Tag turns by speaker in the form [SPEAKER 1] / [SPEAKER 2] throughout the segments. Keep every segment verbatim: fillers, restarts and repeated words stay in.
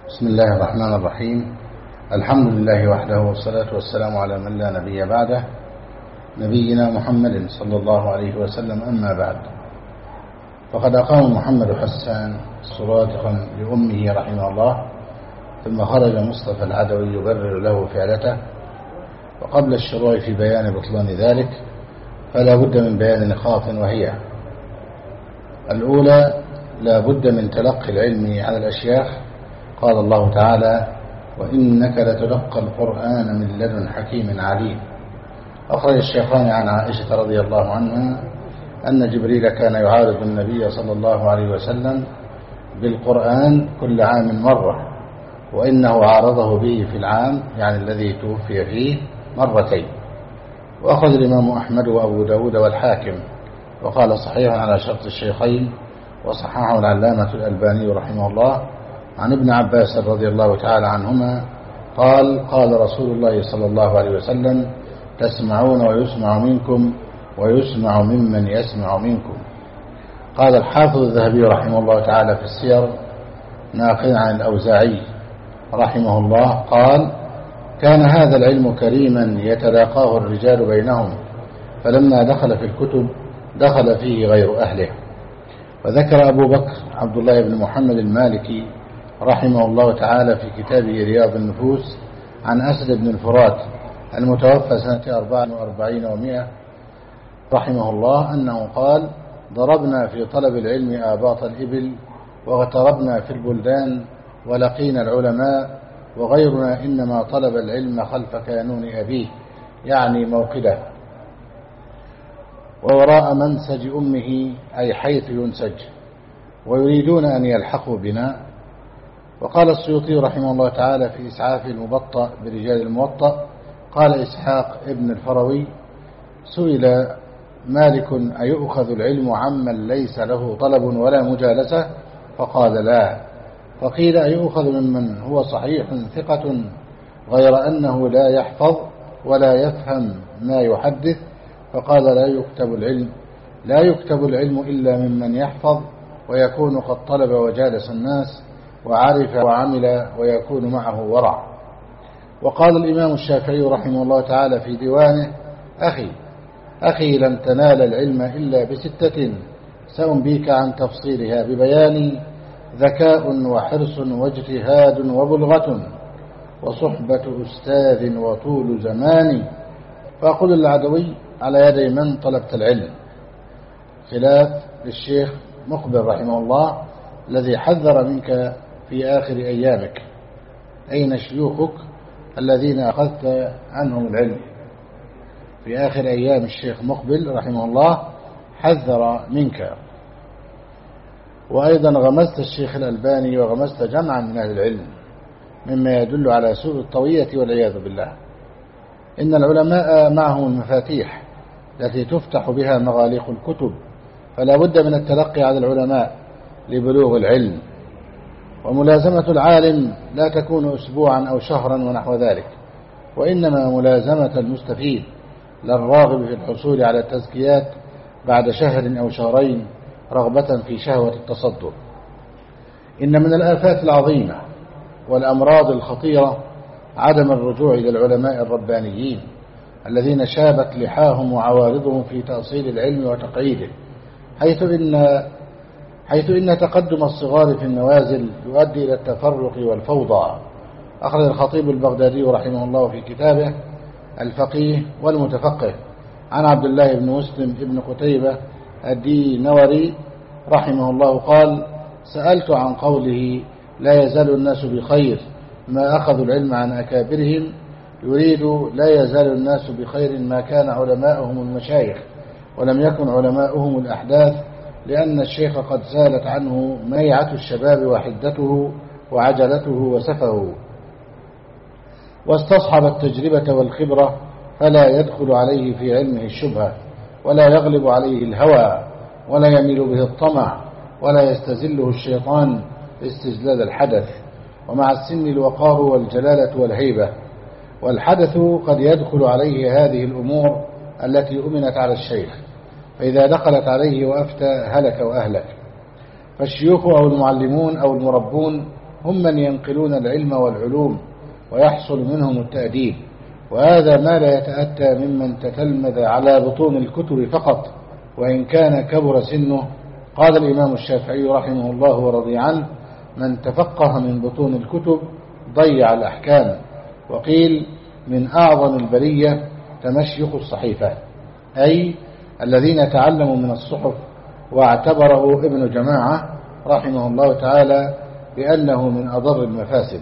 [SPEAKER 1] بسم الله الرحمن الرحيم. الحمد لله وحده والصلاة والسلام على من لا نبي بعده، نبينا محمد صلى الله عليه وسلم. أما بعد، فقد أقام محمد حسان صرادقا لأمه رحمه الله، ثم خرج مصطفى العدوي يبرر له فعلته. وقبل الشروع في بيان بطلان ذلك فلا بد من بيان نقاط، وهي: الأولى، لا بد من تلقي العلم على الأشياخ. قال الله تعالى: وإنك لتلقى القرآن من لدن حكيم عليم. أخرج الشيخان عن عائشة رضي الله عنها أن جبريل كان يعارض النبي صلى الله عليه وسلم بالقرآن كل عام مرة، وإنه عارضه به في العام يعني الذي توفي فيه مرتين. وأخذ الإمام أحمد وأبو داود والحاكم، وقال صحيح على شرط الشيخين، وصححه العلامة الألباني رحمه الله عن ابن عباس رضي الله تعالى عنهما قال: قال رسول الله صلى الله عليه وسلم: تسمعون ويسمع منكم ويسمع ممن يسمع منكم. قال الحافظ الذهبي رحمه الله تعالى في السير ناقلا عن الأوزاعي رحمه الله قال: كان هذا العلم كريما يتلاقاه الرجال بينهم، فلما دخل في الكتب دخل فيه غير أهله. وذكر أبو بكر عبد الله بن محمد المالكي رحمه الله تعالى في كتابه رياض النفوس عن أسد بن الفرات المتوفى سنة أربع وأربعين ومائة رحمه الله أنه قال: ضربنا في طلب العلم آباط الإبل، واغتربنا في البلدان، ولقينا العلماء، وغيرنا إنما طلب العلم خلف كانون أبيه، يعني موقده، ووراء منسج أمه، أي حيث ينسج، ويريدون أن يلحقوا بنا. وقال السيوطي رحمه الله تعالى في إسعاف المبطأ برجال الموطأ قال إسحاق ابن الفروي: سئل مالك: أيؤخذ العلم عمن ليس له طلب ولا مجالسة؟ فقال: لا. فقيل: أيؤخذ ممن هو صحيح ثقة غير أنه لا يحفظ ولا يفهم ما يحدث؟ فقال: لا يكتب العلم لا يكتب العلم إلا ممن يحفظ ويكون قد طلب وجالس الناس وعرف وعمل ويكون معه ورع. وقال الإمام الشافعي رحمه الله تعالى في ديوانه: أخي أخي لن تنال العلم إلا بستة سأنبيك عن تفصيلها ببيان: ذكاء وحرص واجتهاد وبلغة وصحبة أستاذ وطول زمان. فأقول العدوي: على يدي من طلبت العلم؟ خلاف للشيخ مقبل رحمه الله الذي حذر منك في آخر أيامك. أين شيوخك الذين أخذت عنهم العلم؟ في آخر أيام الشيخ مقبل رحمه الله حذر منك. وأيضا غمزت الشيخ الألباني وغمزت جمعا من أهل العلم، مما يدل على سوء الطوية والعياذ بالله. إن العلماء معهم المفاتيح التي تفتح بها مغاليق الكتب، فلا بد من التلقي على العلماء لبلوغ العلم. وملازمة العالم لا تكون أسبوعا أو شهرا ونحو ذلك، وإنما ملازمة المستفيد للراغب في الحصول على التزكيات بعد شهر أو شهرين رغبة في شهوة التصدر. إن من الآفات العظيمة والأمراض الخطيرة عدم الرجوع إلى العلماء الربانيين الذين شابت لحاهم وعوارضهم في تأصيل العلم وتقعيده، حيث إن حيث إن تقدم الصغار في النوازل يؤدي إلى التفرق والفوضى. أخرج الخطيب البغدادي رحمه الله في كتابه الفقيه والمتفقه عن عبد الله بن مسلم بن قتيبة الدينوري رحمه الله قال: سألت عن قوله: لا يزال الناس بخير ما أخذوا العلم عن أكابرهم، يريد لا يزال الناس بخير ما كان علماؤهم المشايخ ولم يكن علماؤهم الأحداث، لأن الشيخ قد زالت عنه ميعة الشباب وحدته وعجلته وسفه، واستصحب التجربة والخبرة، فلا يدخل عليه في علمه الشبهة، ولا يغلب عليه الهوى، ولا يميل به الطمع، ولا يستزله الشيطان استزلال الحدث. ومع السن الوقار والجلالة والهيبة. والحدث قد يدخل عليه هذه الأمور التي أمنت على الشيخ، فإذا دخلت عليه وأفتى هلك وأهلك. فالشيوخ أو المعلمون أو المربون هم من ينقلون العلم والعلوم ويحصل منهم التأديب، وهذا ما لا يتأتى ممن تتلمذ على بطون الكتب فقط وإن كان كبر سنه. قال الإمام الشافعي رحمه الله ورضي عنه: من تفقه من بطون الكتب ضيع الأحكام. وقيل: من أعظم البرية تمشيخ الصحيفة، أي الذين تعلموا من الصحف، واعتبره ابن جماعة رحمه الله تعالى بأنه من أضر المفاسد.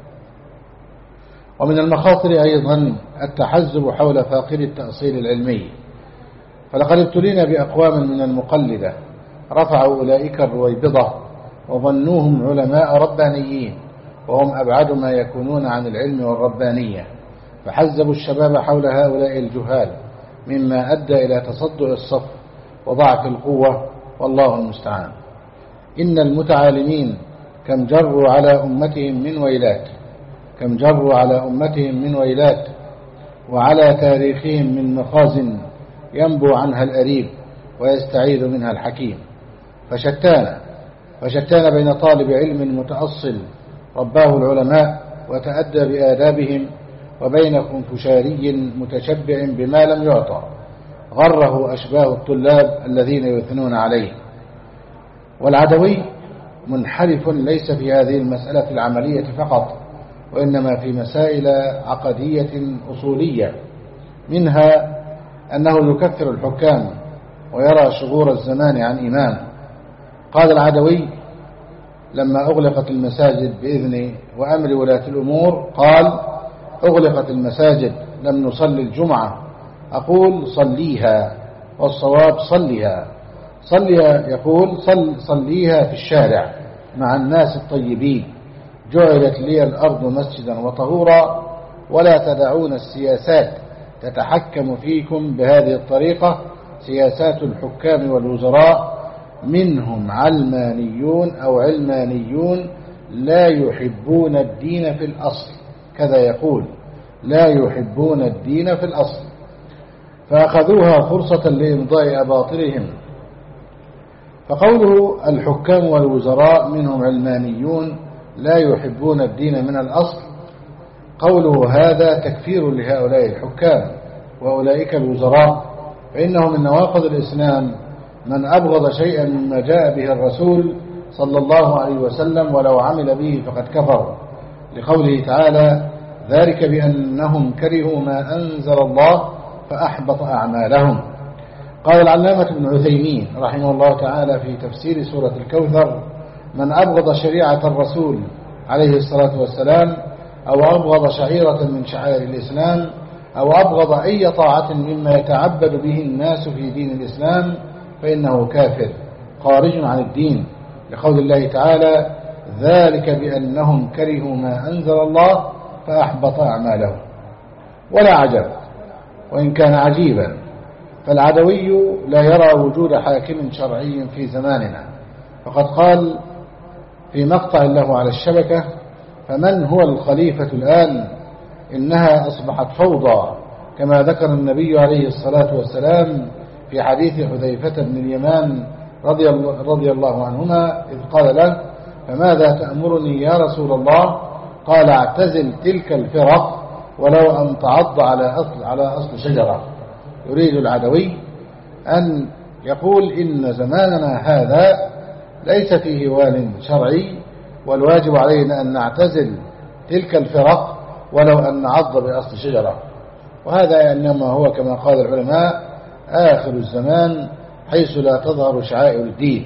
[SPEAKER 1] ومن المخاطر أيضا التحزب حول فاقد التأصيل العلمي، فلقد ابتلينا بأقوام من المقلدة رفعوا أولئك الرويبضة وظنوهم علماء ربانيين، وهم أبعد ما يكونون عن العلم والربانية، فحزبوا الشباب حول هؤلاء الجهال، مما أدى إلى تصدع الصف وضعف القوة، والله المستعان. إن المتعالمين كم جروا على أمتهم من ويلات كم جروا على أمتهم من ويلات وعلى تاريخهم من مخازن ينبو عنها الأريب ويستعيذ منها الحكيم. فشتان فشتان بين طالب علم متأصل رباه العلماء وتأدى بآدابهم، وبين خنفشاري متشبع بما لم يعطى غره أشباه الطلاب الذين يثنون عليه. والعدوي منحرف ليس في هذه المسألة العملية فقط، وإنما في مسائل عقدية أصولية، منها أنه يكفر الحكام ويرى شغور الزمان عن إمام. قال العدوي لما أغلقت المساجد بإذن وأمر ولاة الأمور، قال: أغلقت المساجد لم نصلي الجمعة، أقول صليها، والصواب صليها. صليها يقول صل صليها في الشارع مع الناس الطيبين، جعلت لي الأرض مسجدا وطهورا، ولا تدعون السياسات تتحكم فيكم بهذه الطريقة، سياسات الحكام والوزراء، منهم علمانيون أو علمانيون لا يحبون الدين في الأصل، كذا يقول: لا يحبون الدين في الأصل، فأخذوها فرصة لإمضاء أباطلهم. فقوله الحكام والوزراء منهم علمانيون لا يحبون الدين من الأصل، قوله هذا تكفير لهؤلاء الحكام وأولئك الوزراء، فإنه من نواقض الإسلام من أبغض شيئا مما جاء به الرسول صلى الله عليه وسلم ولو عمل به فقد كفر، لقوله تعالى: ذلك بأنهم كرهوا ما أنزل الله فأحبط أعمالهم. قال العلامة ابن عثيمين رحمه الله تعالى في تفسير سورة الكوثر: من أبغض شريعة الرسول عليه الصلاة والسلام، أو أبغض شعيرة من شعائر الإسلام، أو أبغض أي طاعة مما يتعبد به الناس في دين الإسلام، فإنه كافر خارج عن الدين، لقول الله تعالى: ذلك بأنهم كرهوا ما أنزل الله فأحبط أعمالهم. ولا عجب وإن كان عجيبا، فالعدوي لا يرى وجود حاكم شرعي في زماننا، فقد قال في مقطع له على الشبكة: فمن هو الخليفة الآن؟ إنها أصبحت فوضى، كما ذكر النبي عليه الصلاة والسلام في حديث حذيفة بن اليمان رضي الله عنهما، إذ قال له: فماذا تأمرني يا رسول الله؟ قال: اعتزل تلك الفرق ولو أن تعض على أصل, على أصل شجرة. يريد العدوي أن يقول إن زماننا هذا ليس فيه وال شرعي، والواجب علينا أن نعتزل تلك الفرق ولو أن نعض بأصل شجرة. وهذا إنما هو كما قال العلماء آخر الزمان، حيث لا تظهر شعائر الدين.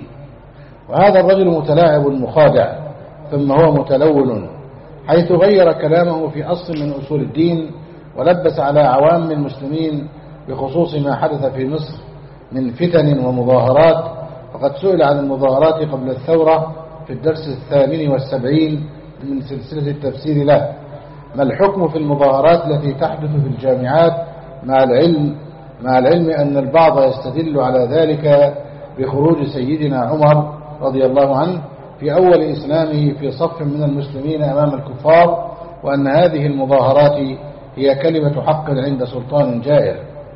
[SPEAKER 1] وهذا الرجل متلاعب مخادع، ثم هو متلون، حيث غير كلامه في أصل من أصول الدين، ولبس على عوام المسلمين بخصوص ما حدث في مصر من فتن ومظاهرات. فقد سئل عن المظاهرات قبل الثورة في الدرس الثامن والسبعين من سلسلة التفسير له: ما الحكم في المظاهرات التي تحدث في الجامعات، مع العلم مع العلم أن البعض يستدل على ذلك بخروج سيدنا عمر رضي الله عنه في أول إسلامه في صف من المسلمين أمام الكفار، وأن هذه المظاهرات هي كلمة حق عند سلطان جائر.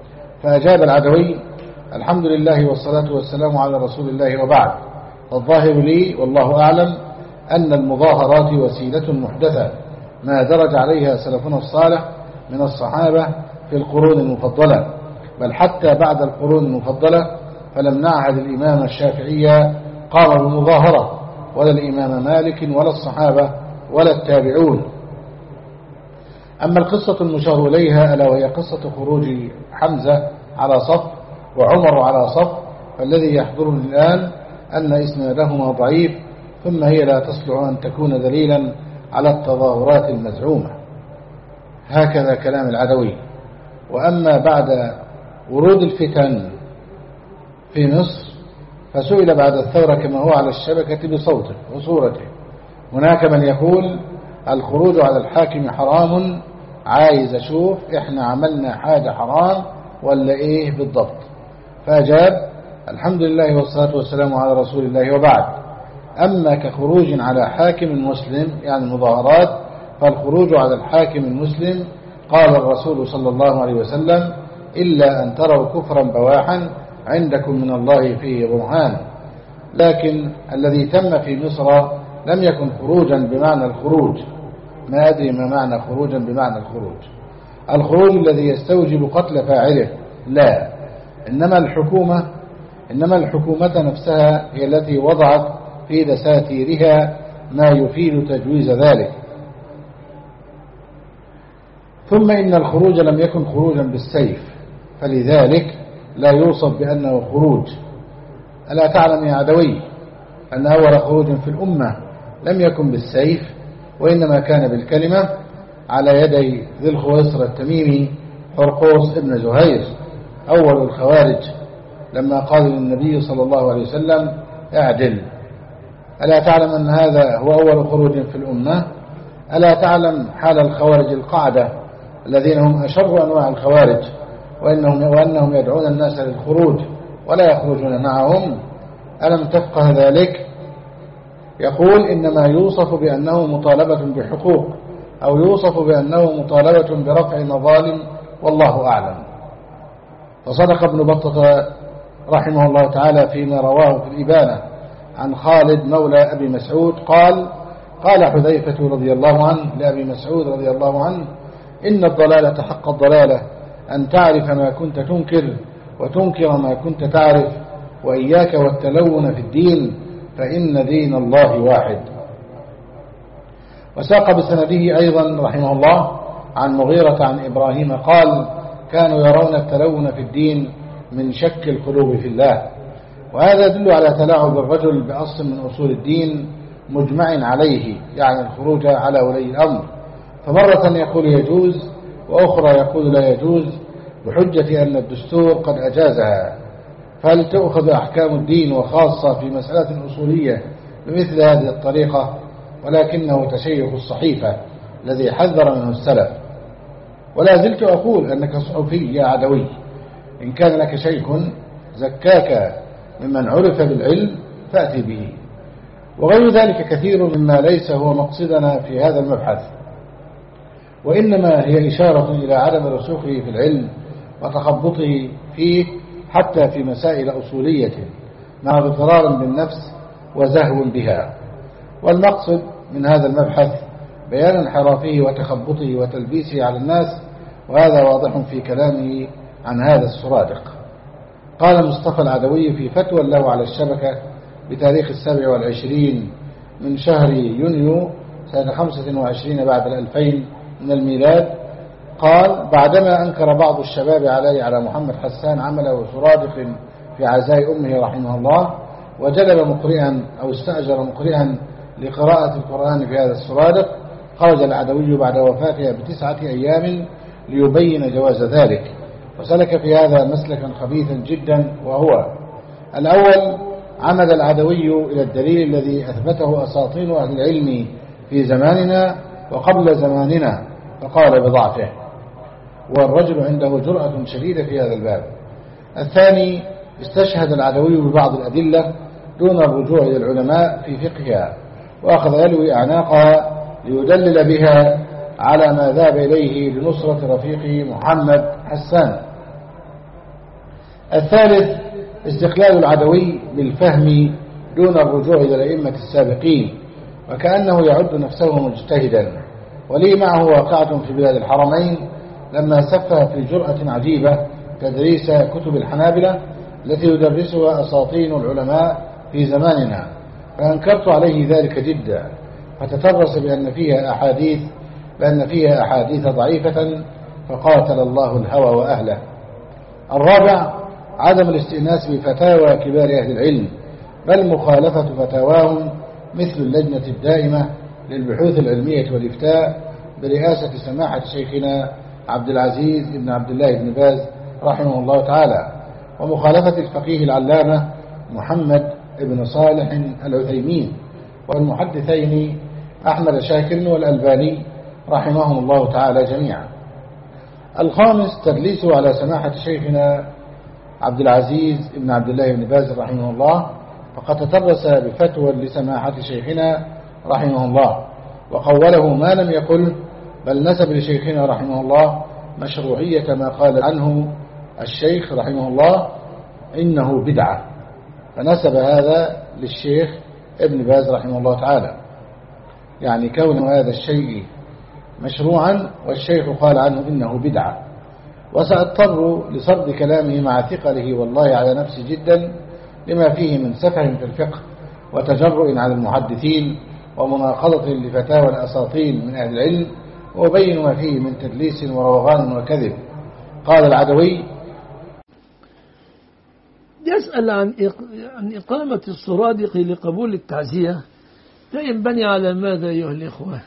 [SPEAKER 1] فأجاب العدوي: الحمد لله والصلاة والسلام على رسول الله، وبعد. فالظاهر لي والله أعلم أن المظاهرات وسيلة محدثة ما درج عليها سلفنا الصالح من الصحابة في القرون المفضلة، بل حتى بعد القرون المفضلة فلم نعهد الإمام الشافعي قام بمظاهرة، ولا الإمام مالك ولا الصحابة ولا التابعون. أما القصة المشار إليها ألا وهي قصة خروج حمزة على صف وعمر على صف، فالذي يحضرني الآن أن إسنادهما ضعيف، ثم هي لا تصلح أن تكون دليلا على التظاهرات المزعومة. هكذا كلام العدوي. وأما بعد ورود الفتن في مصر فسئل بعد الثورة كما هو على الشبكة بصوته وصورته. هناك من يقول الخروج على الحاكم حرام، عايز أشوف إحنا عملنا حاجة حرام ولا إيه بالضبط. فأجاب الحمد لله والصلاة والسلام على رسول الله وبعد. أما كخروج على حاكم مسلم يعني مظاهرات، فالخروج على الحاكم المسلم قال الرسول صلى الله عليه وسلم إلا أن تروا كفرا بواحا عندكم من الله فيه برهان. لكن الذي تم في مصر لم يكن خروجا بمعنى الخروج، ما أدري ما معنى خروجا بمعنى الخروج، الخروج الذي يستوجب قتل فاعله، لا، إنما الحكومة إنما الحكومة نفسها هي التي وضعت في دساتيرها ما يفيد تجويز ذلك. ثم إن الخروج لم يكن خروجا بالسيف، فلذلك لا يوصف بأنه خروج. ألا تعلم يا عدوي أن أول خروج في الأمة لم يكن بالسيف، وإنما كان بالكلمة على يدي ذي الخويصر التميمي حرقوس ابن زهير أول الخوارج لما قال للنبي صلى الله عليه وسلم اعدل. ألا تعلم أن هذا هو أول خروج في الأمة؟ ألا تعلم حال الخوارج القاعدة الذين هم أشر أنواع الخوارج، وإنهم, وأنهم يدعون الناس للخروج ولا يخرجون معهم؟ ألم تفقه ذلك؟ يقول إنما يوصف بأنه مطالبة بحقوق، أو يوصف بأنه مطالبة برفع مظالم، والله أعلم. فصدق ابن بطة رحمه الله تعالى فيما رواه في الإبانة عن خالد مولى أبي مسعود قال قال حذيفة رضي الله عنه لأبي مسعود رضي الله عنه إن الضلالة حق الضلالة أن تعرف ما كنت تنكر وتنكر ما كنت تعرف، وإياك والتلون في الدين فإن دين الله واحد. وساق بسنده أيضا رحمه الله عن مغيرة عن إبراهيم قال كانوا يرون التلون في الدين من شك القلوب في الله. وهذا يدل على تلاعب الرجل بأصل من أصول الدين مجمع عليه، يعني الخروج على ولي الأمر، فمرة يقول يجوز وأخرى يقول لا يجوز بحجة أن الدستور قد أجازها. فهل تأخذ أحكام الدين وخاصة في مسألة أصولية بمثل هذه الطريقة؟ ولكنه تشيخ الصحيفة الذي حذر منه السلف. ولا زلت أقول أنك صحفي يا عدوي، إن كان لك شيخ زكاك ممن عرف بالعلم فأتي به. وغير ذلك كثير مما ليس هو مقصدنا في هذا المبحث، وإنما هي إشارة إلى عدم رسوخه في العلم وتخبطه فيه حتى في مسائل أصولية مع اضطرار بالنفس وزهو بها. والمقصد من هذا المبحث بيان انحرافه وتخبطه وتلبيسه على الناس، وهذا واضح في كلامه عن هذا السرادق. قال مصطفى العدوي في فتوى له على الشبكة بتاريخ السابع والعشرين من شهر يونيو سنة خمسة وعشرين بعد الألفين من الميلاد، قال بعدما أنكر بعض الشباب علي على محمد حسان عمله سرادق في عزاء أمه رحمه الله، وجلب مقرئا أو استأجر مقرئا لقراءة القرآن في هذا السرادق، خرج العدوي بعد وفاتها بتسعة أيام ليبين جواز ذلك، وسلك في هذا مسلكا خبيثا جدا. وهو الأول عمد العدوي إلى الدليل الذي أثبته أساطين أهل العلم في زماننا وقبل زماننا فقال بضعفه، والرجل عنده جرأة شديدة في هذا الباب. الثاني استشهد العدوي ببعض الأدلة دون الرجوع إلى العلماء في فقهها، وأخذ يلوي أعناقها ليدلل بها على ما ذهب إليه لنصرة رفيقه محمد حسان. الثالث استقلال العدوي بالفهم دون الرجوع إلى الأئمة السابقين، وكأنه يعد نفسه مجتهدا. ولي معه واقعة في بلاد الحرمين لما سفه في جرأة عجيبة تدريس كتب الحنابلة التي يدرسها أساطين العلماء في زماننا، فأنكرت عليه ذلك جدا، فتترس بأن فيها أحاديث بأن فيها أحاديث ضعيفة، فقاتل الله الهوى وأهله. الرابع عدم الاستئناس بفتاوى كبار أهل العلم، بل مخالفة فتاواهم، مثل اللجنة الدائمة للبحوث العلمية والإفتاء برئاسة سماحة شيخنا عبد العزيز بن عبد الله بن باز رحمه الله تعالى، ومخالفة الفقيه العلامة محمد بن صالح العثيمين، والمحدثين أحمد شاكر والألباني رحمهم الله تعالى جميعا. الخامس تدليسه على سماحة شيخنا عبد العزيز بن عبد الله بن باز رحمه الله، فقد تترس بفتوى لسماحة شيخنا رحمه الله وقوله ما لم يقل، بل نسب لشيخنا رحمه الله مشروعية ما قال عنه الشيخ رحمه الله إنه بدعة، فنسب هذا للشيخ ابن باز رحمه الله تعالى، يعني كون هذا الشيء مشروعا والشيخ قال عنه إنه بدعة. وسأضطر لصرد كلامه مع ثقله والله على نفسي جدا، لما فيه من سفه في الفقه وتجرؤ على المحدثين ومناقضة لفتاوى الأساطين من أهل العلم، وبين ما فيه من تدليس وروغان وكذب. قال العدوي:
[SPEAKER 2] يسأل عن عن إقامة السرادق لقبول التعزية، فينبني على ماذا أيها الإخوة؟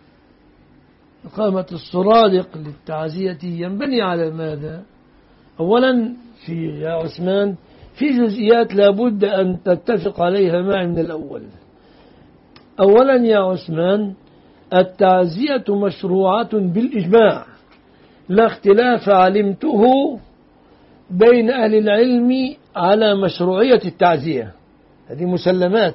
[SPEAKER 2] إقامة السرادق للتعزية ينبني على ماذا؟ أولا في يا عثمان في جزئيات لابد أن تتفق عليها معي من الأول. أولا يا عثمان التعزية مشروعة بالإجماع، لا اختلاف علمته بين أهل العلم على مشروعية التعزية، هذه مسلمات.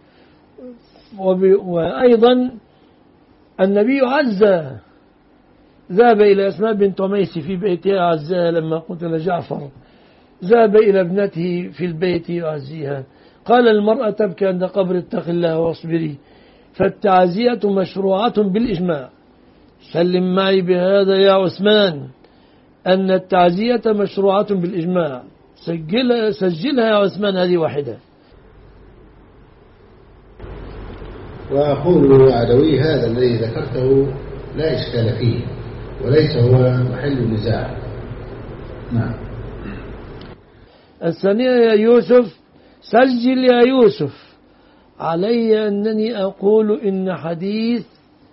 [SPEAKER 2] وأيضا النبي عزى، ذهب إلى أسماء بنت عميس في بيتها عزاها لما قتل جعفر، ذهب إلى ابنته في البيت يعزيها، قال المرأة تبكي عند قبر اتق الله واصبري. فالتعزية مشروعة بالإجماع. سلم معي بهذا يا عثمان أن التعزية مشروعة بالإجماع، سجلها, سجلها يا عثمان، هذه واحدة.
[SPEAKER 1] وأقول يا عدوي هذا الذي ذكرته لا إشكال فيه وليس هو محل نزاع. نعم.
[SPEAKER 2] الثانية يا يوسف، سجل يا يوسف علي أنني أقول إن حديث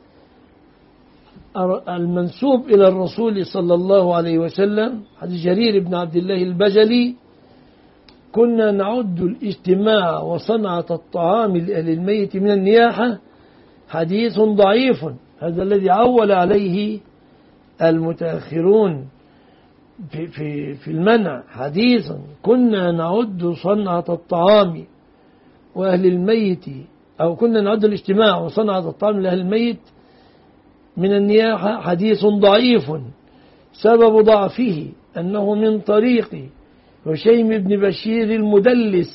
[SPEAKER 2] المنسوب إلى الرسول صلى الله عليه وسلم، حديث جرير بن عبد الله البجلي، كنا نعد الاجتماع وصنعة الطعام لأهل الميت من النياحة حديث ضعيف، هذا الذي عول عليه المتأخرون في, في, في المنع. حديث كنا نعد صنعة الطعام وأهل الميت، أو كنا نعد الاجتماع وصنعة الطعام لأهل الميت من النياحة حديث ضعيف، سبب ضعفه أنه من طريق هشيم بن بشير المدلس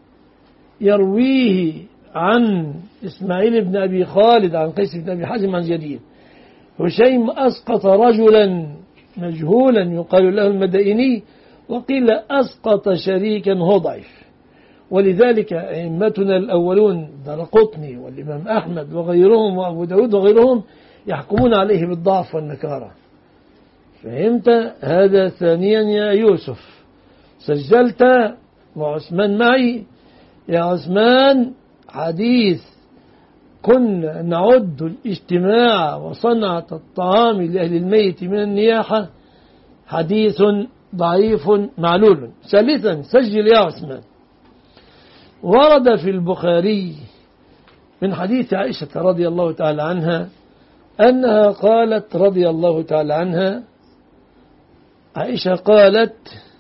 [SPEAKER 2] يرويه عن إسماعيل بن أبي خالد عن قيس بن أبي حازم عن جرير. هشيم أسقط رجلا مجهولا يقال له المدائني، وقيل أسقط شريكا هو ضعيف. ولذلك أئمتنا الأولون دارقطني والإمام أحمد وغيرهم وأبو داود وغيرهم يحكمون عليه بالضعف والنكارة. فهمت هذا؟ ثانيا يا يوسف، سجلت وعثمان معي يا عثمان حديث كنا نعد الاجتماع وصنعة الطعام لأهل الميت من النياحة حديث ضعيف معلول. ثالثا سجل يا عثمان، ورد في البخاري من حديث عائشة رضي الله تعالى عنها أنها قالت رضي الله تعالى عنها، عائشة قالت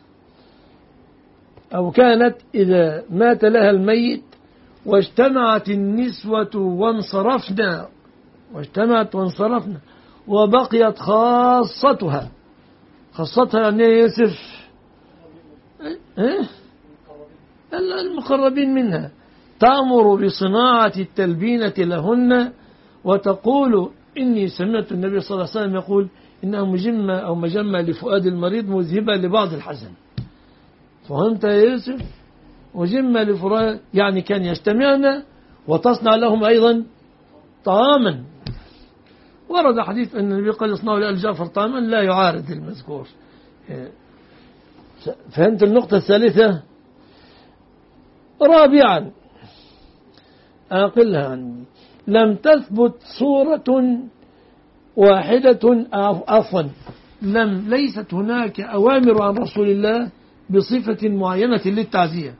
[SPEAKER 2] أو كانت إذا مات لها الميت واجتمعت النسوة وانصرفنا واجتمعت وانصرفنا وبقيت خاصتها، خاصتها يعني يوسف إيه؟ المقربين منها، تأمر بصناعة التلبينة لهن وتقول إني سمعت النبي صلى الله عليه وسلم يقول إنها مجمة أو مجمة لفؤاد المريض مذهبة لبعض الحزن. فهمت يا يوسف؟ مجمة لفؤاد يعني كان يجتمعن وتصنع لهم أيضا طعاما. ورد حديث أن النبي قال اصنعوا لآل جعفر طعاما لا يعارض المذكور. فهمت النقطة الثالثة؟ رابعا أقلها عني، لم تثبت صورة واحدة عفوا لم ليست هناك أوامر عن رسول الله بصفة معينة للتعزية.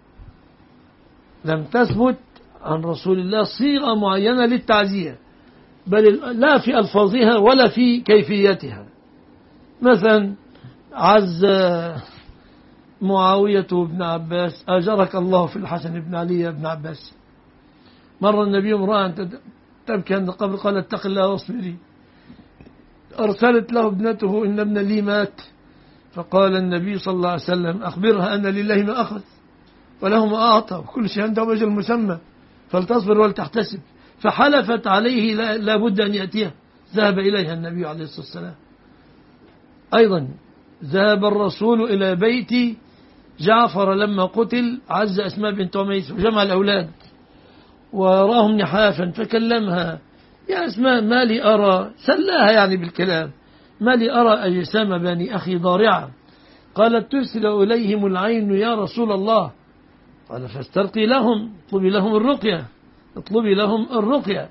[SPEAKER 2] لم تثبت عن رسول الله صيغة معينة للتعزية، بل لا في ألفاظها ولا في كيفيتها. مثلا عز معاوية بن عباس أجرك الله في الحسن بن علي بن عباس. مر النبي امرأة تبكي عند القبر قال اتق الله واصبري. أرسلت له ابنته إن ابن لي مات، فقال النبي صلى الله عليه وسلم أخبرها أن لله ما أخذ وله ما أعطى وكل شيء عنده أجل مسمى فلتصبر ولتحتسب. فحلفت عليه لا بد أن يأتيها. ذهب إليها النبي عليه الصلاة والسلام. أيضا ذهب الرسول إلى بيت جعفر لما قتل عز أسماء بنت عميس وجمع الأولاد وراهم نحافا فكلمها يا أسماء ما لي أرى، سلاها يعني بالكلام، ما لي أرى أجسام بني أخي ضارعة. قالت ترسل إليهم العين يا رسول الله. قال فاسترقي لهم، اطلبي لهم الرقية، اطلبي لهم الرقية.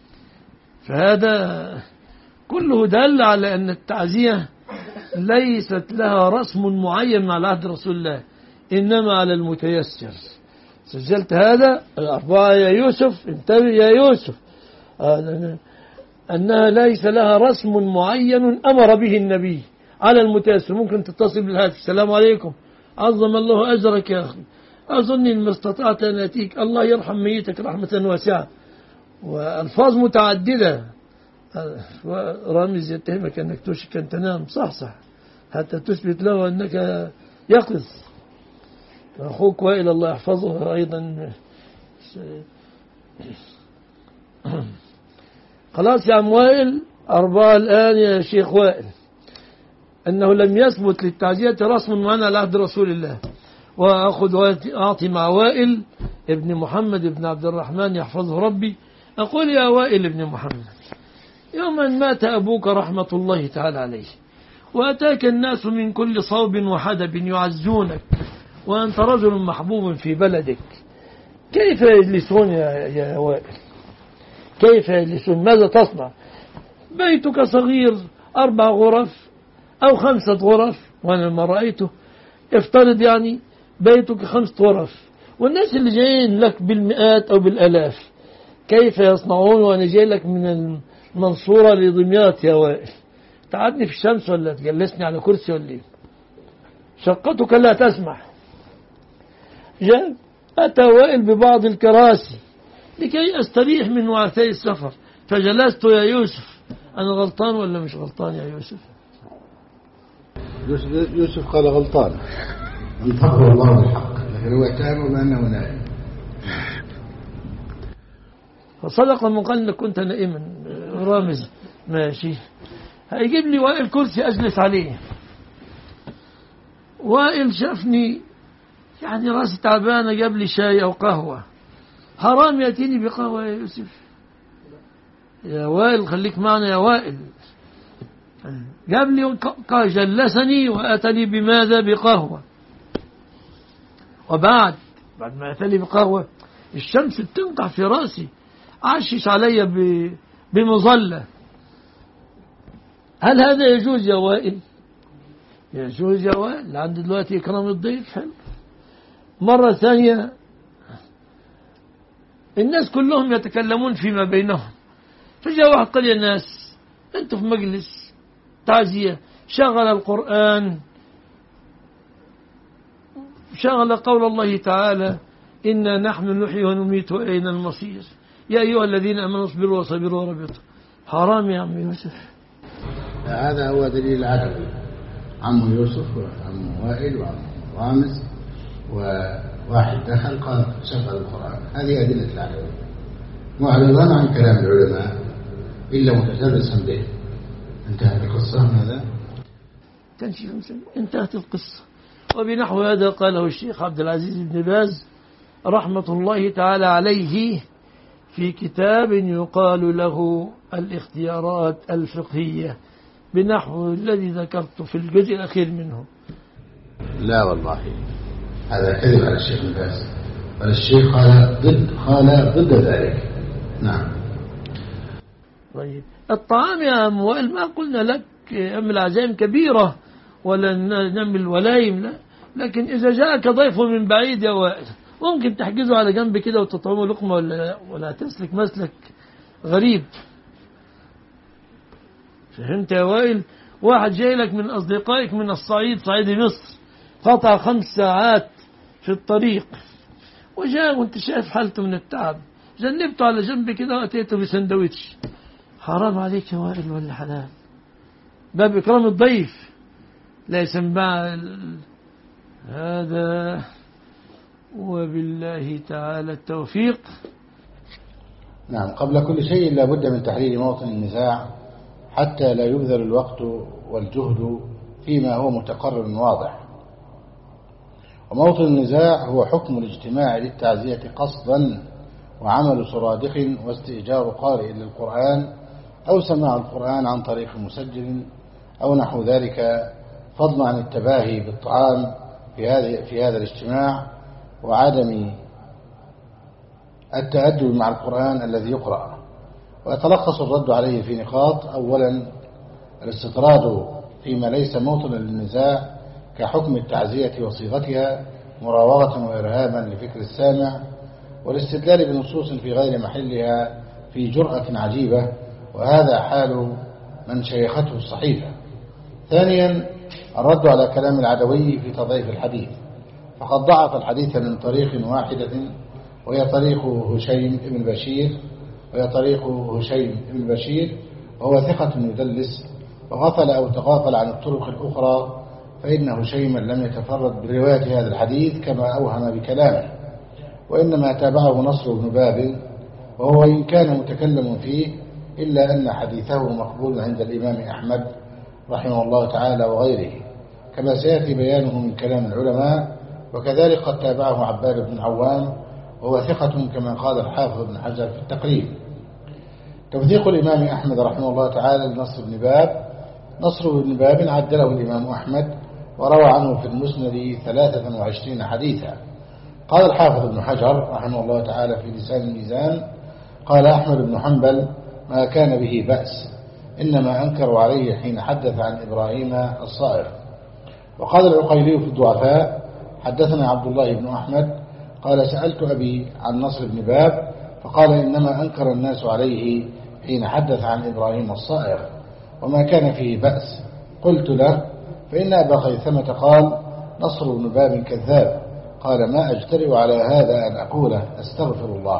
[SPEAKER 2] فهذا كله دل على أن التعزية ليست لها رسم معين على عهد رسول الله، إنما على المتيسر. سجلت هذا الأربعة يا يوسف، انتبه يا يوسف، أنها ليس لها رسم معين أمر به النبي، على المتيسر. ممكن تتصل بالهاتف السلام عليكم عظم الله أجرك يا أخي، أظني ما استطعت أن أتيك، الله يرحم ميتك رحمة واسعة، وألفاظ متعددة. رامز يتهمك أنك توشك أن تنام، صح صح، حتى تثبت له أنك يقظ. أخوك وائل الله يحفظه أيضا. خلاص يا عم وائل، أربعة الآن يا شيخ وائل، أنه لم يثبت للتعزية رسم معين على عهد رسول الله. وأخذ وأعطي مع وائل ابن محمد ابن عبد الرحمن يحفظه ربي. أقول يا وائل ابن محمد، يوما مات أبوك رحمة الله تعالى عليه، وأتاك الناس من كل صوب وحدب يعزونك، وأنت رجل محبوب في بلدك، كيف يجلسون يا, يا وائل؟ كيف يجلسون؟ ماذا تصنع؟ بيتك صغير، أربع غرف أو خمسة غرف، وأنا ما رأيته، افترض يعني بيتك خمسة غرف، والناس اللي جايين لك بالمئات أو بالألاف كيف يصنعون وأنا جاي لك من المنصورة لدمياط يا وائل؟ تعدني في الشمس ولا تجلسني على كرسي ولا ايه؟ شقتك لا تسمح. جاء أتى وائل ببعض الكراسي لكي أستريح من وعثاء السفر، فجلست يا يوسف. أنا غلطان ولا مش غلطان يا يوسف؟
[SPEAKER 1] يوسف, يوسف قال غلطان، انتظر الله الحق، لكن هو اتهم بأنه نائم.
[SPEAKER 2] فصدق من قال إنك كنت نائما. رامز ماشي، هيجيب لي وائل كرسي أجلس عليه. وائل شافني يعني راسي تعبانة، جاب لي شاي أو قهوة، حرام يأتيني بقهوة يا يوسف؟ يا وائل خليك معنا يا وائل. جاب لي جلسني وأتني بماذا؟ بقهوة. وبعد بعد ما أتني بقهوة الشمس بتنقع في راسي، عشش علي بمظلة. هل هذا يجوز يا وائل؟ يجوز يا وائل، عندي دلوقتي إكرام الضيف حلو. مرة ثانية الناس كلهم يتكلمون فيما بينهم، فجاء واحد قال يا الناس أنتم في مجلس تعزية، شغل القرآن، شغل قول الله تعالى إنا نحن نحيي ونميت وإلينا المصير، يا أيها الذين آمنوا اصبروا وصبروا وربطوا. حرام يا عم يوسف.
[SPEAKER 1] هذا هو دليل العدل. عم يوسف وعم وائل وعم رامز و واحد دخل قال شغل القرآن، هذه أدلة العدوية، معرضا عن كلام العلماء إلا متلبسا به. انتهت القصة هذا
[SPEAKER 2] انتهت القصة. وبنحو هذا قاله الشيخ عبد العزيز بن باز رحمة الله تعالى عليه في كتاب يقال له الاختيارات الفقهية بنحو الذي ذكرت في الجزء الأخير منه.
[SPEAKER 1] لا والله هذا كذب على الشيخ بن باز، بل الشيخ قال ضد قال ضد ذلك. نعم.
[SPEAKER 2] طيب الطعام يا أموال ما قلنا لك أم العزائم كبيرة ولا نعمل الولايم، لا، لكن إذا جاءك ضيف من بعيد يا وائل ممكن تحجزه على جنب كده وتطعمه لقمة، ولا ولا تسلك مسلك غريب. فهمت يا وائل؟ واحد جاي لك من أصدقائك من الصعيد، صعيد مصر، قطع خمس ساعات في الطريق وجاء وانت شايف حالته من التعب، جنبته على جنب كده وأتيته بسندويتش. حرام عليك يا وائل ولا حلال؟ باب إكرام الضيف لا يسمع ال... هذا. وبالله تعالى التوفيق.
[SPEAKER 1] نعم. قبل كل شيء لا بد من تحليل موطن النزاع حتى لا يبذل الوقت والجهد فيما هو متقرر واضح. وموطن النزاع هو حكم الاجتماع للتعزية قصدا وعمل سرادق واستئجار قارئ للقرآن أو سماع القرآن عن طريق مسجل أو نحو ذلك، فضلا عن التباهي بالطعام في هذا في هذا الاجتماع وعدم التأدب مع القرآن الذي يقرأ. ويتلخص الرد عليه في نقاط: أولا الاستطراد فيما ليس موطنا للنزاع كحكم التعزية وصيغتها مراوغة وإرهابا لفكر السامع، والاستدلال بنصوص في غير محلها في جرأة عجيبة، وهذا حال من شيخته الصحيفة. ثانيا الرد على كلام العدوي في تضعيف الحديث، فقد ضعف الحديث من طريق واحدة وهي طريق هشيم بن بشير وهي طريق هشيم بن بشير وهو ثقة يدلس، وغفل أو تغافل عن الطرق الأخرى، فإن هشيما لم يتفرد برواية هذا الحديث كما أوهم بكلامه، وإنما تابعه نصر بن باب، وهو إن كان متكلم فيه إلا أن حديثه مقبول عند الإمام أحمد رحمه الله تعالى وغيره، كما سيأتي بيانه من كلام العلماء. وكذلك قد تابعه عباد بن عوام وهو ثقة كما قال الحافظ بن حجر في التقريب. توثيق الإمام أحمد رحمه الله تعالى لنصر بن باب: نصر بن باب عدله الإمام أحمد وروى عنه في المسند ثلاثة وعشرين حديثا. قال الحافظ بن حجر رحمه الله تعالى في لسان الميزان: قال أحمد بن حنبل ما كان به بأس، إنما أنكروا عليه حين حدث عن إبراهيم الصائغ. وقال العقيلي في الضعفاء: حدثنا عبد الله بن أحمد قال سألت أبي عن نصر بن باب فقال إنما أنكر الناس عليه حين حدث عن إبراهيم الصائغ وما كان فيه بأس. قلت له: فإن أبا خيثمة قال نصر بن باب كذاب. قال: ما أجترئ على هذا أن أقوله، أستغفر الله.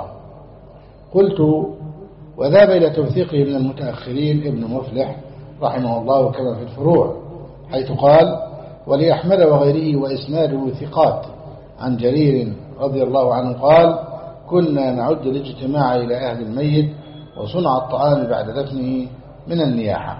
[SPEAKER 1] قلت: وذهب إلى توثيقه من المتأخرين ابن مفلح رحمه الله كما في الفروع، حيث قال: ولأحمد وغيره وإسناده ثقات عن جرير رضي الله عنه قال: كنا نعد الاجتماع إلى أهل الميت وصنع الطعام بعد دفنه من النياحة.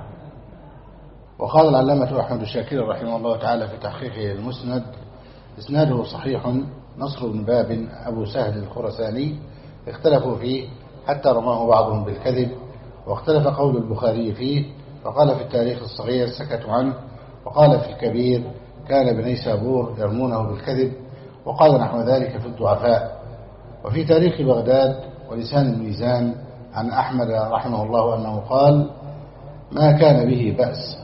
[SPEAKER 1] وقال العلامة أحمد الشاكر رحمه الله تعالى في تحقيقه المسند: إسناده صحيح، نصر بن باب أبو سهل الخرساني اختلفوا فيه حتى رماه بعضهم بالكذب، واختلف قول البخاري فيه، فقال في التاريخ الصغير سكتوا عنه، وقال في الكبير كان بني سابور يرمونه بالكذب، وقال نحو ذلك في الضعفاء. وفي تاريخ بغداد ولسان الميزان عن أحمد رحمه الله أنه قال: ما كان به بأس.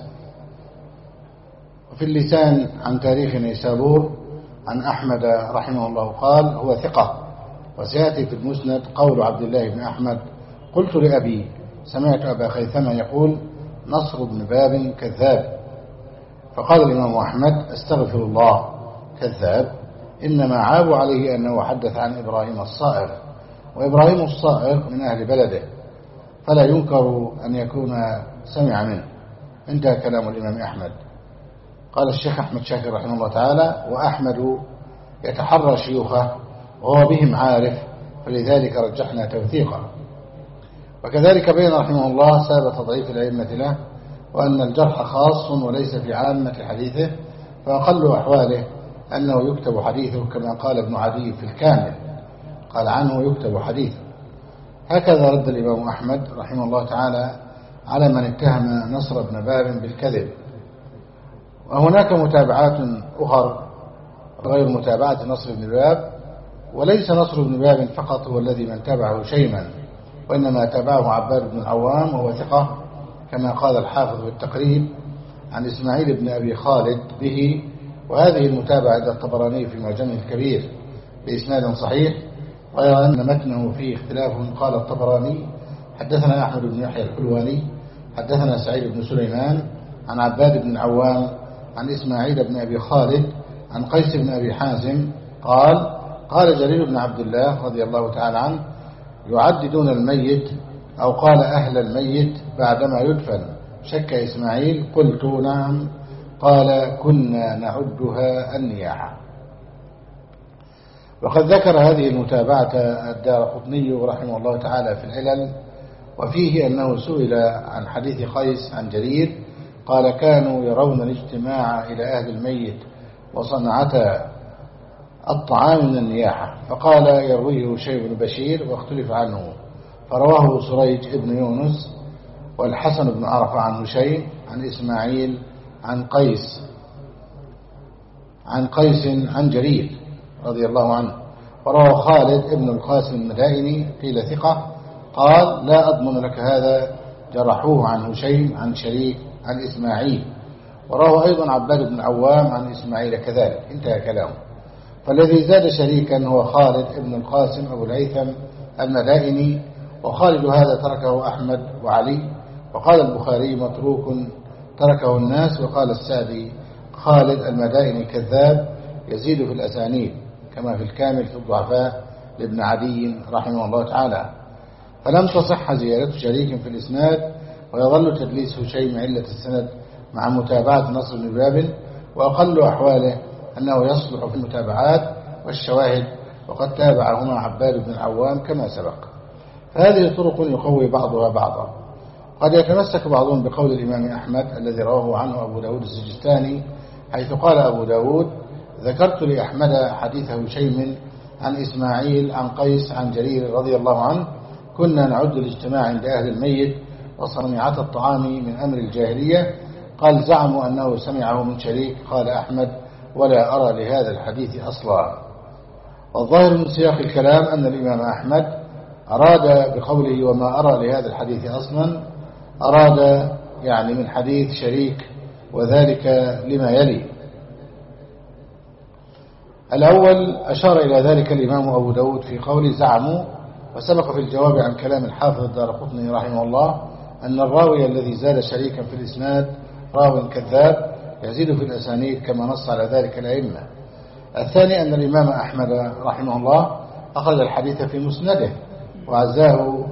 [SPEAKER 1] وفي اللسان عن تاريخ نيسابور عن أحمد رحمه الله قال: هو ثقة. وسيأتي في المسند قول عبد الله بن أحمد: قلت لأبي سمعت أبا خيثمة يقول نصر بن باب كذاب. فقال الإمام أحمد: استغفر الله، كذاب، إنما عابوا عليه أنه حدث عن إبراهيم الصائغ، وإبراهيم الصائغ من أهل بلده، فلا ينكر أن يكون سمع منه. انتهى كلام الإمام أحمد. قال الشيخ أحمد شاكر رحمه الله تعالى: وأحمد يتحرى شيوخه وهو بهم عارف، فلذلك رجحنا توثيقه. وكذلك بين رحمه الله سبب تضعيف الأئمة له، وأن الجرح خاص وليس في عامة حديثه، فأقل أحواله أنه يكتب حديثه كما قال ابن عدي في الكامل، قال عنه يكتب حديثه. هكذا رد الإمام أحمد رحمه الله تعالى على من اتهم نصر بن باب بالكذب. وهناك متابعات أخرى غير متابعة نصر بن باب، وليس نصر بن باب فقط هو الذي من تابعه شيما، وإنما تابعه عباد بن العوام وهو ثقة كما قال الحافظ بالتقريب عن إسماعيل بن أبي خالد به. وهذه المتابعة عند الطبراني في معجمه الكبير بإسناد صحيح، غير أن متنه فيه اختلاف. قال الطبراني حدثنا أحمد بن يحيى الحلواني حدثنا سعيد بن سليمان عن عباد بن العوام عن إسماعيل بن أبي خالد عن قيس بن أبي حازم قال قال جرير بن عبد الله رضي الله تعالى عنه يعددون الميت، أو قال أهل الميت بعدما يدفن. شك إسماعيل قلت نعم، قال كنا نعدها النياحة. وقد ذكر هذه المتابعة الدارقطني رحمه الله تعالى في العلل، وفيه أنه سئل عن حديث قيس عن جرير قال كانوا يرون الاجتماع إلى أهل الميت وصنعة الطعام من النياحة، فقال يرويه شيء بن بشير واختلف عنه، فرواه سريج ابن يونس والحسن بن عرفة عن هشيم عن إسماعيل عن قيس عن قيس عن جرير رضي الله عنه. وروى خالد ابن القاسم المدائني قيل ثقة قال لا أضمن لك هذا، جرحوه عن هشيم عن شريك عن إسماعيل. وروى أيضا عباد بن عوام عن إسماعيل كذلك، انتهى كلامه. فالذي زاد شريكا هو خالد ابن القاسم أبو الهيثم المدائني، وخالد هذا تركه أحمد وعلي. وقال البخاري متروك تركه الناس. وقال السعدي خالد المدائني كذاب يزيد في الأسانيد، كما في الكامل في الضعفاء لابن عدي رحمه الله تعالى. فلم تصح زيادة شريك في الإسناد، ويظل تدليس هشيم علة السند مع متابعة نصر بن باب، وأقل أحواله أنه يصلح في المتابعات والشواهد، وقد تابعهما عباد بن العوام كما سبق. فهذه طرق يقوي بعضها بعضا. قد يتمسك بعضهم بقول الإمام أحمد الذي رواه عنه أبو داود السجستاني، حيث قال أبو داود ذكرت لأحمد حديث هشيم عن إسماعيل عن قيس عن جرير رضي الله عنه كنا نعد الاجتماع عند أهل الميت وصنيعة الطعام من أمر الجاهلية. قال زعموا أنه سمعه من شريك. قال أحمد ولا أرى لهذا الحديث أصلا. والظاهر من سياق الكلام أن الإمام أحمد أراد بقوله وما أرى لهذا الحديث أصلا، أراد يعني من حديث شريك، وذلك لما يلي. الأول أشار إلى ذلك الإمام أبو داود في قول زعموا، وسبق في الجواب عن كلام الحافظ الدارقطني رحمه الله أن الراوي الذي زاد شريكا في الإسناد راو كذاب يزيد في الأسانيد كما نص على ذلك الأئمة. الثاني أن الإمام أحمد رحمه الله أخذ الحديث في مسنده وعزاه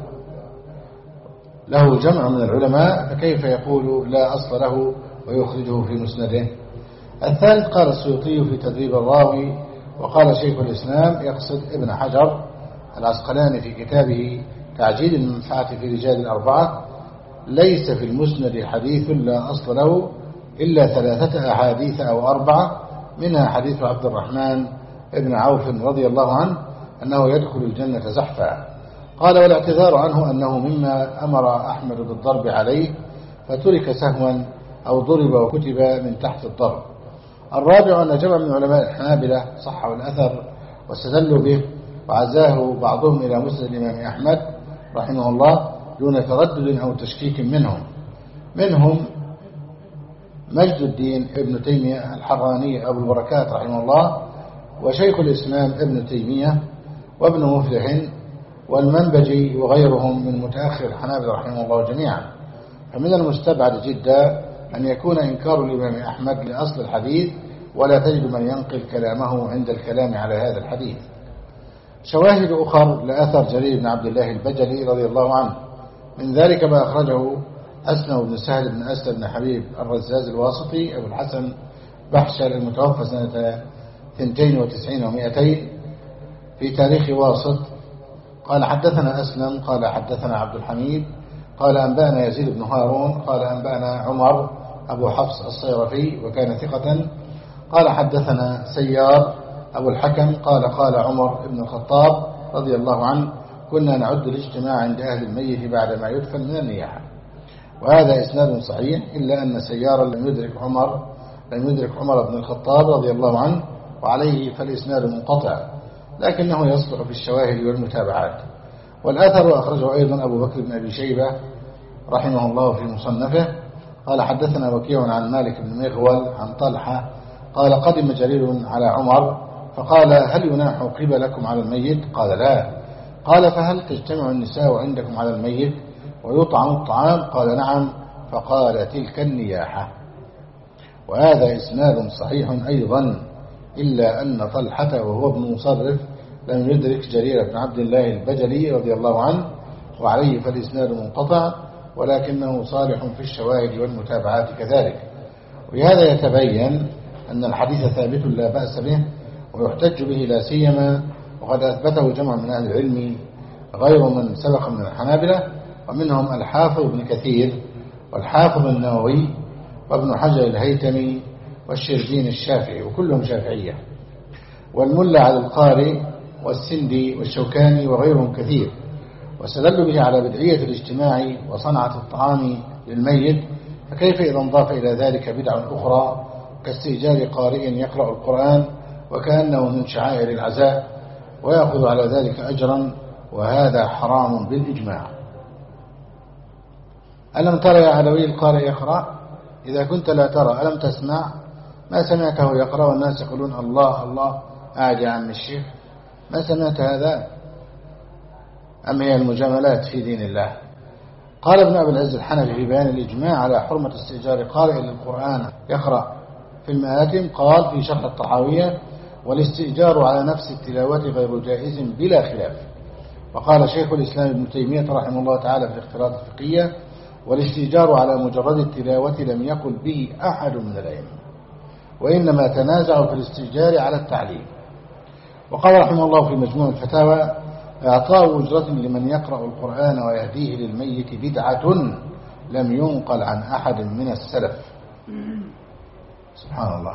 [SPEAKER 1] له جمع من العلماء، فكيف يقول لا أصل له ويخرجه في مسنده؟ الثالث قال السيوطي في تدريب الراوي، وقال شيخ الإسلام يقصد ابن حجر العسقلاني في كتابه تعجيل المنفعة في رجال الأربعة ليس في المسند حديث لا أصل له إلا ثلاثة أحاديث أو أربعة، منها حديث عبد الرحمن ابن عوف رضي الله عنه أنه يدخل الجنة زحفا. قال والاعتذار عنه أنه مما أمر أحمد بالضرب عليه فترك سهوا أو ضرب وكتب من تحت الضرب. الرابع أن جمع من علماء الحنابلة صحوا الأثر واستدلوا به، وعزاه بعضهم إلى مسند الإمام أحمد رحمه الله دون تردد أو تشكيك منهم منهم مجد الدين ابن تيمية الحراني أبو البركات رحمه الله، وشيخ الإسلام ابن تيمية، وابن مفلح والمنبجي وغيرهم من متأخر الحنابلة رحمه الله جميعا. فمن المستبعد جدا أن يكون إنكار الإمام أحمد لأصل الحديث، ولا تجد من ينقل كلامه عند الكلام على هذا الحديث. شواهد أخر لأثر جرير بن عبد الله البجلي رضي الله عنه، من ذلك ما أخرجه أسلم بن سهل بن أسلم بن حبيب الرزاز الواسطي أبو الحسن بحشر المتوفى سنة اثنتين وتسعين ومائتين في تاريخ واسط قال حدثنا أسلم قال حدثنا عبد الحميد قال أنبأنا يزيد بن هارون قال أنبأنا عمر أبو حفص الصيرفي وكان ثقة قال حدثنا سيار أبو الحكم قال قال عمر بن الخطاب رضي الله عنه كنا نعد الاجتماع عند أهل الميت بعد ما يدفن من النياحة. وهذا إسناد صحيح إلا أن سيارا لم يدرك عمر لم يدرك عمر بن الخطاب رضي الله عنه وعليه فالإسناد منقطع لكنه يصلح في الشواهد والمتابعات. والأثر أخرجه أيضا أبو بكر بن أبي شيبة رحمه الله في مصنفه قال حدثنا وكيع عن مالك بن مغول عن طلحة قال قدم جرير على عمر فقال هل يناح قبلكم على الميت؟ قال لا. قال فهل تجتمع النساء عندكم على الميت ويطعم الطعام؟ قال نعم. فقال تلك النياحة. وهذا إسناد صحيح أيضا إلا أن طلحة وهو ابن مصرف لم يدرك جرير بن عبد الله البجلي رضي الله عنه وعليه فالإسناد منقطع ولكنه صالح في الشواهد والمتابعات كذلك. وبهذا يتبين أن الحديث ثابت لا بأس به ويحتج به لا سيما وقد أثبته جمع من أهل العلم غير من سبق من الحنابلة ومنهم الحافظ بن كثير والحافظ النووي وابن حجر الهيتمي والشربين الشافعي وكلهم شافعية والملا على القاري والسندي والشوكاني وغيرهم كثير واستدلوا به على بدعية الاجتماع وصنعة الطعام للميت. فكيف إذا انضاف إلى ذلك بدع أخرى كاستئجار قارئ يقرأ القرآن وكأنه من شعائر العزاء ويأخذ على ذلك أجرا وهذا حرام بالإجماع. ألم ترى يا علوي القارئ يقرأ؟ إذا كنت لا ترى ألم تسمع؟ ما سمعته يقرأ والناس يقولون الله الله قاعد يا عم الشيخ؟ ما سمعت هذا؟ أم هي المجاملات في دين الله؟ قال ابن أبي العز الحنفي في بيان الإجماع على حرمة استئجار قارئ للقرآن يقرأ في المآتم قال في شرح الطحاوية والاستئجار على نفس التلاوة غير جائز بلا خلاف. وقال شيخ الإسلام ابن تيمية رحمه الله تعالى في الاختلاط الفقهية والاستئجار على مجرد التلاوة لم يقل به أحد من الأئمة وإنما تنازعوا في الاستئجار على التعليم. وقال رحمه الله في مجموع الفتاوى إعطاء أجرة لمن يقرأ القرآن ويهديه للميت بدعة لم ينقل عن أحد من السلف. سبحان الله.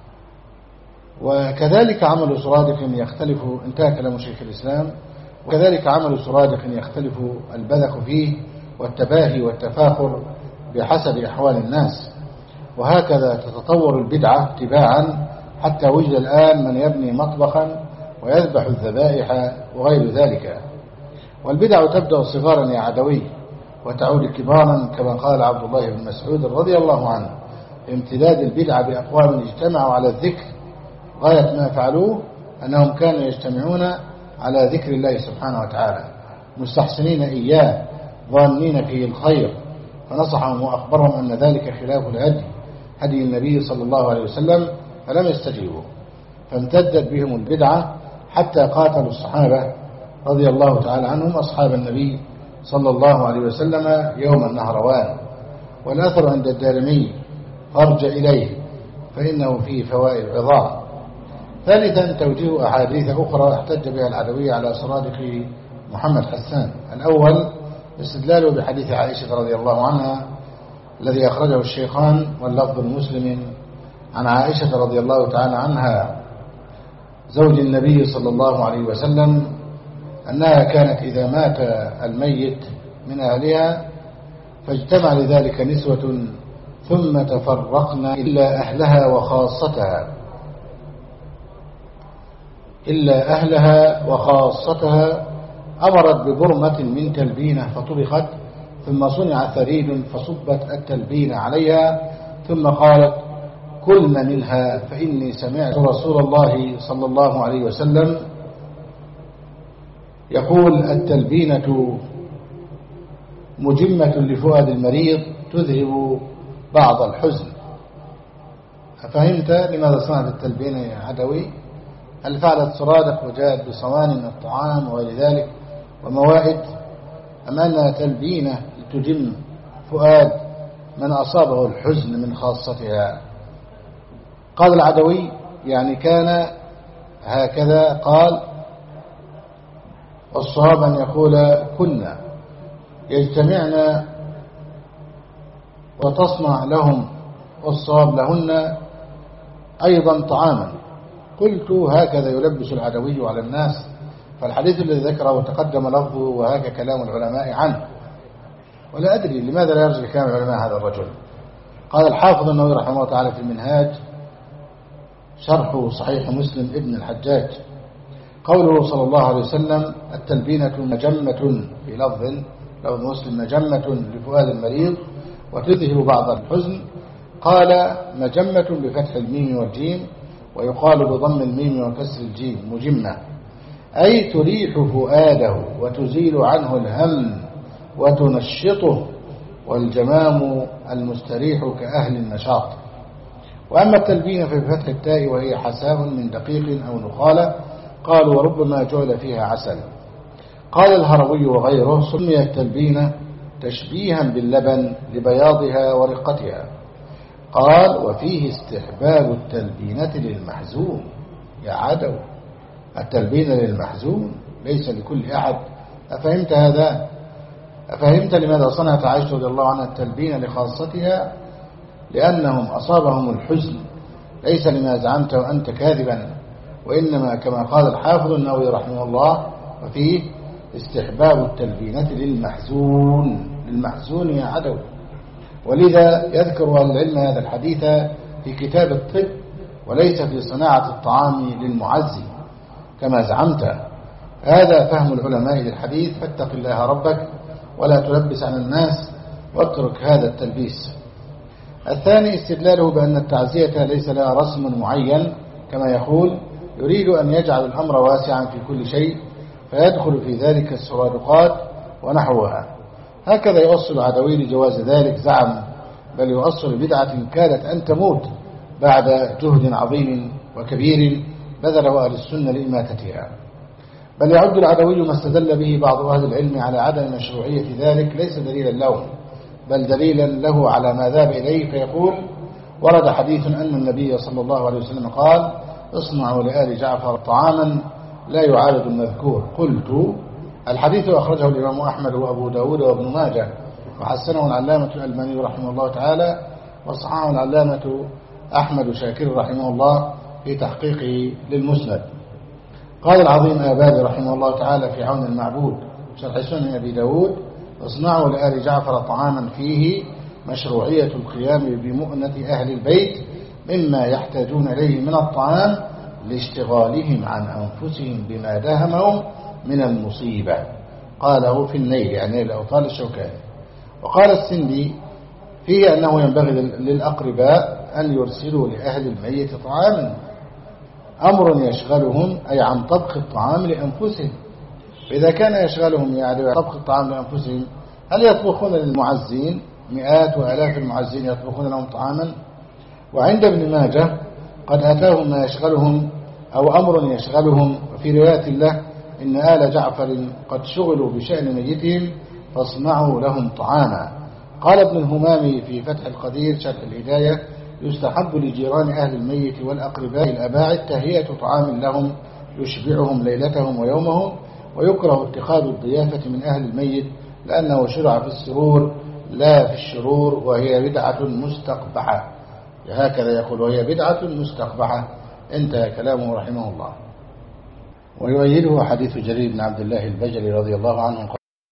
[SPEAKER 1] وكذلك عمل سرادق يختلف انتهى كلام شيخ الإسلام وكذلك عمل سرادق يختلف البذخ فيه والتباهي والتفاخر بحسب أحوال الناس. وهكذا تتطور البدعة اتباعا حتى وجد الآن من يبني مطبخا ويذبح الذبائح وغير ذلك. والبدع تبدأ صغارا يا عدوي وتعود كبارا كما قال عبد الله بن مسعود رضي الله عنه امتداد البدعة بأقوام اجتمعوا على الذكر غاية ما فعلوه أنهم كانوا يجتمعون على ذكر الله سبحانه وتعالى مستحسنين إياه ظانين فيه الخير فنصحهم وأخبرهم أن ذلك خلاف الهدي هدي النبي صلى الله عليه وسلم فلم يستجيبوا فامتدت بهم البدعة حتى قاتلوا الصحابة رضي الله تعالى عنهم أصحاب النبي صلى الله عليه وسلم يوم النهروان. والأثر عند الدارمي فارجع إليه فإنه فيه فوائد عظام. ثالثا توجيه أحاديث أخرى احتج بها العدوية على صرادق محمد حسان. الأول استدلاله بحديث عائشة رضي الله عنها الذي أخرجه الشيخان واللفظ المسلم عن عائشة رضي الله تعالى عنها زوج النبي صلى الله عليه وسلم أنها كانت إذا مات الميت من أهلها فاجتمع لذلك نسوة ثم تفرقنا إلا أهلها وخاصتها إلا أهلها وخاصتها أمرت ببرمة من تلبينة فطبخت ثم صنع ثريد فصبت التلبينة عليها ثم قالت كلنا منها فإني سمعت رسول الله صلى الله عليه وسلم يقول التلبينة مجمة لفؤاد المريض تذهب بعض الحزن. فهمت لماذا صنعت التلبينة يا عدوي؟ هل فعلت سرادق وجاءت بصواني من الطعام وغير ذلك وموائد أم أنها تلبينة لتجم فؤاد من أصابه الحزن من خاصتها؟ قال العدوي يعني كان هكذا قال. والصواب أن يقول كنا يجتمعن وتصنع لهم، والصواب لهن أيضا طعاما. قلت هكذا يلبس العدوي على الناس، فالحديث الذي ذكره وتقدم لفظه وهكذا كلام العلماء عنه، ولا أدري لماذا لا يرجع كلام العلماء هذا الرجل. قال الحافظ النووي رحمه الله تعالى في المنهاج شرح صحيح مسلم ابن الحجاج قوله صلى الله عليه وسلم التلبينة مجمة، في لفظ لفظ مسلم مجمة لفؤاد المريض وتذهب بعض الحزن. قال مجمة بفتح الميم والجيم، ويقال بضم الميم وكسر الجيم مجمة، أي تريح فؤاده وتزيل عنه الهم وتنشطه، والجمام المستريح كأهل النشاط. وأما التلبينة فبفتح التاء وهي حساء من دقيق أو نخالة، قالوا وربما جعل فيها عسل. قال الهروي وغيره سمي التلبينة تشبيها باللبن لبياضها ورقتها. قال وفيه استحباب التلبينة للمحزون. يا عدو، التلبينة للمحزون ليس لكل أحد. أفهمت هذا؟ أفهمت لماذا صنعت عائشة رضي الله عنها التلبينة لخاصتها؟ لأنهم أصابهم الحزن، ليس لما زعمت وأنت كاذبا، وإنما كما قال الحافظ النووي رحمه الله وفيه استحباب التلبينة للمحزون. للمحزون يا عدو. ولذا يذكر أهل العلم هذا الحديث في كتاب الطب، وليس في صناعة الطعام للمعزي كما زعمت. هذا فهم العلماء للحديث، فاتق الله ربك ولا تلبس على الناس واترك هذا التلبيس. الثاني استدلاله بأن التعزية ليس لها رسم معين كما يقول، يريد أن يجعل الأمر واسعا في كل شيء، فيدخل في ذلك السرادقات ونحوها. هكذا يؤصل عدوي لجواز ذلك زعم، بل يؤصل بدعة كادت أن تموت بعد جهد عظيم وكبير بذله أهل السنة لإماتتها. بل يعد العدوي ما استدل به بعض أهل العلم على عدم مشروعية ذلك ليس دليلا لهم، بل دليلا له على ما ذهب إليه. فيقول ورد حديث أن النبي صلى الله عليه وسلم قال اصنعوا لآل جعفر طعاما لا يعارض المذكور. قلت الحديث أخرجه الإمام أحمد وأبو داود وابن ماجه، وحسنه العلامة الألباني رحمه الله تعالى، وصححه العلامة أحمد شاكر رحمه الله في تحقيقه للمسند. قال العظيم آبادي رحمه الله تعالى في عون المعبود شرح سنن أبي داود اصنعوا لآل جعفر طعاما فيه مشروعية القيام بمؤنة أهل البيت مما يحتاجون إليه من الطعام لاشتغالهم عن أنفسهم بما داهمهم من المصيبة. قاله في النيل يعني الأوطال الشوكاني. وقال السندي فيه أنه ينبغي للأقرباء أن يرسلوا لأهل الميت طعاما، أمر يشغلهم أي عن طبخ الطعام لأنفسهم. فإذا كان يشغلهم يعني طبخ الطعام لأنفسهم، هل يطبخون للمعزين؟ مئات وآلاف المعزين يطبخون لهم طعاما. وعند ابن ماجه قد أتاهم ما يشغلهم أو أمر يشغلهم، وفي رواية الله إن آل جعفر قد شغلوا بشأن ميتهم فاصنعوا لهم طعاما. قال ابن الهمامي في فتح القدير شرح الهداية يستحب لجيران أهل الميت والأقرباء الأباعد تهيئة طعام لهم يشبعهم ليلتهم ويومهم، ويكره اتخاذ الضيافة من أهل الميت لأنه شرع في السرور لا في الشرور، وهي بدعة مستقبحة. هكذا يقول وهي بدعة مستقبحة. انتهى كلامه رحمه الله. ويؤيده حديث جرير بن عبد الله البجلي رضي الله عنه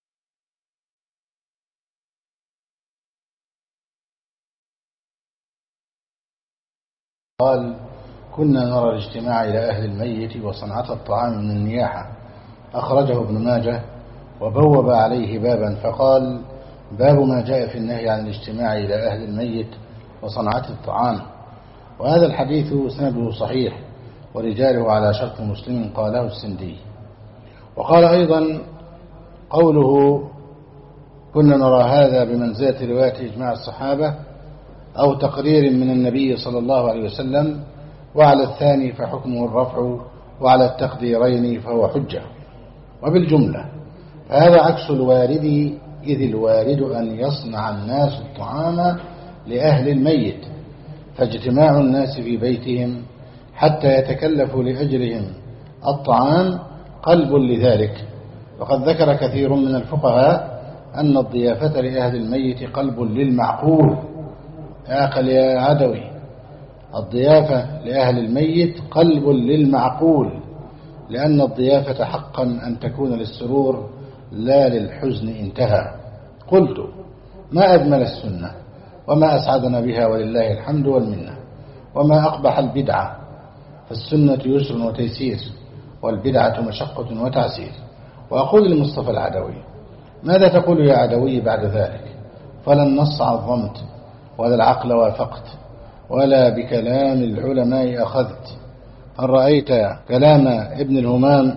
[SPEAKER 1] قال كنا نرى الاجتماع إلى أهل الميت وصنعة الطعام من النياحة. أخرجه ابن ماجه وبوب عليه بابا فقال باب ما جاء في النهي عن الاجتماع إلى أهل الميت وصنعة الطعام. وهذا الحديث سنده صحيح ورجاله على شرط مسلم قاله السندي. وقال أيضا قوله كنا نرى هذا بمنزلة رواية إجماع الصحابة أو تقرير من النبي صلى الله عليه وسلم، وعلى الثاني فحكمه الرفع، وعلى التقديرين فهو حجة. وبالجملة فهذا عكس الوارد، إذ الوارد أن يصنع الناس الطعام لأهل الميت، فاجتماع الناس في بيتهم حتى يتكلفوا لأجلهم الطعام قلب لذلك. وقد ذكر كثير من الفقهاء أن الضيافة لأهل الميت قلب للمعقول. أقل يا عدوي، الضيافة لأهل الميت قلب للمعقول، لأن الضيافة حقا أن تكون للسرور لا للحزن. انتهى. قلت: ما أجمل السنة وما أسعدنا بها ولله الحمد والمنة، وما أقبح البدعة، فالسنة يسر وتيسير، والبدعة مشقة وتعسير. وأقول لمصطفى العدوي: ماذا تقول يا عدوي بعد ذلك؟ فلا النص عظمت، ولا العقل وافقت، ولا بكلام العلماء أخذت. هل رأيت كلام ابن الهمام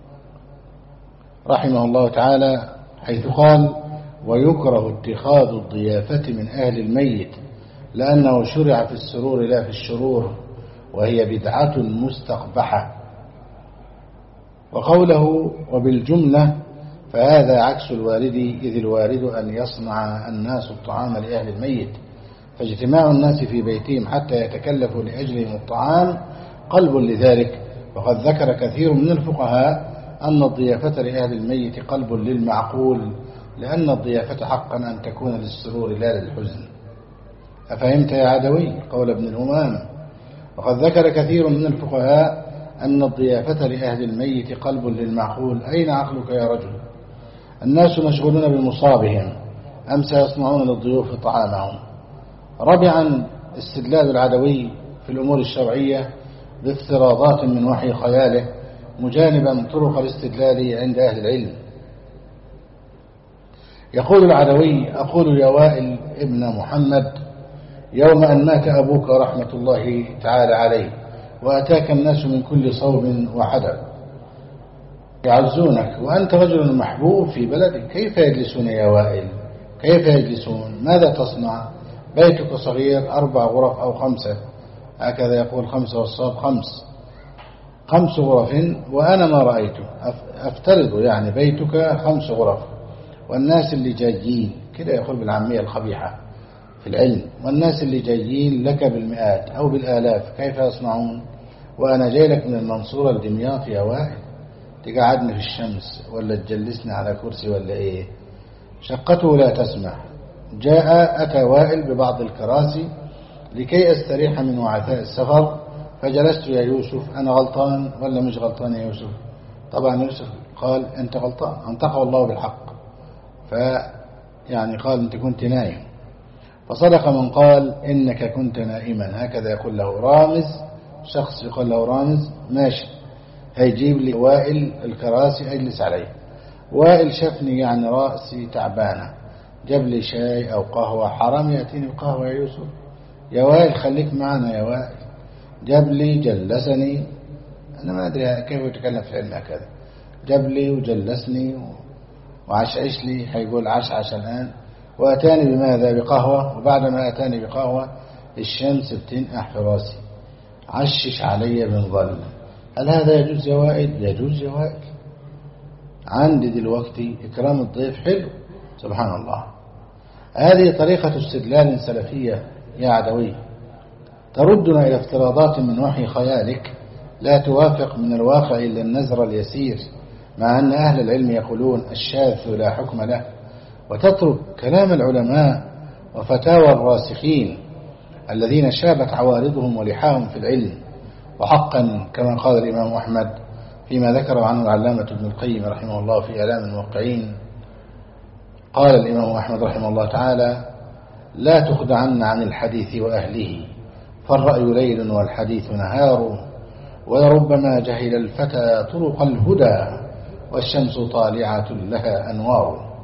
[SPEAKER 1] رحمه الله تعالى حيث قال: ويكره اتخاذ الضيافة من أهل الميت لأنه شرع في السرور لا في الشرور، وهي بدعة مستقبحة. وقوله وبالجملة فهذا عكس الوارد، إذ الوارد أن يصنع الناس الطعام لأهل الميت، فاجتماع الناس في بيتهم حتى يتكلفوا لأجلهم الطعام قلب لذلك. وقد ذكر كثير من الفقهاء أن الضيافة لأهل الميت قلب للمعقول، لأن الضيافة حقا أن تكون للسرور لا للحزن. أفهمت يا عدوي قول ابن الهمام؟ وقد ذكر كثير من الفقهاء أن الضيافة لأهل الميت قلب للمعقول. أين عقلك يا رجل؟ الناس مشغولون بمصابهم، أم سيصنعون للضيوف طعامهم. رابعا: استدلال العدوي في الأمور الشرعية بافتراضات من وحي خياله، مجانبا طرق الاستدلال عند أهل العلم. يقول العدوي: أقول يا وائل ابن محمد، يوم أن مات أبوك رحمة الله تعالى عليه، وأتاك الناس من كل صوب وحدب يعزونك، وأنت رجل محبوب في بلدك، كيف يجلسون يا وائل؟ كيف يجلسون؟ ماذا تصنع؟ بيتك صغير، أربع غرف أو خمسة، هكذا يقول خمسة والصواب خمس، خمس غرف، وأنا ما رأيته. أفترض يعني بيتك خمس غرف، والناس اللي جايين كده، يقول بالعامية الخبيحة في العلم، والناس اللي جايين لك بالمئات أو بالآلاف، كيف يصنعون؟ وأنا جاي لك من المنصورة لدمياط يا وائل، تقعدني في الشمس ولا تجلسني على كرسي ولا إيه؟ شقته لا تسمح. جاء أتى وائل ببعض الكراسي لكي أستريح من وعثاء السفر، فجلست يا يوسف، أنا غلطان ولا مش غلطان يا يوسف؟ طبعا يوسف قال: أنت غلطان، أنطقه الله بالحق. فيعني قال: أنت كنت نايم. فصدق من قال: إنك كنت نائما. هكذا يقول له رامز، شخص يقول له رامز ماشي، هيجيب لي وائل الكراسي أجلس عليه. وائل شافني يعني رأسي تعبانة، جاب لي شاي أو قهوة، حرام يأتيني القهوة يا يوسف؟ يا وائل خليك معنا يا وائل. جاب لي جلسني، أنا ما أدري كيف يتكلم في العلم هكذا، جاب لي وجلسني وعشعش لي، هيقول عشعش الآن، وأتاني بماذا؟ بقهوة. وبعدما أتاني بقهوة الشمس بتنقح في راسي، عشش علي بنظل. هل هذا يجوز يا وائل؟ يجوز يا وائل. عندي دلوقتي إكرام الضيف حلو، سبحان الله. هذه طريقة استدلال سلفية يا عدوي، تردنا إلى افتراضات من وحي خيالك لا توافق من الواقع إلا النزر اليسير، مع أن أهل العلم يقولون الشاذ لا حكم له، وتترك كلام العلماء وفتاوى الراسخين الذين شابت عوارضهم ولحاهم في العلم. وحقا كما قال الإمام أحمد فيما ذكر عنه العلامة ابن القيم رحمه الله في إعلام الموقعين، قال الإمام أحمد رحمه الله تعالى: لا تخدعن عن الحديث وأهله، فالرأي ليل والحديث نهار، ولربما جهل الفتى طرق الهدى، والشمس طالعة لها أنوار.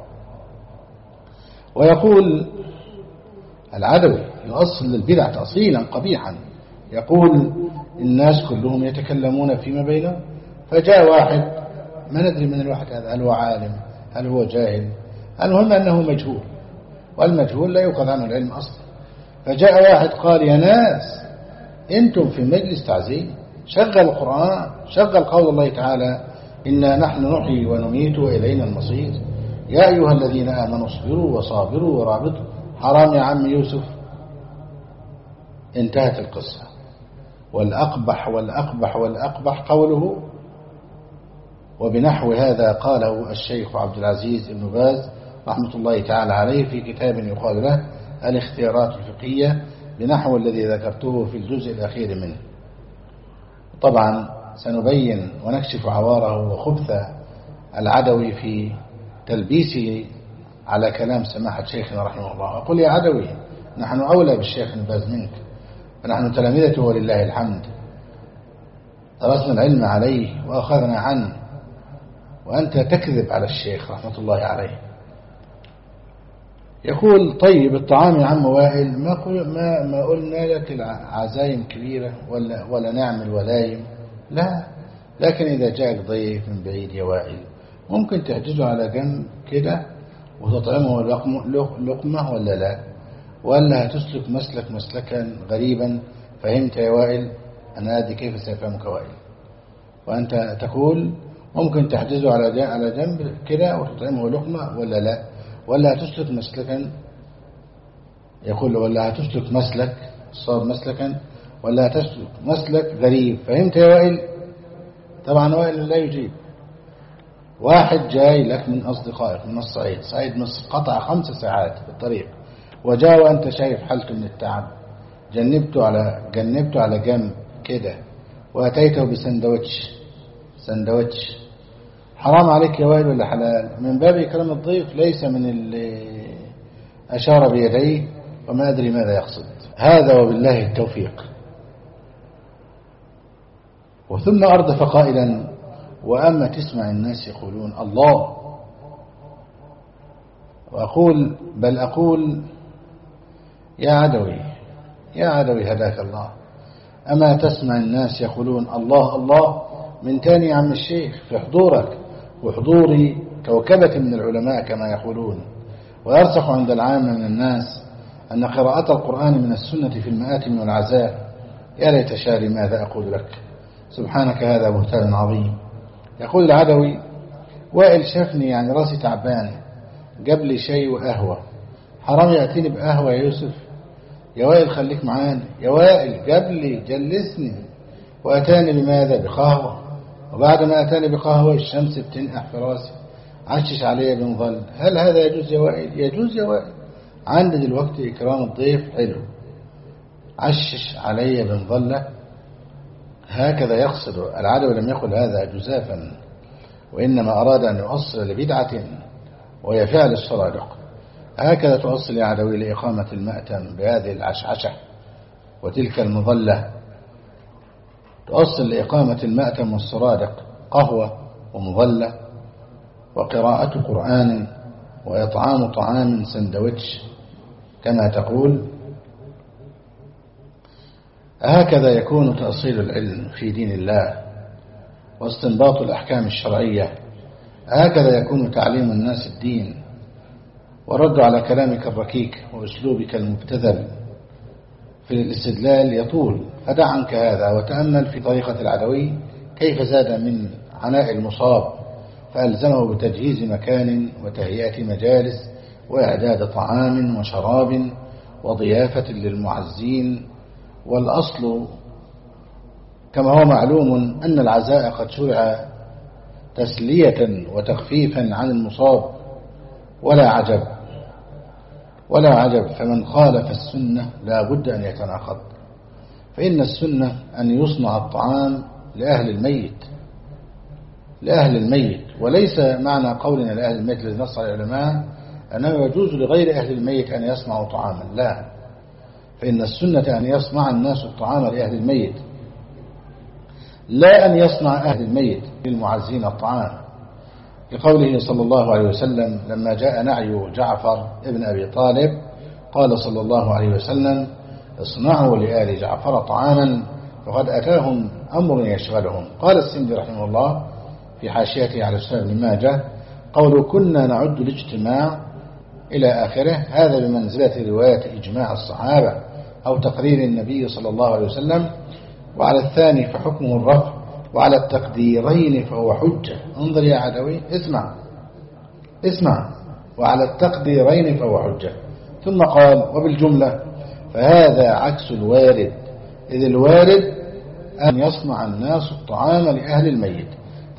[SPEAKER 1] ويقول العدوي يؤصل للبدع تأصيلا قبيحا، يقول: الناس كلهم يتكلمون فيما بينهم، فجاء واحد ما ندري من الواحد هذا، هل هو عالم، هل هو جاهل، المهم أنه مجهول، والمجهول لا يؤخذ عنه العلم أصلا. فجاء واحد قال: يا ناس أنتم في مجلس تعزيم، شغل القرآن، شغل قول الله تعالى: إنا نحن نحيي ونميت وإلينا المصير، يا أيها الذين آمنوا اصبروا وصابروا ورابطوا. حرام يا عم يوسف. انتهت القصة. والأقبح والأقبح والأقبح قوله: وبنحو هذا قاله الشيخ عبد العزيز بن باز رحمة الله تعالى عليه في كتاب يقال له الاختيارات الفقهية بنحو الذي ذكرته في الجزء الأخير منه. طبعا سنبين ونكشف عواره وخبث العدوي في تلبيسه على كلام سماحة شيخنا رحمه الله. أقول يا عدوي نحن أولى بالشيخ بن باز منك، ونحن تلامذته ولله الحمد، درسنا العلم عليه وأخذنا عنه، وأنت تكذب على الشيخ رحمة الله عليه. يقول طيب الطعام يا عم وائل ما ما ما قلنا لك العزايم كبيرة ولا ولا نعمل ولايم، لا، لكن إذا جاءك ضيف من بعيد يا وائل ممكن تحجزه على جنب كده وتطعمه لقمة ولا لا، ولا هتسلك مسلك مسلكا غريبا. فهمت يا وائل؟ أنا أدري كيف سيفهمك وائل. وأنت تقول ممكن تحجزه على على جنب كده وتطعمه لقمة ولا لا، ولا هتسلك مسلكا. يقول ولا هتسلك مسلك صار مسلكا ولا هتسلك مسلك غريب. فهمت يا وائل؟ طبعا وائل لا يجيب. واحد جاي لك من أصدقائك من الصعيد، صعيد مصر، قطع خمس ساعات في الطريق، وجاء وأنت شايف حالته من التعب، جنبته على جنبته على جنب كده وأتيته بسندوتش سندوتش حرام عليك يا وائل ولا حلال؟ من باب إكرام الضيف، ليس من اللي أشار بيديه وما أدري ماذا يقصد. هذا وبالله التوفيق. وثم أردف قائلا وأما تسمع الناس يقولون الله، وأقول بل أقول يا عدوي يا عدوي هداك الله، أما تسمع الناس يقولون الله الله من تاني يا عم الشيخ في حضورك وحضور كوكبة من العلماء كما يقولون. ويرسخ عند العامة من الناس أن قراءة القرآن من السنة في المآتم والعزاء. يا ليت شاري ماذا أقول لك، سبحانك هذا بهتان عظيم. يقول العدوي وائل شافني يعني راسي تعبان، جاب لي شاي وقهوة، حرام يأتيني بقهوة يا يوسف؟ يا وائل خليك معانا يا وائل، جاب لي جلسني وأتاني بماذا؟ بقهوة، وبعد ما أتاني بقهوة الشمس بتنقح في راسي، عشش علي بنظل. هل هذا يجوز يا وائل؟ يجوز يا وائل. عند دلوقتي إكرام الضيف حلو، عشش علي بنظل. هكذا يقصد العدو. لم يقل هذا جزافا، وإنما أراد أن يؤصل لبدعة وهي فعل الصرادق. هكذا تؤصل يا عدوي لإقامة المأتم بهذه العشعشة وتلك المظلة. تؤصل لإقامة المأتم والصرادق قهوة ومظلة وقراءة قرآن وإطعام طعام سندوتش كما تقول. هكذا يكون تأصيل العلم في دين الله واستنباط الأحكام الشرعية. هكذا يكون تعليم الناس الدين ورد على كلامك الركيك وأسلوبك المبتذل في الاستدلال يطول. فدع عنك هذا وتأمل في طريقة العدوي كيف زاد من عناء المصاب، فألزمه بتجهيز مكان وتهيئة مجالس وإعداد طعام وشراب وضيافة للمعزين. والأصل كما هو معلوم أن العزاء قد شرع تسلية وتخفيفا عن المصاب، ولا عجب ولا عجب فمن خالف السنة لا بد أن يتناقض. فإن السنة أن يصنع الطعام لأهل الميت لأهل الميت وليس معنى قولنا لأهل الميت الذي نص على العلماء أنه يجوز لغير أهل الميت أن يصنعوا طعاما، لا، فإن السنة أن يصنع الناس الطعام لأهل الميت، لا أن يصنع أهل الميت للمعزين الطعام. لقوله صلى الله عليه وسلم لما جاء نعي جعفر ابن أبي طالب قال صلى الله عليه وسلم اصنعوا لآل جعفر طعاما فقد أتاهم أمر يشغلهم. قال السندي رحمه الله في حاشيته على سنن ابن ماجه قولوا كنا نعد الاجتماع إلى آخره، هذا بمنزلة رواية إجماع الصحابة أو تقرير النبي صلى الله عليه وسلم. وعلى الثاني فحكمه الرفع، وعلى التقديرين فهو حجة. انظر يا عدوي، اسمع اسمع وعلى التقديرين فهو حجة. ثم قال وبالجملة فهذا عكس الوارد، إذ الوارد أن يصنع الناس الطعام لأهل الميت،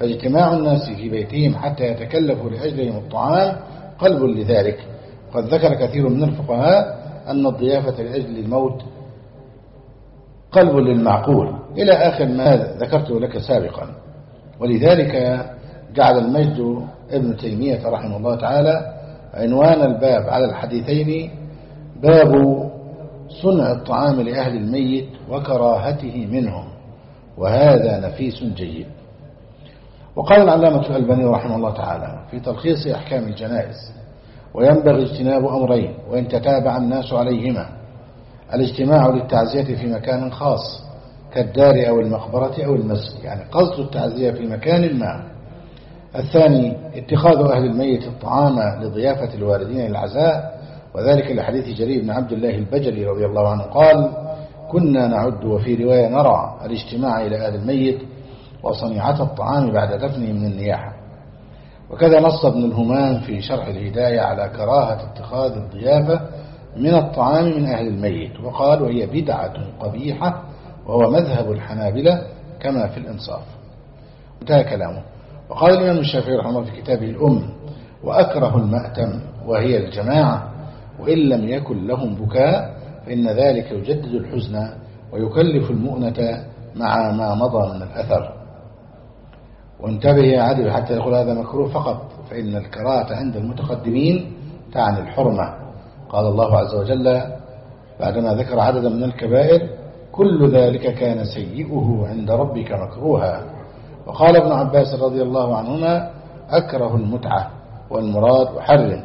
[SPEAKER 1] فاجتماع الناس في بيتهم حتى يتكلفوا لأجلهم الطعام قلب لذلك. قد ذكر كثير من الفقهاء أن الضيافة لأجل الموت قلب للمعقول إلى آخر ما ذكرته لك سابقا. ولذلك جعل المجد ابن تيمية رحمه الله تعالى عنوان الباب على الحديثين باب صنع الطعام لأهل الميت وكراهته منهم، وهذا نفيس جيد. وقال العلامة الألباني رحمه الله تعالى في تلخيص أحكام الجنائز: وينبغي اجتناب أمرين وإن تتابع الناس عليهما: الاجتماع للتعزية في مكان خاص كالدار أو المقبرة أو المسجد، يعني قصد التعزية في مكان ما. الثاني اتخاذ أهل الميت الطعام لضيافة الواردين للعزاء، وذلك لحديث جرير بن عبد الله البجلي رضي الله عنه قال: كنا نعد وفي رواية نرى الاجتماع إلى أهل الميت وصنيعة الطعام بعد دفنه من النياحة. وكذا نص ابن الهمام في شرح الهداية على كراهة اتخاذ الضيافة من الطعام من أهل الميت، وقال: وهي بدعة قبيحة وهو مذهب الحنابلة كما في الإنصاف. انتهى كلامه. وقال الإمام الشافعي رحمه الله في كتابه الأم: وأكره المأتم وهي الجماعة وإن لم يكن لهم بكاء، فإن ذلك يجدد الحزن ويكلف المؤنة مع ما مضى من الأثر. وانتبه يا عدل حتى يقول هذا مكروه فقط، فإن الكراهة عند المتقدمين تعني الحرمة. قال الله عز وجل بعدما ذكر عددا من الكبائر: كل ذلك كان سيئه عند ربك مكروها. وقال ابن عباس رضي الله عنهما: أكره المتعة والمراد حرم.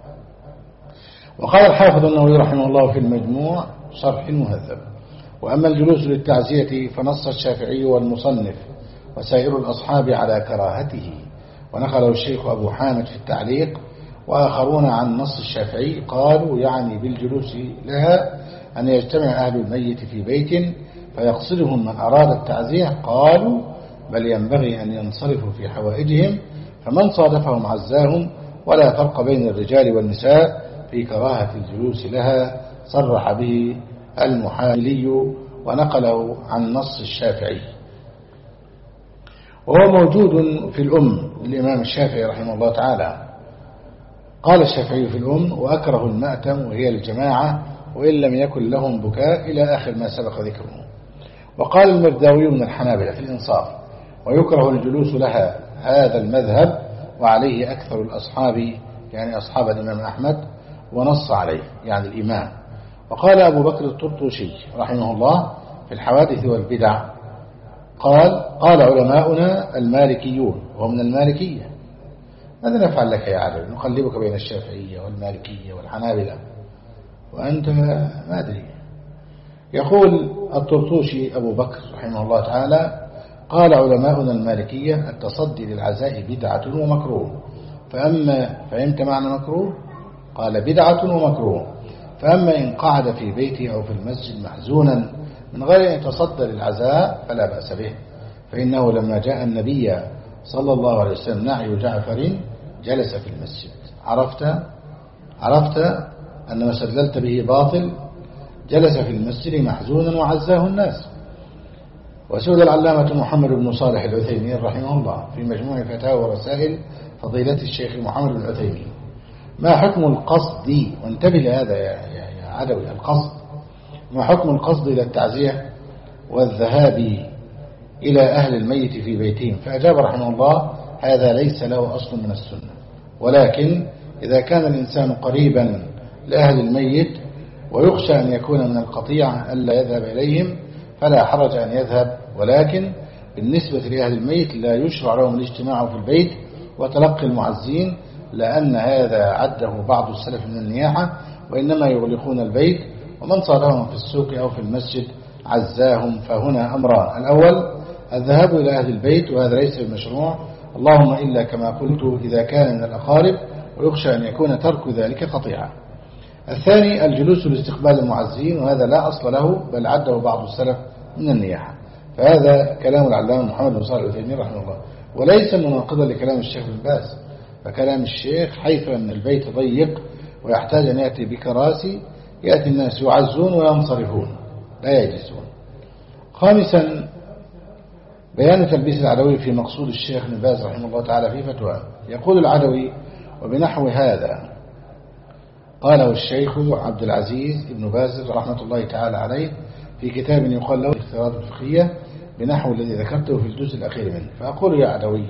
[SPEAKER 1] وقال الحافظ النووي رحمه الله في المجموع شرح المهذب: وأما الجلوس للتعزية فنص الشافعي والمصنف وسائر الأصحاب على كراهته، ونقله الشيخ أبو حامد في التعليق. وآخرون عن نص الشافعي قالوا يعني بالجلوس لها أن يجتمع أهل الميت في بيت فيقصدهم من أراد التعزية. قالوا بل ينبغي أن ينصرفوا في حوائجهم، فمن صادفهم عزاهم، ولا فرق بين الرجال والنساء في كراهة الجلوس لها، صرح به المحاملي ونقله عن نص الشافعي. وهو موجود في الأم للإمام الشافعي رحمه الله تعالى. قال الشافعي في الأم: وأكره المأتم وهي الجماعة وإن لم يكن لهم بكاء، إلى آخر ما سبق ذكره. وقال المرداوي من الحنابلة في الإنصاف: ويكره الجلوس لها، هذا المذهب وعليه أكثر الأصحاب، يعني أصحاب الإمام أحمد، ونص عليه يعني الإمام. وقال أبو بكر الطرطوشي رحمه الله في الحوادث والبدع قال: قال علماؤنا المالكيون، ومن المالكية. ماذا نفعل لك يا عدل؟ نقلبك بين الشافعية والمالكية والحنابلة وأنت ما أدري. يقول الطرطوشي أبو بكر رحمه الله تعالى: قال علماؤنا المالكية: التصدي للعزاء بدعة ومكروه. فأما فهمت معنى مكروه؟ قال: بدعة ومكروه. فأما إن قعد في بيته أو في المسجد محزونا من غير أن يتصدى للعزاء فلا بأس به، فإنه لما جاء النبي صلى الله عليه وسلم نعي جعفر جلس في المسجد. عرفت عرفت أن ما استدللت به باطل. جلس في المسجد محزونا وعزاه الناس. وسئل العلامة محمد بن صالح العثيمين رحمه الله في مجموع فتاوى ورسائل فضيلة الشيخ محمد بن العثيمين: ما حكم القصد؟ وانتبه لهذا يا يا عدوي، القصد. ما حكم القصد إلى التعزية والذهاب إلى أهل الميت في بيتهم؟ فأجاب رحمه الله: هذا ليس له أصل من السنة، ولكن إذا كان الإنسان قريبا لأهل الميت ويخشى أن يكون من القطيعة ألا يذهب إليهم فلا حرج أن يذهب، ولكن بالنسبة لأهل الميت لا يشرع لهم الاجتماع في البيت وتلقي المعزين، لأن هذا عده بعض السلف من النياحة، وإنما يغلقون البيت، ومن صادهم في السوق أو في المسجد عزاهم. فهنا أمران: الأول الذهاب إلى أهل البيت، وهذا ليس بمشروع، اللهم إلا كما قلت إذا كان من الأقارب ويخشى أن يكون ترك ذلك قطيعة. الثاني الجلوس لاستقبال المعزين، وهذا لا أصل له بل عده بعض السلف من النياحة. فهذا كلام العلامة محمد بن صالح العثيمين رحمه الله، وليس مناقضا لكلام الشيخ بن باز. فكلام الشيخ حيث أن البيت ضيق ويحتاج أن يأتي بكراسي، يأتي الناس يعزون وينصرفون لا يجلسون. خامسا بيان تلبيس العدوي في مقصود الشيخ ابن باز رحمه الله تعالى في فتوى. يقول العدوي: وبنحو هذا قاله الشيخ عبد العزيز ابن باز رحمة الله تعالى عليه في كتاب يقال له الافتراض الفقهية بنحو الذي ذكرته في الجزء الأخير منه. فأقول يا عدوي: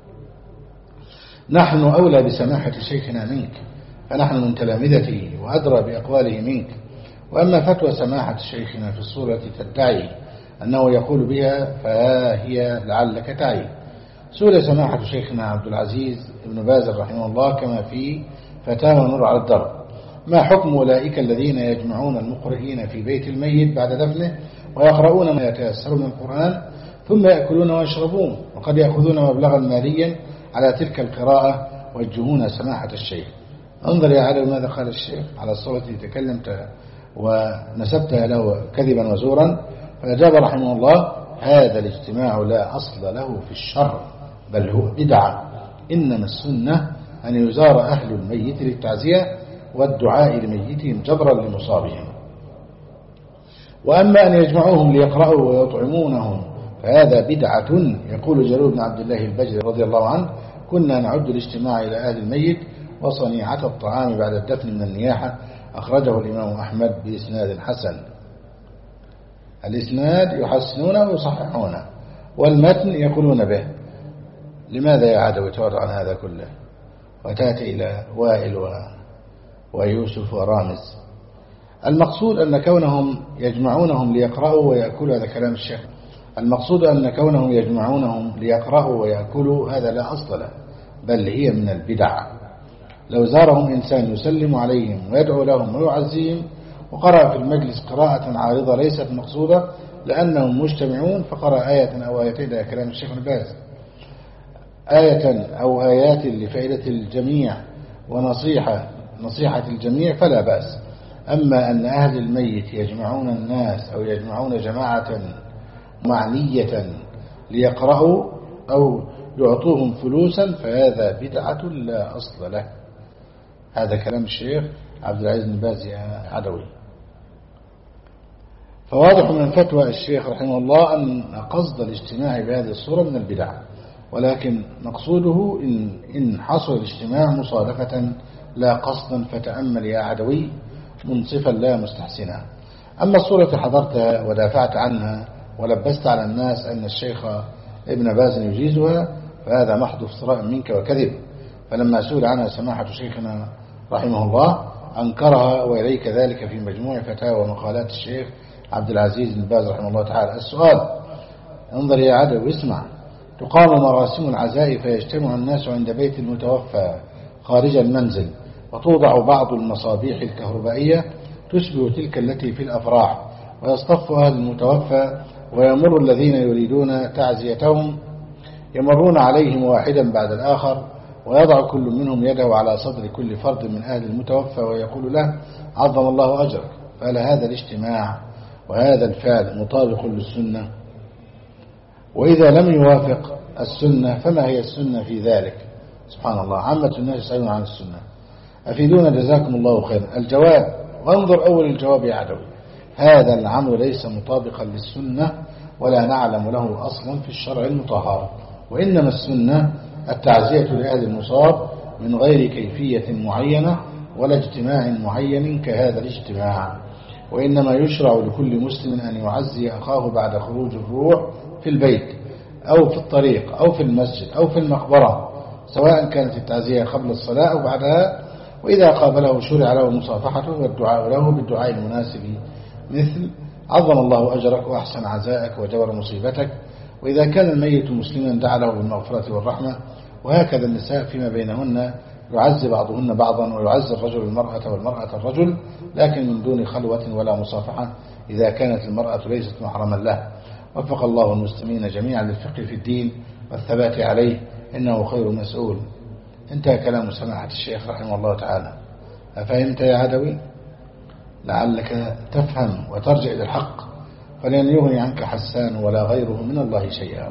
[SPEAKER 1] نحن أولى بسماحة شيخنا منك، فنحن من تلامذته وأدرى بأقواله منك. وأما فتوى سماحة شيخنا في الصورة التي تدعي أنه يقول بها فهي لعلك تعي. سئل سماحة شيخنا عبد العزيز ابن باز رحمه الله كما في فتاوى نور على الدرب: ما حكم أولئك الذين يجمعون المقرئين في بيت الميت بعد دفنه ويقرؤون ما يتيسر من القرآن ثم يأكلون ويشربون، وقد يأخذون مبلغا ماليا على تلك القراءة ويوجهون سماحة الشيخ؟ انظر يا علي ماذا قال الشيخ على الصورة التي تكلمت ونسبتها له كذبا وزورا. فأجاب رحمه الله: هذا الاجتماع لا أصل له في الشرع بل هو بدعة، إنما السنة أن يزار أهل الميت للتعزية والدعاء لميتهم جبرا لمصابهم. وأما أن يجمعوهم ليقرأوا ويطعمونهم فهذا بدعة. يقول جرير بن عبد الله البجلي رضي الله عنه: كنا نعد الاجتماع إلى أهل الميت وصنيعة الطعام بعد الدفن من النياحة. أخرجه الإمام أحمد بإسناد حسن. الإسناد يحسنونه ويصححونه، والمتن يقولون به. لماذا يا عدوي تورع عن هذا كله وتأتي إلى وائل و... ويوسف ورامز؟ المقصود أن كونهم يجمعونهم ليقرأوا ويأكلوا، هذا كلام الشيخ. المقصود أن كونهم يجمعونهم ليقرأوا ويأكلوا هذا لا أصل له، بل هي من البدع. لو زارهم إنسان يسلم عليهم ويدعو لهم ويعزيهم وقرأ في المجلس قراءة عارضة ليست مقصودة لأنهم مجتمعون فقرأ آية أو آيتين، ده كلام الشيخ ابن باز، آية أو آيات لفائدة الجميع ونصيحة نصيحة الجميع فلا بأس. أما أن أهل الميت يجمعون الناس أو يجمعون جماعة معنية ليقرأوا أو يعطوهم فلوسا فهذا بدعة لا أصل له. هذا كلام الشيخ عبد العزيز بن باز عدوي. فواضح من فتوى الشيخ رحمه الله أن قصد الاجتماع بهذه الصورة من البدع، ولكن مقصوده إن, إن حصل الاجتماع مصادفة لا قصدا، فتأمل يا عدوي منصفا لا مستحسنا. أما الصورة التي حضرتها ودافعت عنها ولبست على الناس أن الشيخ ابن باز يجيزها فهذا محض افتراء منك وكذب. فلما سئل عنها سماحة شيخنا رحمه الله أنكرها، وإليك ذلك في مجموع فتاوى ومقالات الشيخ عبد العزيز بن باز رحمه الله تعالى. السؤال: انظر يا عدو اسمع. تقام مراسم العزاء فيجتمع الناس عند بيت المتوفى خارج المنزل، وتوضع بعض المصابيح الكهربائية تشبه تلك التي في الأفراح، ويصطف أهل المتوفى ويمر الذين يريدون تعزيتهم يمرون عليهم واحدا بعد الآخر، ويضع كل منهم يده على صدر كل فرد من أهل المتوفى ويقول له: عظم الله أجرك. فهل هذا الاجتماع وهذا الفعل مطابق للسنة؟ وإذا لم يوافق السنة فما هي السنة في ذلك؟ سبحان الله، عامة الناس يسألون عن السنة. أفيدونا جزاكم الله خير. الجواب: وانظر أول الجواب يا عدوي، هذا العمل ليس مطابقا للسنة ولا نعلم له أصلا في الشرع المطهر، وإنما السنة التعزية لأهل المصاب من غير كيفية معينة ولا اجتماع معين كهذا الاجتماع، وإنما يشرع لكل مسلم أن يعزي أخاه بعد خروج الروح في البيت أو في الطريق أو في المسجد أو في المقبرة، سواء كانت التعزية قبل الصلاة أو بعدها. وإذا قابله شرع له مصافحته والدعاء له بالدعاء المناسب، مثل: عظم الله أجرك وأحسن عزاءك وجبر مصيبتك. وإذا كان الميت مسلما دعا له بالمغفرة والرحمة. وهكذا النساء فيما بينهن يعزي بعضهن بعضا، ويعزي الرجل المرأة والمرأة الرجل، لكن من دون خلوة ولا مصافحة إذا كانت المرأة ليست محرما له. وفق الله المسلمين جميعا للفقه في الدين والثبات عليه، إنه خير مسؤول. انتهى كلام سماحة الشيخ رحمه الله تعالى. أفهمت يا عدوي؟ لعلك تفهم وترجع إلى الحق، فلن يغني عنك حسان ولا غيره من الله شيئا.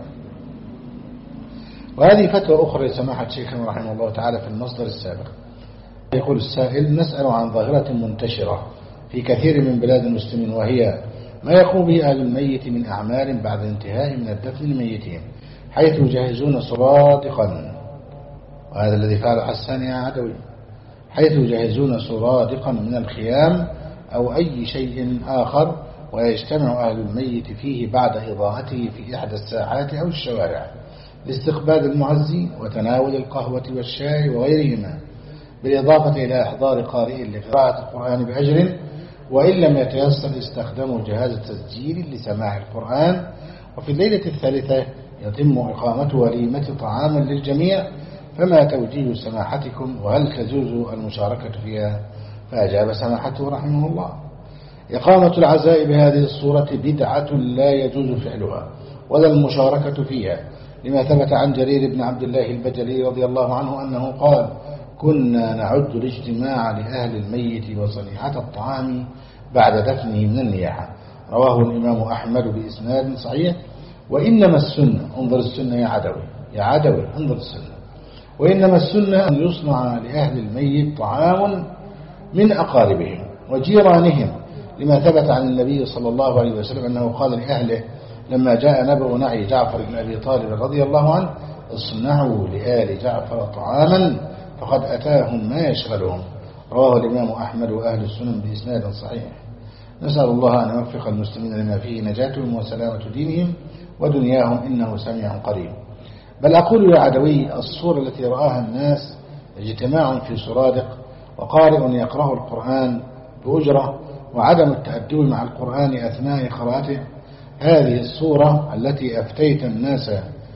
[SPEAKER 1] وهذه فتوى أخرى لسماحة شيخنا رحمه الله تعالى في المصدر السابق. يقول السائل: نسأل عن ظاهرة منتشرة في كثير من بلاد المسلمين، وهي ما يقوم به أهل الميت من أعمال بعد انتهاء من الدفن لميتهم، حيث يجهزون سرادقا، وهذا الذي فعل حسان يا عدوي، حيث يجهزون سرادقا من الخيام أو أي شيء آخر، ويجتمع أهل الميت فيه بعد إضاءته في إحدى الساحات أو الشوارع لاستقبال المعزي وتناول القهوة والشاي وغيرهما، بالإضافة إلى إحضار قارئ لقراءة القرآن بأجر، وإن لم يتيسر استخدموا جهاز تسجيل لسماع القرآن. وفي الليلة الثالثة يتم إقامة وليمة طعام للجميع، فما توجيه سماحتكم، وهل تجوز المشاركة فيها؟ فأجاب سماحته رحمه الله: إقامة العزاء بهذه الصورة بدعة لا يجوز فعلها ولا المشاركة فيها، لما ثبت عن جرير بن عبد الله البجلي رضي الله عنه أنه قال: كنا نعد الاجتماع لأهل الميت وصنيعة الطعام بعد دفنه من النياحة. رواه الإمام أحمد بإسناد صحيح. وإنما السنة، انظر السنة يا عدوي يا عدوي انظر السنة، وإنما السنة أن يصنع لأهل الميت طعام من أقاربهم وجيرانهم، لما ثبت عن النبي صلى الله عليه وسلم أنه قال لأهله لما جاء نبأ نعي جعفر بن أبي طالب رضي الله عنه: اصنعوا لآل جعفر طعاما فقد أتاهم ما يشغلهم. رواه الإمام أحمد وأهل السنن بإسناد صحيح. نسأل الله أن يوفق المسلمين لما فيه نجاتهم وسلامة دينهم ودنياهم، إنه سميع قريب. بل أقول يا عدوي: الصورة التي رآها الناس اجتماع في سرادق وقارئ يقرأ القرآن بأجرة وعدم التأدب مع القرآن أثناء قراءته، هذه الصورة التي أفتيت الناس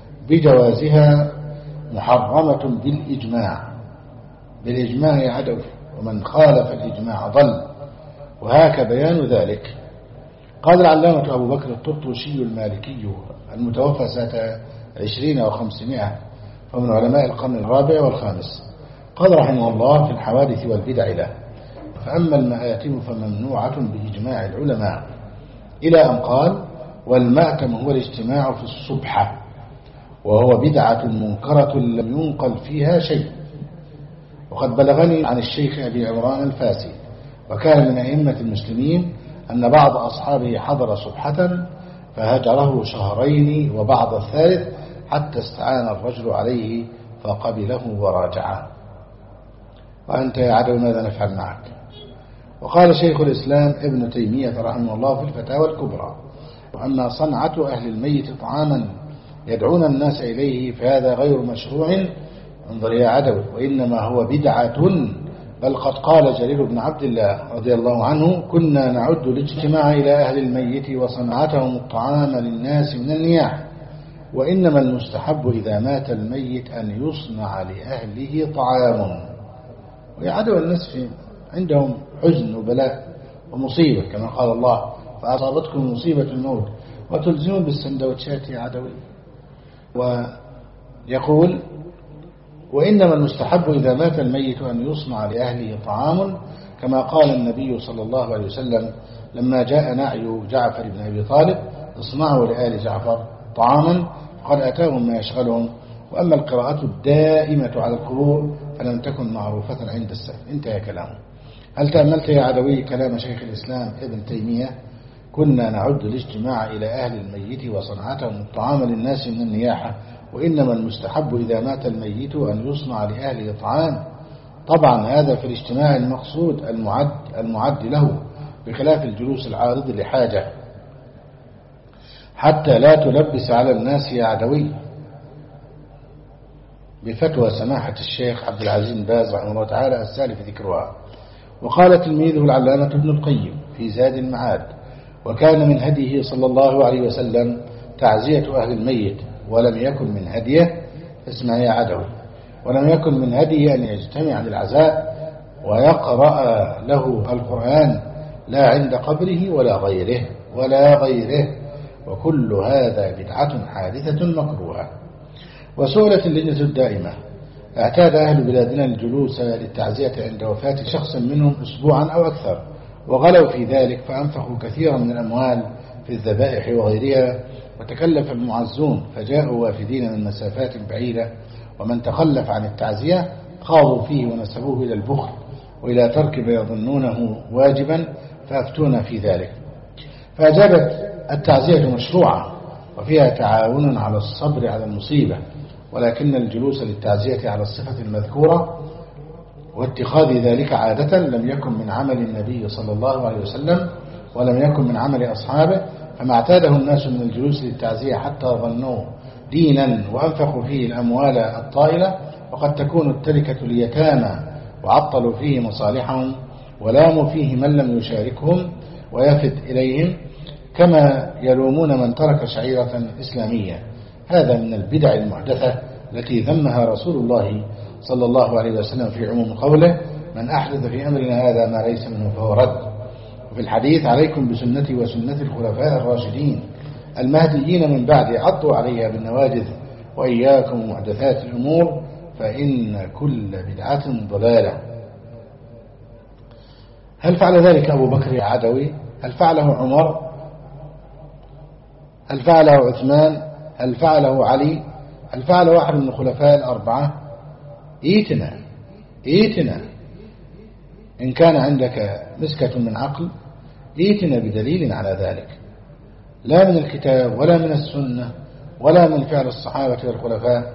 [SPEAKER 1] بجوازها محرمة بالإجماع بالإجماع يا عدوي، ومن خالف الإجماع ضل، وهاك بيان ذلك. قال العلامة أبو بكر الطرطوشي المالكي المتوفى سنة عشرين وخمسمائة، ومن علماء القرن الرابع والخامس، قال رحمه الله في الحوادث والبدع له: فأما المآتم فممنوعة بإجماع العلماء، إلى أن قال: والمأتم هو الاجتماع في الصبحة، وهو بدعة منكرة لم ينقل فيها شيء. وقد بلغني عن الشيخ أبي عمران الفاسي، وكان من أئمة المسلمين، أن بعض أصحابه حضر صبحة فهجره شهرين وبعض الثالث حتى استعان الرجل عليه فقبله وراجعه. وأنت يا عدو ماذا نفعل معك؟ وقال شيخ الإسلام ابن تيمية رحمه الله في الفتاوى الكبرى: وأما صنعة أهل الميت طعاما يدعون الناس إليه فهذا غير مشروع، انظر يا عدو، وإنما هو بدعة، بل قد قال جرير بن عبد الله رضي الله عنه: كنا نعد الاجتماع إلى أهل الميت وصنعتهم الطعام للناس من النياح، وإنما المستحب إذا مات الميت أن يصنع لأهله طعام. ويا عدو الناس عندهم حزن وبلاء ومصيبة، كما قال الله: فأصابتكم مصيبة الموت وتلزمون بالسندوتشات يا عدوي. ويقول: وإنما المستحب إذا مات الميت أن يصنع لأهله طعام، كما قال النبي صلى الله عليه وسلم لما جاء نعي جعفر بن أبي طالب: اصنعوا لآل جعفر طعاما قد أتاهم ما يشغلهم. وأما القراءة الدائمة على القبور فلم تكن معروفة عند السلف. انتهى كلامه. هل تأملت يا عدوي كلام شيخ الإسلام ابن تيمية: كنا نعد الاجتماع إلى أهل الميت وصنعتهم الطعام للناس من النياحة، وإنما المستحب إذا مات الميت أن يصنع لأهله طعام. طبعا هذا في الاجتماع المقصود المعد, المعد له، بخلاف الجلوس العارض لحاجة، حتى لا تلبس على الناس يا عدوي. بفتوى سماحة الشيخ عبد العزيز بن باز رحمه الله تعالى السالف ذكرها. وقال تلميذه العلامة ابن القيم في زاد المعاد: وكان من هديه صلى الله عليه وسلم تعزية أهل الميت، ولم يكن من هديه، اسمع يا عدوي، ولم يكن من هديه أن يجتمع للعزاء ويقرأ له القرآن لا عند قبره ولا غيره ولا غيره، وكل هذا بدعة حادثة مكروهة. وسئلت اللجنة الدائمة: اعتاد أهل بلادنا الجلوس للتعزية عند وفاة شخص منهم أسبوعا أو أكثر، وغلوا في ذلك فأنفقوا كثيرا من الأموال في الذبائح وغيرها، وتكلف المعزون فجاءوا وافدين من مسافات بعيدة، ومن تخلف عن التعزية خاضوا فيه ونسبوه إلى البخل وإلى ترك ما يظنونه واجبا، فأفتونا في ذلك. فأجابت التعزية مشروعة وفيها تعاون على الصبر على المصيبة، ولكن الجلوس للتعزية على الصفة المذكورة واتخاذ ذلك عادة لم يكن من عمل النبي صلى الله عليه وسلم ولم يكن من عمل أصحابه، فما اعتاده الناس من الجلوس للتعزية حتى ظنوه دينا وأنفقوا فيه الأموال الطائلة، وقد تكون التركة اليتامى وعطلوا فيه مصالحهم ولاموا فيه من لم يشاركهم ويفد إليهم، كما يلومون من ترك شعيرة إسلامية. هذا من البدع المحدثة التي ذمها رسول الله صلى الله عليه وسلم في عموم قوله: من أحدث في أمرنا هذا ما ليس منه فهو رد. وفي الحديث: عليكم بسنتي وسنة الخلفاء الراشدين المهديين من بعد عضوا عليها بالنواجذ وإياكم محدثات الأمور فإن كل بدعة ضلالة. هل فعل ذلك أبو بكر عدوي؟ هل فعله عمر؟ هل فعله عثمان؟ هل فعله علي؟ هل فعله واحد من الخلفاء الأربعة؟ ايتنا ايتنا إن كان عندك مسكة من عقل ايتنا بدليل على ذلك، لا من الكتاب ولا من السنة ولا من فعل الصحابة والخلفاء.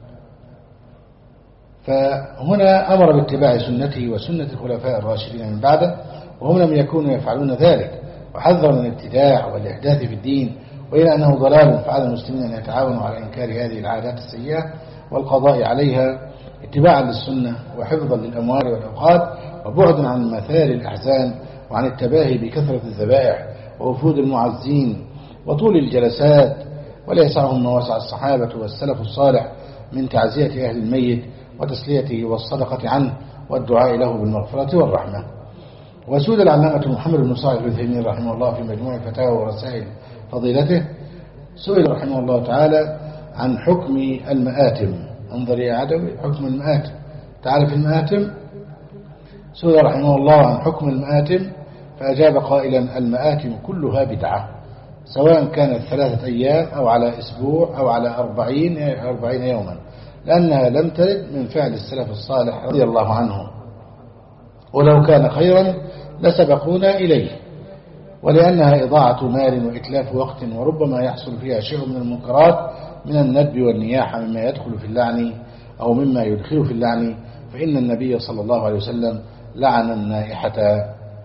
[SPEAKER 1] فهنا أمر باتباع سنته وسنة الخلفاء الراشدين من بعده، وهم لم يكونوا يفعلون ذلك، وحذروا من الابتداع والإحداث في الدين، وإلى أنه ضلال فعل المسلمين أن يتعاونوا على إنكار هذه العادات السيئة والقضاء عليها اتباعا للسنة وحفظا للأموال والأوقات وبعدا عن مثار الأحزان وعن التباهي بكثرة الذبائح ووفود المعزين وطول الجلسات، ولا يسعهم ما وسع الصحابة والسلف الصالح من تعزية أهل الميت وتسليته والصدقة عنه والدعاء له بالمغفرة والرحمة. وسئل العلامة محمد بن صالح العثيمين رحمه الله في مجموع فتاوى ورسائل فضيلته، سئل رحمه الله تعالى عن حكم المآتم. انظر يا عدوي، حكم المآتم، تعرف المآتم؟ سئل رحمه الله عن حكم المآتم فأجاب قائلا: المآتم كلها بدعة، سواء كانت ثلاثة أيام أو على أسبوع أو على أربعين, أربعين يوما، لأنها لم ترد من فعل السلف الصالح رضي الله عنهم، ولو كان خيرا لسبقونا إليه، ولأنها إضاعة مال وإتلاف وقت، وربما يحصل فيها شيء من المنكرات من الندب والنياحة مما يدخل في اللعن أو مما يدخل في اللعن، فإن النبي صلى الله عليه وسلم لعن النائحة.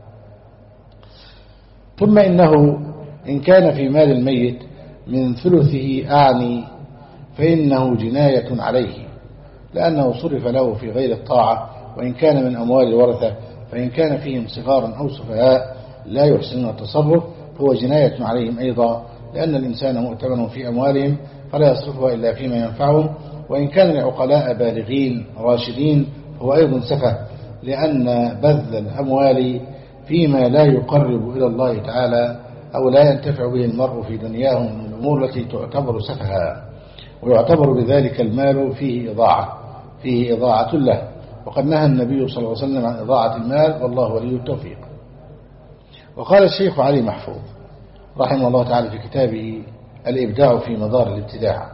[SPEAKER 1] ثم إنه إن كان في مال الميت من ثلثه أعني فإنه جناية عليه، لأنه صرف له في غير الطاعة، وإن كان من أموال الورثة فإن كان فيهم صغار أو سفهاء لا يحسنون التصرف فهو جناية عليهم أيضا، لأن الإنسان مؤتمن في أموالهم فلا يصرفها إلا فيما ينفعهم، وإن كان العقلاء بالغين راشدين فهو أيضا سفه، لأن بذل الأموال فيما لا يقرب إلى الله تعالى أو لا ينتفع به المرء في دنياه من الأمور التي تعتبر سفها، ويعتبر بذلك المال فيه إضاعة فيه إضاعة له، وقد نهى النبي صلى الله عليه وسلم عن إضاعة المال، والله ولي التوفيق. وقال الشيخ علي محفوظ رحمه الله تعالى في كتابه الإبداع في مدار الابتداع،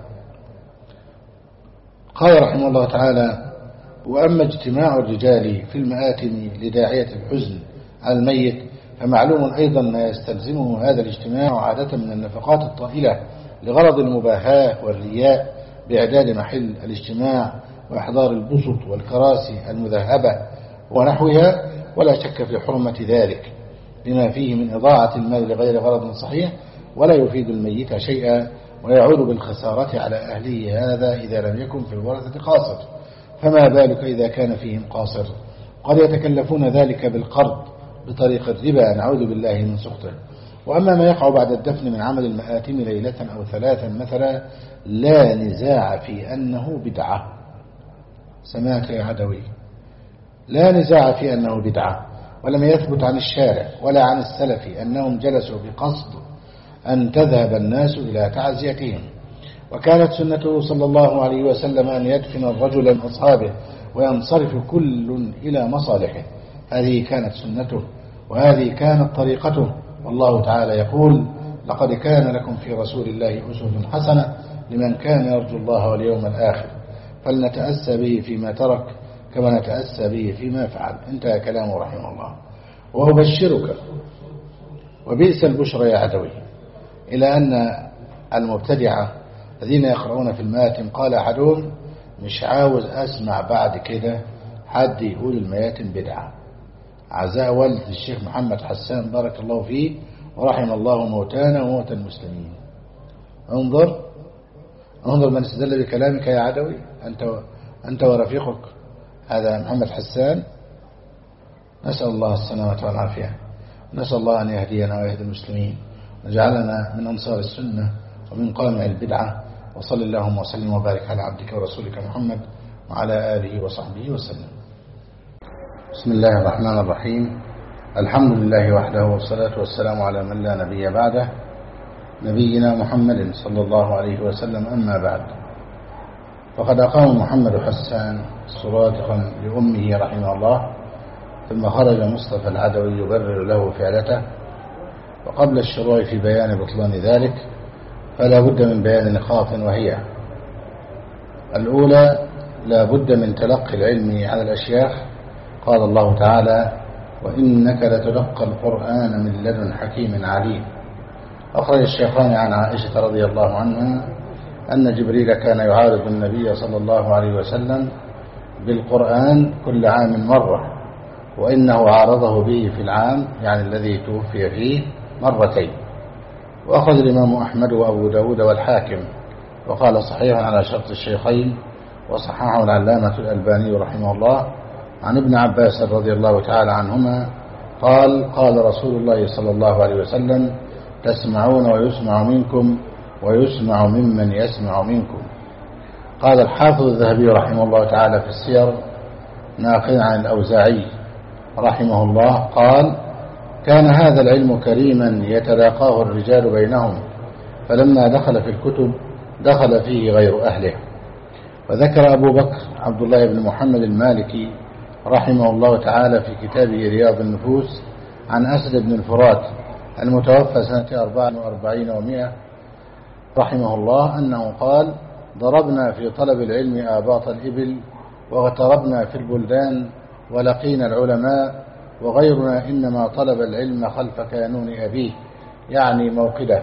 [SPEAKER 1] قال رحمه الله تعالى: وأما اجتماع الرجال في المآتم لداعية الحزن على الميت فمعلوم أيضا ما يستلزمه هذا الاجتماع عادة من النفقات الطائلة لغرض المباهاة والرياء بإعداد محل الاجتماع وإحضار البسط والكراسي المذهبة ونحوها، ولا شك في حرمة ذلك لما فيه من إضاعة المال لغير غرض صحيح ولا يفيد الميت شيئا، ويعود بالخسارة على أهله، هذا إذا لم يكن في الورثة قاصر، فما بالك إذا كان فيهم قاصر؟ قد يتكلفون ذلك بالقرض بطريق الربا، نعوذ بالله من سخطه. وأما ما يقع بعد الدفن من عمل المآتم ليلة أو ثلاثا مثلا لا نزاع في أنه بدعة. سمعت يا عدوي؟ لا نزاع في أنه بدعة، ولم يثبت عن الشارع ولا عن السلف أنهم جلسوا بقصد أن تذهب الناس إلى تعزيتهم، وكانت سنته صلى الله عليه وسلم أن يدفن الرجل من أصحابه وينصرف كل إلى مصالحه، هذه كانت سنته وهذه كانت طريقته. والله تعالى يقول: لقد كان لكم في رسول الله أسوة حسنة لمن كان يرجو الله واليوم الآخر، فلنتأسى به فيما ترك كما نتأسى به فيما فعل. انتهى كلامه رحمه الله. وأبشرك وبئس البشرى يا عدوي، إلى أن المبتدعة الذين يقرؤون في المآتم قال أحدهم مش عاوز أسمع بعد كده حد يقول المآتم بدعة. عزاء والد الشيخ محمد حسان بارك الله فيه ورحم الله موتانا وموتى المسلمين. انظر انظر من استدل بكلامك يا عدوي، أنت, أنت ورفيقك هذا محمد حسان. نسأل الله السلامة والعافية، نسأل الله أن يهدينا ويهدي المسلمين وجعلنا من أنصار السنة ومن قامع البدعة. وصل اللهم وسلم وبارك على عبدك ورسولك محمد وعلى آله وصحبه وسلم. بسم الله الرحمن الرحيم. الحمد لله وحده والصلاة والسلام على من لا نبي بعده، نبينا محمد صلى الله عليه وسلم. أما بعد، فقد أقام محمد حسان صرادقا لأمه رحمه الله، ثم خرج مصطفى العدوي يبرر له فعلته. وقبل الشروع في بيان بطلان ذلك فلا بد من بيان نقاط، وهي: الأولى لا بد من تلقي العلم على الأشياخ. قال الله تعالى: وإنك لتلقى القرآن من لدن حكيم عليم. أخرج الشيخان عن عائشة رضي الله عنها أن جبريل كان يعارض النبي صلى الله عليه وسلم بالقرآن كل عام مرة، وإنه عارضه به في العام يعني الذي توفي فيه مرتين. وأخذ الإمام أحمد وأبو داود والحاكم وقال صحيح على شرط الشيخين، وصححه العلامة الألباني رحمه الله عن ابن عباس رضي الله تعالى عنهما قال: قال رسول الله صلى الله عليه وسلم: تسمعون ويسمع منكم ويسمع ممن يسمع منكم. قال الحافظ الذهبي رحمه الله تعالى في السير ناقلا عن الأوزاعي رحمه الله قال: كان هذا العلم كريما يتلاقاه الرجال بينهم، فلما دخل في الكتب دخل فيه غير أهله. وذكر أبو بكر عبد الله بن محمد المالكي رحمه الله تعالى في كتابه رياض النفوس عن أسد بن الفرات المتوفى سنة أربع وأربعين ومائة رحمه الله أنه قال: ضربنا في طلب العلم آباط الإبل، واغتربنا في البلدان، ولقينا العلماء، وغيرنا إنما طلب العلم خلف كانون أبيه، يعني موقده،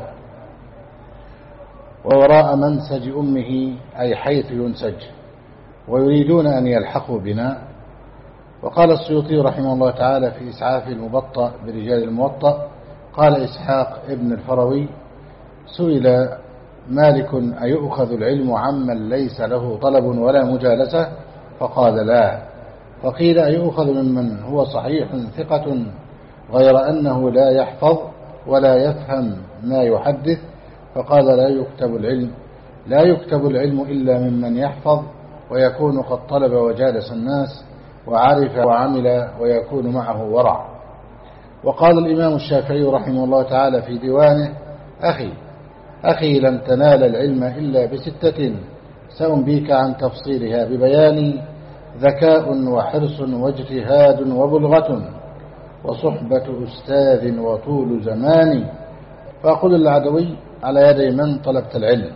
[SPEAKER 1] ووراء منسج أمه أي حيث ينسج، ويريدون أن يلحقوا بنا. وقال السيوطي رحمه الله تعالى في إسعاف المبطأ برجال الموطأ قال إسحاق ابن الفروي: سئل مالك: أيؤخذ العلم عمن ليس له طلب ولا مجالسة؟ فقال: لا. فقيل: أيؤخذ ممن هو صحيح ثقة غير أنه لا يحفظ ولا يفهم ما يحدث؟ فقال: لا يكتب العلم لا يكتب العلم إلا ممن يحفظ ويكون قد طلب وجالس الناس وعرف وعمل ويكون معه ورع. وقال الإمام الشافعي رحمه الله تعالى في ديوانه: أخي أخي لن تنال العلم إلا بستة سأنبيك عن تفصيلها ببيان: ذكاء وحرص واجتهاد وبلغة وصحبة أستاذ وطول زمان. فأقول العدوي: على يدي من طلبت العلم؟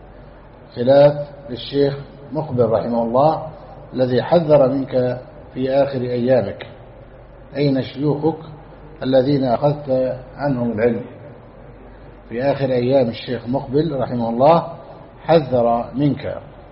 [SPEAKER 1] خلاف للشيخ مقبل رحمه الله الذي حذر منك في آخر أيامك. أين شيوخك الذين أخذت عنهم العلم؟ في آخر أيام الشيخ مقبل رحمه الله حذر منك.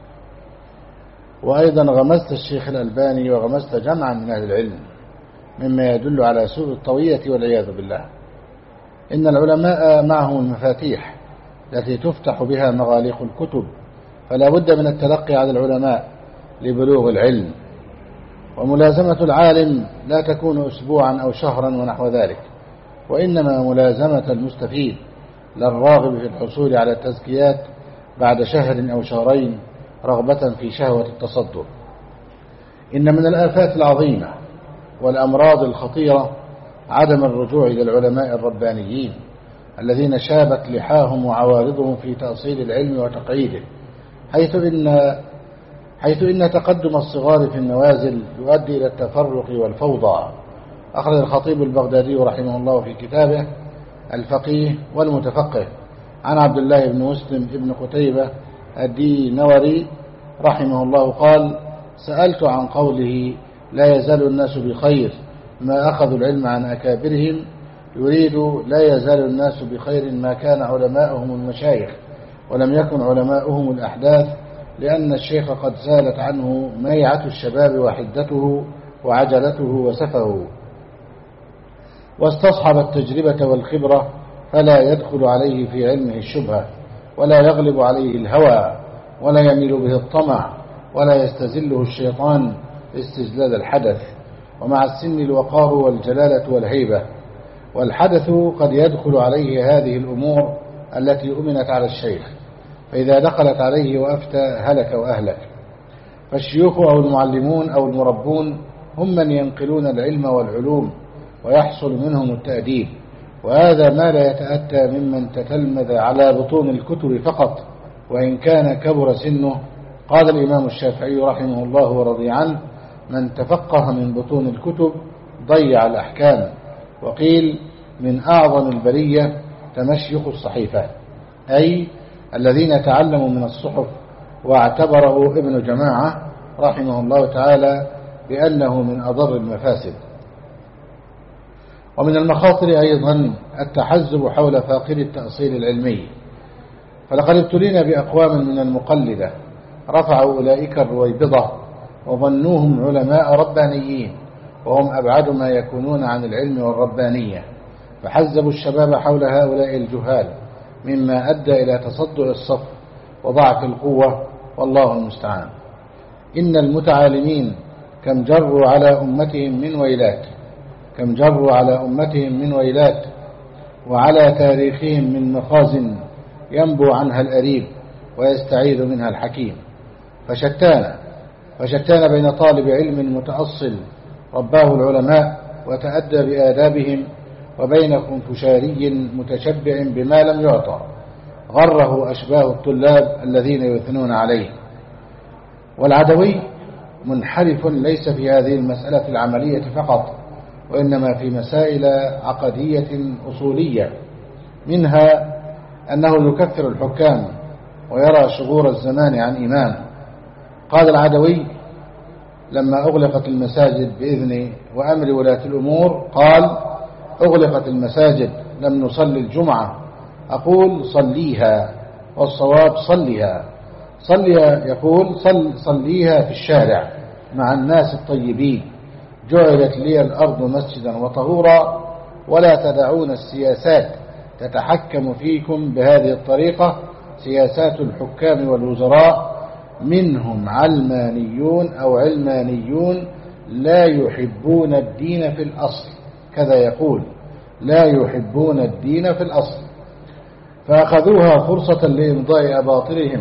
[SPEAKER 1] وأيضا غمست الشيخ الألباني وغمست جمعا من أهل العلم، مما يدل على سوء الطوية والعياذ بالله. إن العلماء معهم المفاتيح التي تفتح بها مغاليق الكتب، فلا بد من التلقي على العلماء لبلوغ العلم. وملازمة العالم لا تكون أسبوعا أو شهرا ونحو ذلك، وإنما ملازمة المستفيد للراغب في الحصول على التزكيات بعد شهر أو شهرين رغبة في شهوة التصدر. إن من الآفات العظيمة والأمراض الخطيرة عدم الرجوع إلى العلماء الربانيين الذين شابت لحاهم وعوارضهم في تأصيل العلم وتقعيده، حيث إن حيث إن تقدم الصغار في النوازل يؤدي إلى التفرق والفوضى. أخرج الخطيب البغدادي رحمه الله في كتابه الفقيه والمتفقه عن عبد الله بن مسلم بن قتيبة الدينوري رحمه الله قال: سألت عن قوله: لا يزال الناس بخير ما أخذوا العلم عن أكابرهم، يريد لا يزال الناس بخير ما كان علماؤهم المشايخ ولم يكن علماؤهم الأحداث، لأن الشيخ قد زالت عنه ميعة الشباب وحدته وعجلته وسفه، واستصحب التجربة والخبرة، فلا يدخل عليه في علمه الشبهة، ولا يغلب عليه الهوى، ولا يميل به الطمع، ولا يستزله الشيطان استزلال الحدث. ومع السن الوقار والجلالة والهيبة، والحدث قد يدخل عليه هذه الأمور التي أمنت على الشيخ، فإذا دخلت عليه وأفتى هلك وأهلك. فالشيوخ أو المعلمون أو المربون هم من ينقلون العلم والعلوم ويحصل منهم التأديب، وهذا ما لا يتأتى ممن تتلمذ على بطون الكتب فقط وإن كان كبر سنه. قال الإمام الشافعي رحمه الله ورضي عنه: من تفقه من بطون الكتب ضيع الأحكام. وقيل: من أعظم البرية تمشيخ الصحيفة، أي الذين تعلموا من الصحف. واعتبره ابن جماعة رحمه الله تعالى بأنه من أضر المفاسد. ومن المخاطر أيضا التحزب حول فاقد التأصيل العلمي، فلقد ابتلينا بأقوام من المقلدة رفعوا أولئك الرويبضة وظنوهم علماء ربانيين، وهم أبعد ما يكونون عن العلم والربانية، فحزبوا الشباب حول هؤلاء الجهال، مما أدى إلى تصدع الصف وضعف القوة، والله المستعان. إن المتعالمين كم جروا على أمتهم من ويلات كم جروا على أمتهم من ويلات وعلى تاريخهم من مخازن ينبو عنها الأريب ويستعيذ منها الحكيم. فشتان فشتان بين طالب علم متأصل رباه العلماء وتأدى بآدابهم، وبين خنفشاري متشبع بما لم يعطى غره أشباه الطلاب الذين يثنون عليه. والعدوي منحرف ليس في هذه المسألة العملية فقط، وإنما في مسائل عقدية أصولية، منها أنه يكفر الحكام ويرى شغور الزمان عن إمام. قال العدوي لما أغلقت المساجد بإذن وأمر ولاة الأمور، قال: أغلقت المساجد لم نصلي الجمعة، أقول صليها، والصواب صليها. صليها يقول صل صليها في الشارع مع الناس الطيبين، جعلت لي الأرض مسجدا وطهورا، ولا تدعون السياسات تتحكم فيكم بهذه الطريقة، سياسات الحكام والوزراء، منهم علمانيون أو علمانيون لا يحبون الدين في الأصل، كذا يقول: لا يحبون الدين في الأصل، فأخذوها فرصة لإمضاء أباطلهم.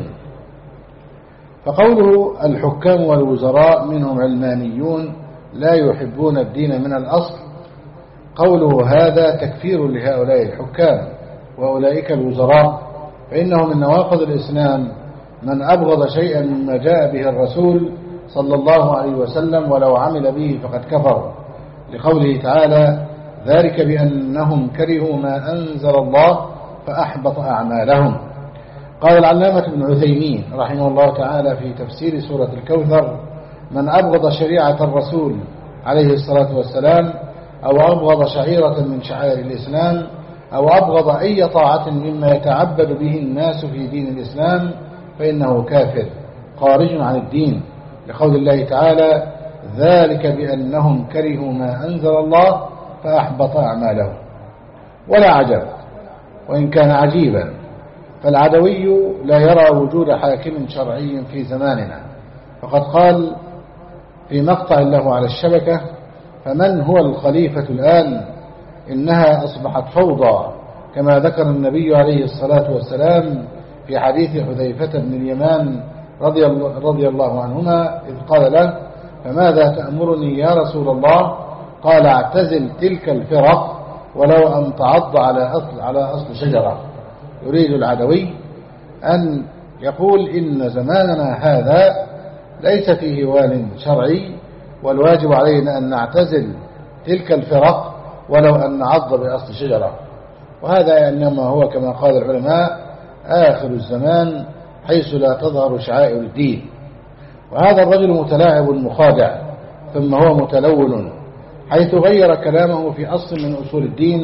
[SPEAKER 1] فقوله الحكام والوزراء منهم علمانيون لا يحبون الدين من الأصل، قوله هذا تكفير لهؤلاء الحكام وأولئك الوزراء، فإنه من نواقض الإسلام من أبغض شيئا مما جاء به الرسول صلى الله عليه وسلم ولو عمل به فقد كفر، لقوله تعالى: ذلك بأنهم كرهوا ما أنزل الله فأحبط أعمالهم. قال العلامة ابن عثيمين رحمه الله تعالى في تفسير سورة الكوثر: من أبغض شريعة الرسول عليه الصلاة والسلام، أو أبغض شعيرة من شعائر الإسلام، أو أبغض أي طاعة مما يتعبد به الناس في دين الإسلام، فإنه كافر خارج عن الدين، لقول الله تعالى: ذلك بأنهم كرهوا ما أنزل الله فأحبط أعمالهم. ولا عجب وإن كان عجيبا، فالعدوي لا يرى وجود حاكم شرعي في زماننا، فقد قال في مقطع له على الشبكة: فمن هو الخليفة الآن؟ إنها أصبحت فوضى، كما ذكر النبي عليه الصلاة والسلام في حديث حذيفة بن اليمان رضي الله, رضي الله عنهما، إذ قال له: فماذا تأمرني يا رسول الله؟ قال: اعتزل تلك الفرق ولو أن تعض على أصل, على أصل شجرة. يريد العدوي أن يقول إن زماننا هذا ليس فيه وال شرعي، والواجب علينا أن نعتزل تلك الفرق ولو أن نعض بأصل شجرة. وهذا إنما هو كما قال العلماء آخر الزمان، حيث لا تظهر شعائر الدين. وهذا الرجل متلاعب مخادع، ثم هو متلون، حيث غير كلامه في أصل من أصول الدين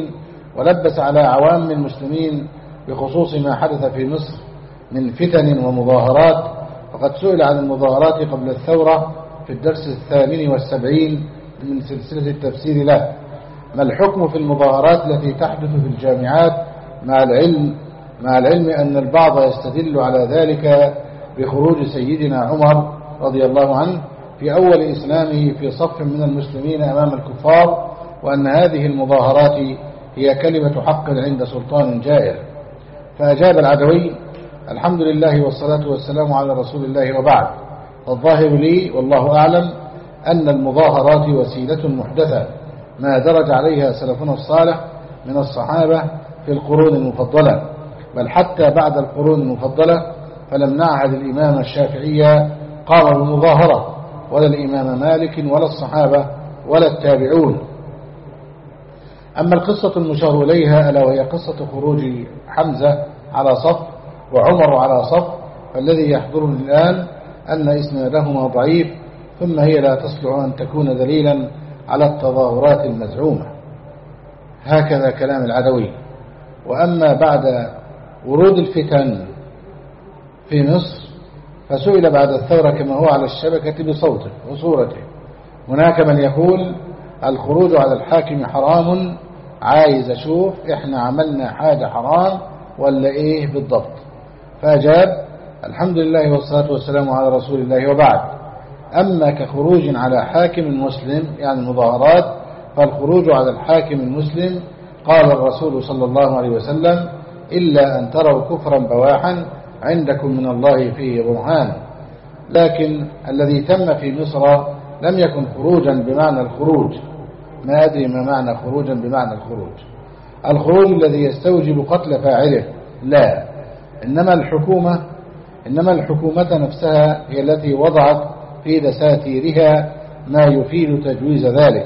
[SPEAKER 1] ولبس على عوام المسلمين بخصوص ما حدث في مصر من فتن ومظاهرات. فقد سئل عن المظاهرات قبل الثورة في الدرس الثامن والسبعين من سلسلة التفسير له: ما الحكم في المظاهرات التي تحدث في الجامعات، مع العلم مع العلم أن البعض يستدل على ذلك بخروج سيدنا عمر رضي الله عنه في أول إسلامه في صف من المسلمين أمام الكفار، وأن هذه المظاهرات هي كلمة حق عند سلطان جائر. فأجاب العدوي: الحمد لله والصلاة والسلام على رسول الله، وبعد. الظاهر لي والله أعلم أن المظاهرات وسيلة محدثة ما درج عليها سلفنا الصالح من الصحابة في القرون المفضلة، بل حتى بعد القرون المفضلة فلم نعهد الإمام الشافعي قام بمظاهرة، ولا الإمام مالك ولا الصحابة ولا التابعون. أما القصة المشار إليها ألا وهي قصة خروج حمزة على صف وعمر على صف، فالذي يحضرني الآن أن إسنادهما ضعيف، ثم هي لا تصلح أن تكون دليلا على التظاهرات المزعومة. هكذا كلام العدوي. وأما بعد ورود الفتن في مصر فسئل بعد الثورة كما هو على الشبكة بصوته وصورته. هناك من يقول الخروج على الحاكم حرام، عايز أشوف إحنا عملنا حاجة حرام ولا إيه بالضبط. فأجاب: الحمد لله والصلاة والسلام على رسول الله، وبعد. أما كخروج على حاكم مسلم يعني المظاهرات، فالخروج على الحاكم المسلم قال الرسول صلى الله عليه وسلم: إلا أن تروا كفرا بواحا عندكم من الله فيه برهان. لكن الذي تم في مصر لم يكن خروجا بمعنى الخروج، ما أدري ما معنى خروجا بمعنى الخروج، الخروج الذي يستوجب قتل فاعله، لا، إنما الحكومة إنما الحكومة نفسها هي التي وضعت في دساتيرها ما يفيد تجويز ذلك.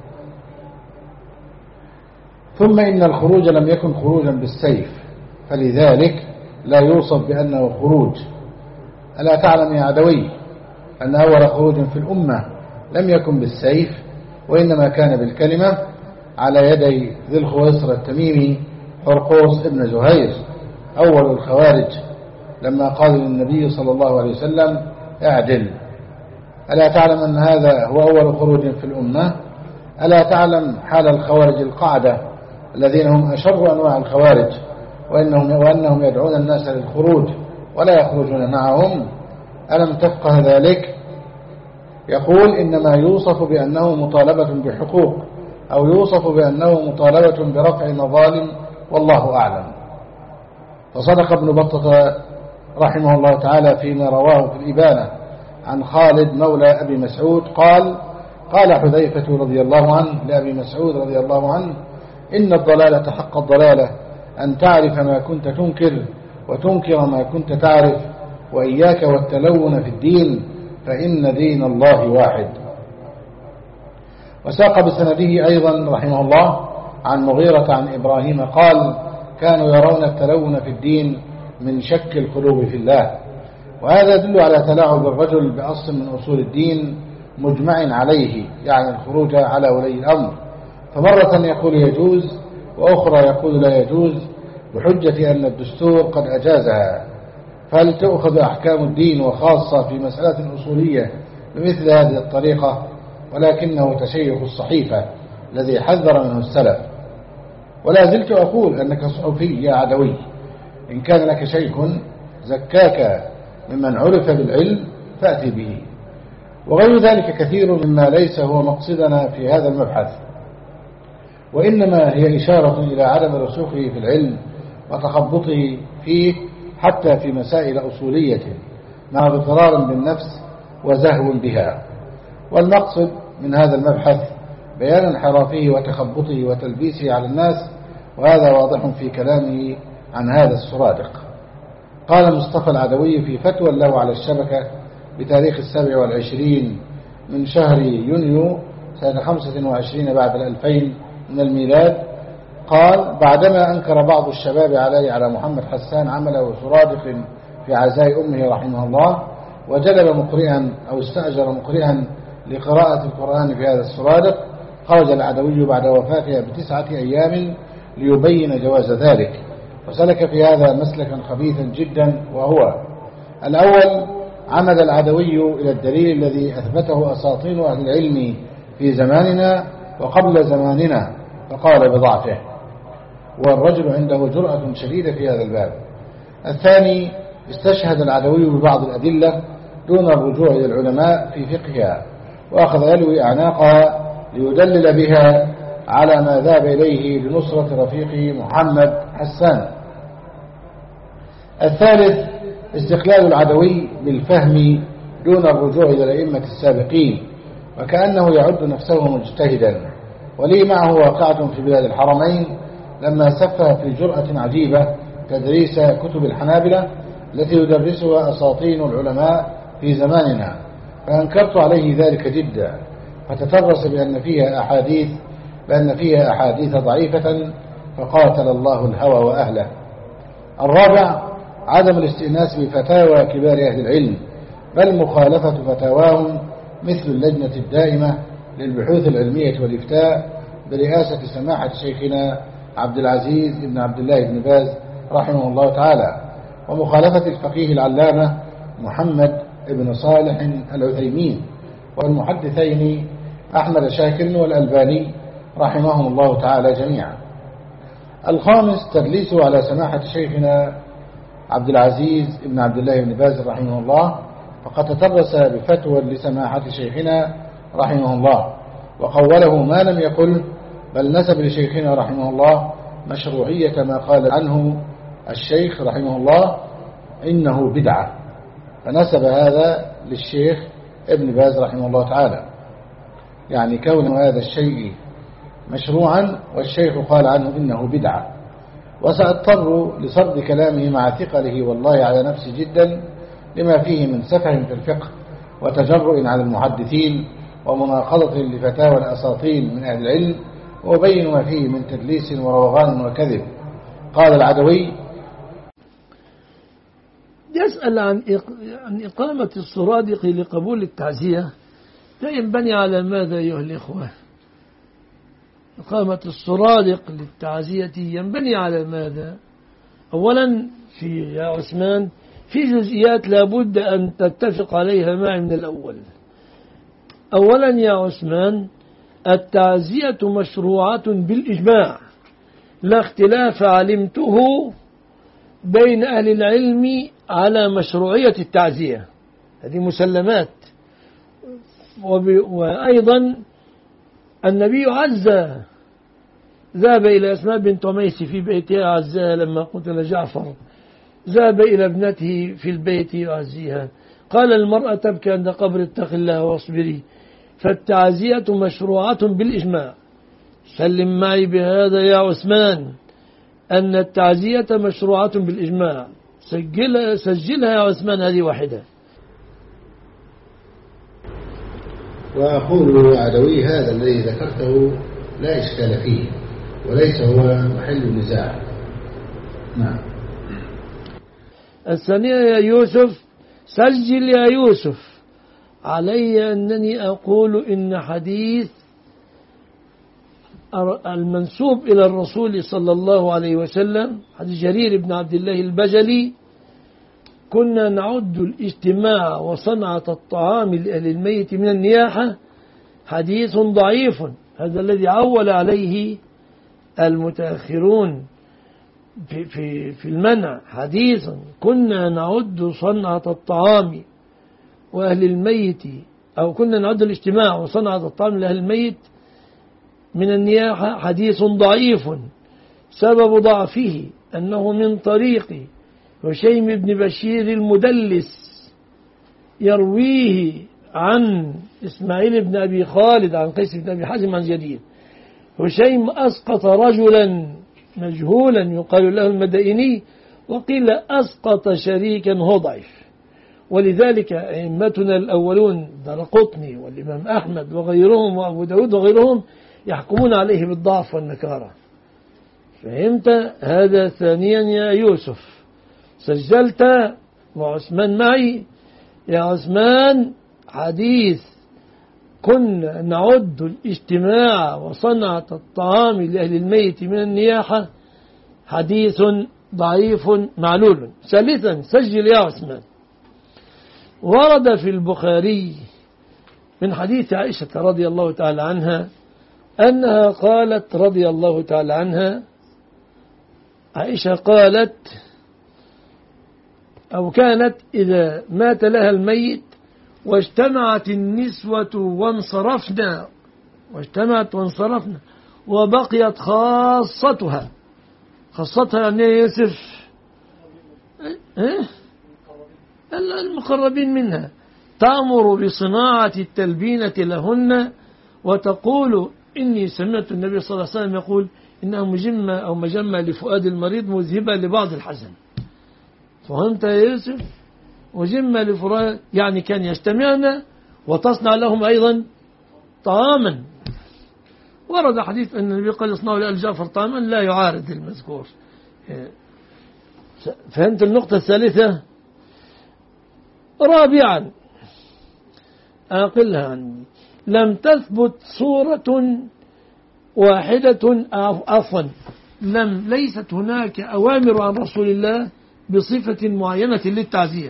[SPEAKER 1] ثم إن الخروج لم يكن خروجا بالسيف، فلذلك لا يوصف بأنه خروج. ألا تعلم يا عدوي أن أول خروج في الأمة لم يكن بالسيف، وإنما كان بالكلمة، على يدي ذي الخويصر التميمي حرقوس ابن زهير أول الخوارج، لما قال للنبي صلى الله عليه وسلم: اعدل. ألا تعلم أن هذا هو أول خروج في الأمة؟ ألا تعلم حال الخوارج القعدة الذين هم أشر أنواع الخوارج، وإنهم, وأنهم يدعون الناس للخروج ولا يخرجون معهم؟ ألم تفقه ذلك؟ يقول: إنما يوصف بأنه مطالبة بحقوق، أو يوصف بأنه مطالبة برفع مظالم، والله أعلم. فصدق ابن بطة رحمه الله تعالى فيما رواه في الإبانة عن خالد مولى أبي مسعود قال: قال حذيفة رضي الله عنه لأبي مسعود رضي الله عنه: إن الضلالة حق الضلالة أن تعرف ما كنت تنكر وتنكر ما كنت تعرف، وإياك والتلون في الدين فإن دين الله واحد. وساق بسنده أيضا رحمه الله عن مغيرة عن إبراهيم قال: كانوا يرون التلون في الدين من شك القلوب في الله. وهذا يدل على تلاعب الرجل بأصل من أصول الدين مجمع عليه، يعني الخروج على ولي الأمر، فمرة يقول يجوز وأخرى يقول لا يجوز بحجة أن الدستور قد أجازها. فهل تأخذ أحكام الدين وخاصة في مسألة أصولية بمثل هذه الطريقة؟ ولكنه تشيخ الصحيفة الذي حذر منه السلف. ولا زلت أقول أنك صحفي يا عدوي، إن كان لك شيخ زكاك ممن عرف بالعلم فأتي به. وغير ذلك كثير مما ليس هو مقصدنا في هذا المبحث، وإنما هي إشارة إلى عدم رسوخه في العلم وتخبطه فيه حتى في مسائل أصولية، مع اضطرار بالنفس وزهو بها. والمقصد من هذا المبحث بيان انحرافه وتخبطه وتلبيسه على الناس، وهذا واضح في كلامه عن هذا السرادق. قال مصطفى العدوي في فتوى له على الشبكة بتاريخ السابع والعشرين من شهر يونيو سنة خمسة وعشرين بعد الألفين من الميلاد، قال: بعدما أنكر بعض الشباب علي على محمد حسان عمله سرادق في عزاء أمه رحمه الله، وجلب مقرئا أو استأجر مقرئا لقراءة القرآن في هذا السرادق، خرج العدوي بعد وفاتها بتسعة أيام ليبين جواز ذلك، وسلك في هذا مسلكا خبيثا جدا، وهو الأول: عمد العدوي إلى الدليل الذي أثبته أساطين أهل العلم في زماننا وقبل زماننا فقال بضعفه، والرجل عنده جرأة شديدة في هذا الباب. الثاني: استشهد العدوي ببعض الأدلة دون الرجوع إلى العلماء في فقهها، وأخذ يلوي أعناقها ليدلل بها على ما ذهب إليه لنصرة رفيقه محمد حسان. الثالث: استقلال العدوي بالفهم دون الرجوع إلى الأئمة السابقين، وكأنه يعد نفسه مجتهدا. ولي معه واقعة في بلاد الحرمين لما سفه في جرأة عجيبة تدريس كتب الحنابلة التي يدرسها أساطين العلماء في زماننا، فأنكرت عليه ذلك جدا، فتترس بأن فيها أحاديث بأن فيها أحاديث ضعيفة، فقاتل الله الهوى وأهله. الرابع: عدم الاستئناس بفتاوى كبار أهل العلم، بل مخالفة فتاواهم، مثل اللجنة الدائمة للبحوث العلمية والإفتاء برئاسة سماحة شيخنا عبد العزيز بن عبد الله بن باز رحمه الله تعالى، ومخالفة الفقيه العلامة محمد بن صالح العثيمين، والمحدثين أحمد شاكر والألباني رحمهم الله تعالى جميعا. الخامس: تدليسه على سماحة شيخنا عبد العزيز بن عبد الله بن باز رحمه الله، فقد تترس بفتوى لسماحة شيخنا رحمه الله وقوله ما لم يقل، بل نسب لشيخنا رحمه الله مشروعية ما قال عنه الشيخ رحمه الله إنه بدعة، فنسب هذا للشيخ ابن باز رحمه الله تعالى، يعني كون هذا الشيء مشروعا والشيخ قال عنه إنه بدعة. وسأضطر لسرد كلامه مع ثقله والله على نفسي جدا لما فيه من سفه في الفقه وتجرؤ على المحدثين ومناقضة لفتاوى الأساطين من أهل العلم، وأبين ما فيه من تدليس وروغان وكذب. قال العدوي:
[SPEAKER 2] يسأل عن عن إقامة السرادق لقبول التعزية، فينبني على ماذا أيها الإخوة؟ إقامة السرادق للتعزية ينبني على ماذا؟ أولا في يا عثمان في جزئيات لابد أن تتفق عليها معي من الأول. أولا يا عثمان، التعزية مشروعة بالإجماع، لا اختلاف علمته بين أهل العلم على مشروعية التعزية، هذه مسلمات. وأيضا النبي عزى، ذهب إلى أسماء بنت عميس في بيتها عزاها لما قتل جعفر، ذهب إلى ابنته في البيت يعزيها، قال المرأة تبكي عند قبر اتق الله واصبري. فالتعزية مشروعة بالإجماع. سلم معي بهذا يا عثمان أن التعزية مشروعة بالإجماع، سجلها, سجلها يا عثمان، هذه واحدة.
[SPEAKER 1] وأقول عدوي هذا الذي ذكرته لا إشكال فيه وليس هو محل النزاع. نعم.
[SPEAKER 2] الثانية يا يوسف، سجل يا يوسف علي أنني أقول إن حديث المنسوب إلى الرسول صلى الله عليه وسلم، حديث جرير بن عبد الله البجلي: كنا نعد الاجتماع وصنعة الطعام لأهل الميت من النياحة، حديث ضعيف. هذا الذي عول عليه المتأخرون في, في, في المنع، حديث كنا نعد صنعة الطعام وأهل الميت، أو كنا نعد الاجتماع وصنعة الطعام لأهل الميت من النياحة، حديث ضعيف. سبب ضعفه أنه من طريق هشيم بن بشير المدلس، يرويه عن إسماعيل بن أبي خالد عن قيس بن أبي حازم عن جديد. هشيم أسقط رجلا مجهولا يقال له المدائني، وقيل أسقط شريكا هو ضعيف. ولذلك أئمتنا الأولون دارقطني والإمام أحمد وغيرهم وأبو داود وغيرهم يحكمون عليه بالضعف والنكارة. فهمت هذا؟ ثانيا يا يوسف، سجلت وعثمان معي يا عثمان حديث كنا نعد الاجتماع وصنعة الطعام لأهل الميت من النياحة حديث ضعيف معلول. ثالثا سجل يا عثمان، ورد في البخاري من حديث عائشة رضي الله تعالى عنها أنها قالت رضي الله تعالى عنها، عائشة قالت أو كانت إذا مات لها الميت واجتمعت النسوة وانصرفنا واجتمعت وانصرفنا وبقيت خاصتها، خاصتها يعني يوسف إيه؟ المقربين منها، تأمر بصناعة التلبينة لهن وتقول إني سمعت النبي صلى الله عليه وسلم يقول إنها مجمة أو مجمة لفؤاد المريض مذهبة لبعض الحزن. فهمت يا يوسف؟ مجمة لفؤاد يعني كان يجتمعن وتصنع لهم أيضا طعاما. ورد حديث أن النبي قال اصنعوا لآل جعفر طعاما لا يعارض المذكور. فهمت النقطة الثالثة؟ رابعا أقلها عني، لم تثبت صورة واحدة عفوا لم ليست هناك أوامر عن رسول الله بصفة معينة للتعزية.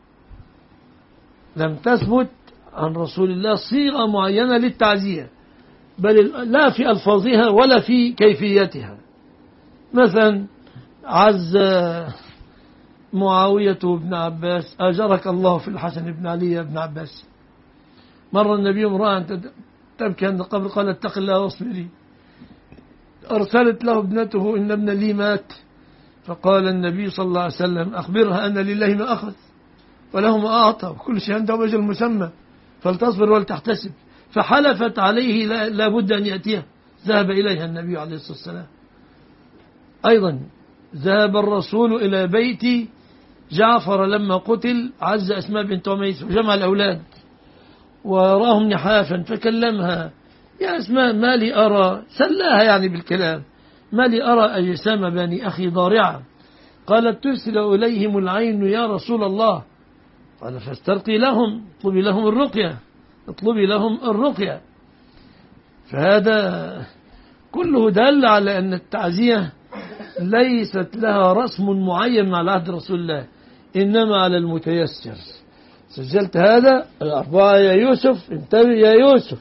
[SPEAKER 2] لم تثبت عن رسول الله صيغة معينة للتعزية، بل لا في ألفاظها ولا في كيفيتها. مثلا عز معاوية بن عباس أجرك الله في الحسن بن علي بن عباس. مر النبي امرأة تبكي عند القبر قال اتق الله واصبري، أرسلت له ابنته إن ابن لي مات، فقال النبي صلى الله عليه وسلم أخبرها أن لله ما أخذ وله ما أعطى وكل شيء عنده أجل مسمى فلتصبر ولتحتسب. فحلفت عليه لا بد أن يأتيها، ذهب إليها النبي عليه الصلاة والسلام. أيضا ذهب الرسول إلى بيت جعفر لما قتل عز أسماء بنت عميس وجمع الأولاد وراهم نحافا فكلمها، يا أسماء ما لي أرى، سلاها يعني بالكلام، ما لي أرى أجسام بني أخي ضارعة. قالت ترسل إليهم العين يا رسول الله. قال فاسترقي لهم، اطلبي لهم الرقية، اطلبي لهم الرقية. فهذا كله دل على أن التعزية ليست لها رسم معين على عهد رسول الله، إنما على المتيسر. سجلت هذا الأربعة يا يوسف، انتبه يا يوسف،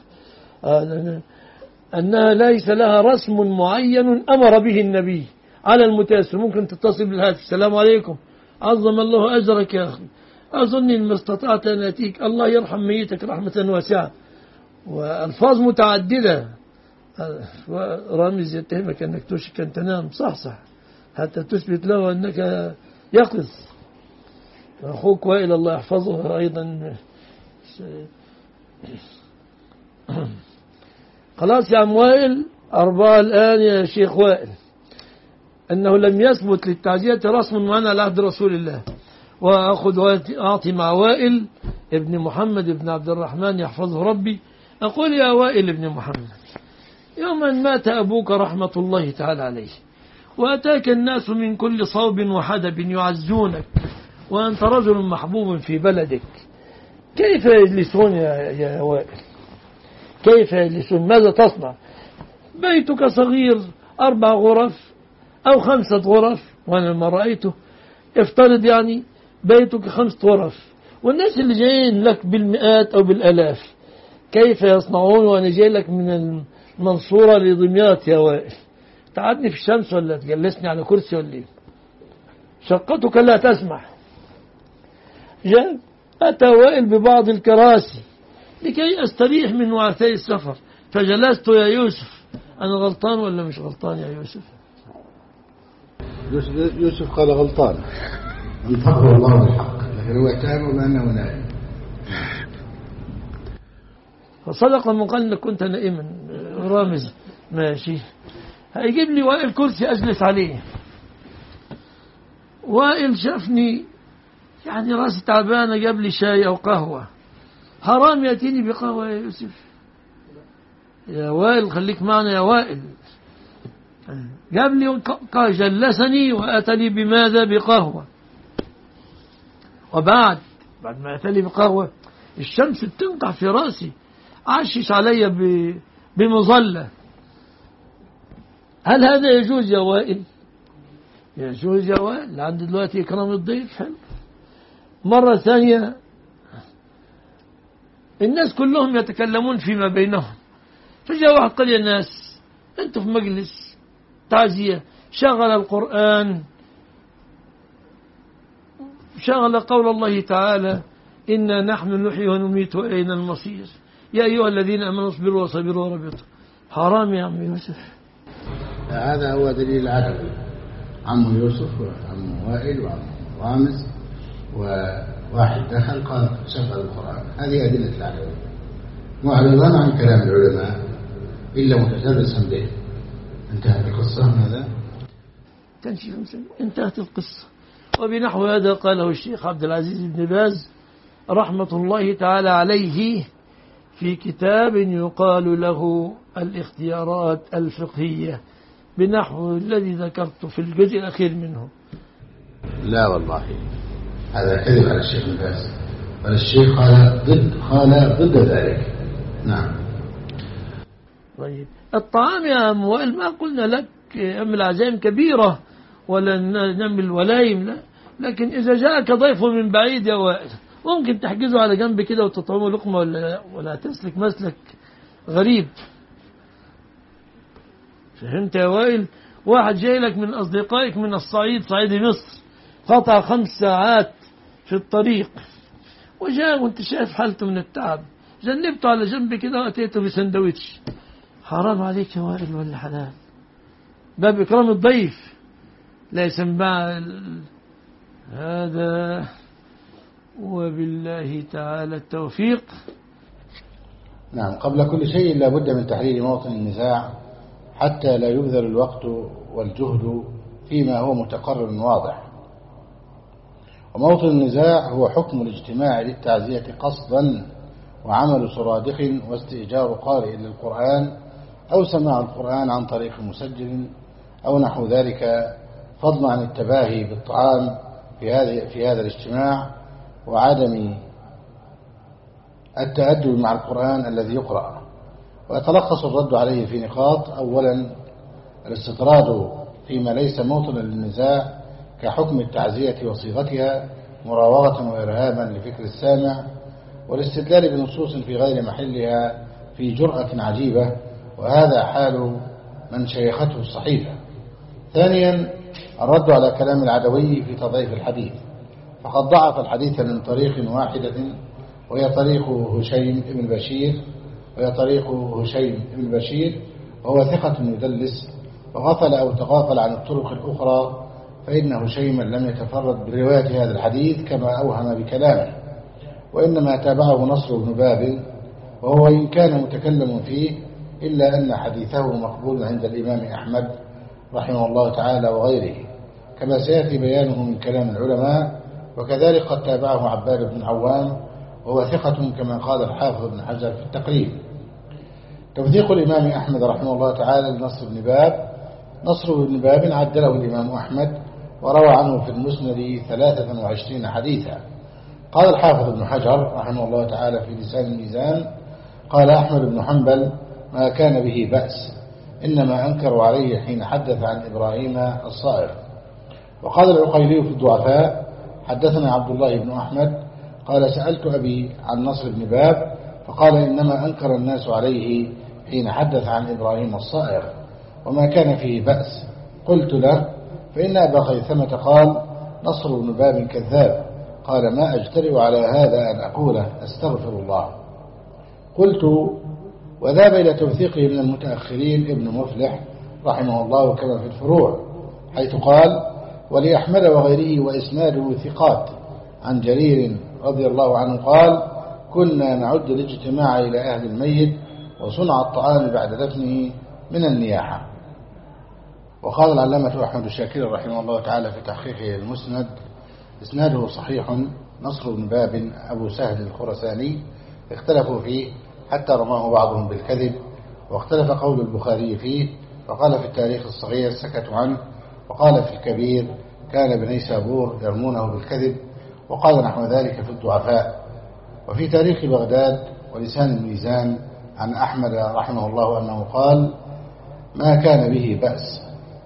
[SPEAKER 2] أنها ليس لها رسم معين أمر به النبي، على المتيسر. ممكن تتصل بالهاتف السلام عليكم عظم الله أجرك يا أخي، أظني ما استطعت أن أتيك، الله يرحم ميتك رحمة واسعة، وألفاظ متعددة. ورامز يتهمك أنك توشك أن تنام، صح صح، حتى تثبت له أنك يقظ. أخوك وائل الله يحفظه أيضا. خلاص يا عم وائل، أربعة الآن يا شيخ وائل، أنه لم يثبت للتعزية رسم معنا على عهد رسول الله. وأخذ وأعطي مع وائل ابن محمد ابن عبد الرحمن يحفظه ربي. أقول يا وائل ابن محمد، يوما مات أبوك رحمة الله تعالى عليه، وأتاك الناس من كل صوب وحدب يعزونك، وأنت رجل محبوب في بلدك، كيف يجلسون يا, يا وائل؟ كيف يجلسون؟ ماذا تصنع؟ بيتك صغير، أربع غرف أو خمسة غرف، وأنا ما رأيته، افترض يعني بيتك خمسة غرف، والناس اللي جايين لك بالمئات أو بالألاف كيف يصنعون وأنا جاي لك من المنصورة لدمياط يا وائل؟ تقعدني في الشمس ولا تجلسني على كرسي ولا ايه؟ شقتك لا تسمح. جاء أتى وائل ببعض الكراسي لكي أستريح من وعثاء السفر، فجلست يا يوسف. أنا غلطان ولا مش غلطان يا يوسف؟
[SPEAKER 1] يوسف قال غلطان، انتظر الله بالحق، لكن هو اتهمه بأنه نائم.
[SPEAKER 2] فصدق من قال انك كنت نائما. رامز ماشي، هيجيب لي وائل كرسي أجلس عليه. وائل شافني يعني راسي تعبانة، جاب لي شاي أو قهوة، حرام يأتيني بقهوة يا يوسف؟ يا وائل خليك معنا يا وائل. جاب لي جلسني وأتني بماذا؟ بقهوة. وبعد بعد ما أتني بقهوة الشمس بتنقع في رأسي، عشش علي بمظلة. هل هذا يجوز يا وائل؟ يجوز يا وائل. عندي دلوقتي إكرام الضيف حلو. مرة ثانية الناس كلهم يتكلمون فيما بينهم، فجاء واحد قال يا ناس أنتم في مجلس تعزية، شغل القرآن، شغل قول الله تعالى إنا نحن نحيي ونميت وإلينا المصير، يا أيها الذين آمنوا اصبروا وصبروا ورابطوا. حرام يا عم يوسف.
[SPEAKER 1] هذا هو دليل العدل. عمه يوسف وعمه وائل وعمه رامز وواحد دخل قال شغل القرآن. هذه أدلة العدل، معرضا عن كلام العلماء إلا متدرسا به. انتهت القصة. هذا
[SPEAKER 2] انتهت القصة. وبنحو هذا قاله الشيخ عبد العزيز بن باز رحمة الله تعالى عليه في كتاب يقال له الاختيارات الفقهية بنحو الذي ذكرت في الجزء الأخير منه.
[SPEAKER 1] لا والله هذا كذب على الشيخ بن باز، بل الشيخ قال ضد قال ضد ذلك. نعم.
[SPEAKER 2] طيب الطعام يا أم وائل ما قلنا لك أم العزائم كبيرة ولا نعمل ولايم، لا، لكن إذا جاءك ضيف من بعيد يا وائل ممكن تحجزه على جنب كده وتطعمه لقمة، ولا ولا تسلك مسلك غريب. فهمت يا وائل؟ واحد جاي لك من أصدقائك من الصعيد، صعيد مصر، قطع خمس ساعات في الطريق وجاء وانت شايف حالته من التعب، جنبته على جنب كده وأتيته بسندويتش. حرام عليك يا وائل ولا حلال؟ باب إكرام الضيف لا يسمع هذا. وبالله تعالى التوفيق.
[SPEAKER 1] نعم. قبل كل شيء لا بد من تحليل موطن النزاع حتى لا يبذل الوقت والجهد فيما هو متقرر واضح. وموطن النزاع هو حكم الاجتماع للتعزية قصدا وعمل صرادق واستئجار قارئ للقرآن أو سماع القرآن عن طريق مسجل أو نحو ذلك، فضلا عن التباهي بالطعام في هذه في هذا الاجتماع وعدم التأدب مع القرآن الذي يقرأ. ويتلخص الرد عليه في نقاط: أولا الاستطراد فيما ليس موطنا للنزاع كحكم التعزية وصيغتها مراوغة وإرهابا لفكر السامع، والاستدلال بنصوص في غير محلها في جرأة عجيبة، وهذا حال من شيخته الصحيفة. ثانيا الرد على كلام العدوي في تضعيف الحديث، فقد ضعف الحديث من طريق واحدة وهي طريق هشيم بن بشير وهي طريق هشيم بن بشير وهو ثقة يدلس وغفل أو تغافل عن الطرق الأخرى، فإن هشيما لم يتفرد برواية هذا الحديث كما أوهم بكلامه، وإنما تابعه نصر بن باب، وهو إن كان متكلم فيه إلا أن حديثه مقبول عند الإمام أحمد رحمه الله تعالى وغيره، كما سيأتي بيانه من كلام العلماء. وكذلك قد تابعه عباد بن عوام وهو ثقة كما قال الحافظ بن حجر في التقريب. توثيق الإمام أحمد رحمه الله تعالى لنصر بن باب: نصر بن باب عدله الإمام أحمد وروى عنه في المسند ثلاثة وعشرين حديثا. قال الحافظ بن حجر رحمه الله تعالى في لسان الميزان: قال أحمد بن حنبل ما كان به بأس، إنما أنكروا عليه حين حدث عن إبراهيم الصائغ. وقال العقيلي في الضعفاء: حدثنا عبد الله بن أحمد قال سألت أبي عن نصر بن باب فقال إنما أنكر الناس عليه حين حدث عن إبراهيم الصائغ وما كان فيه بأس. قلت له: فإن أبا خيثمة قال نصر بن باب كذاب. قال: ما أجترئ على هذا أن أقوله، أستغفر الله. قلت: وذهب إلى توثيقه من المتأخرين ابن مفلح رحمه الله كما في الفروع، حيث قال: ولأحمد وغيره وإسناده ثقات عن جرير رضي الله عنه قال: كنا نعد الاجتماع إلى أهل الميت وصنع الطعام بعد دفنه من النياحة. وقال العلامة أحمد الشاكر رحمه الله تعالى في تحقيقه المسند: إسناده صحيح، نصر بن باب أبو سهل الخرساني اختلفوا فيه حتى رماه بعضهم بالكذب، واختلف قول البخاري فيه، وقال في التاريخ الصغير سكتوا عنه، وقال في الكبير كان بني سابور يرمونه بالكذب، وقال نحو ذلك في الضعفاء. وفي تاريخ بغداد ولسان الميزان عن أحمد رحمه الله أنه قال ما كان به بأس.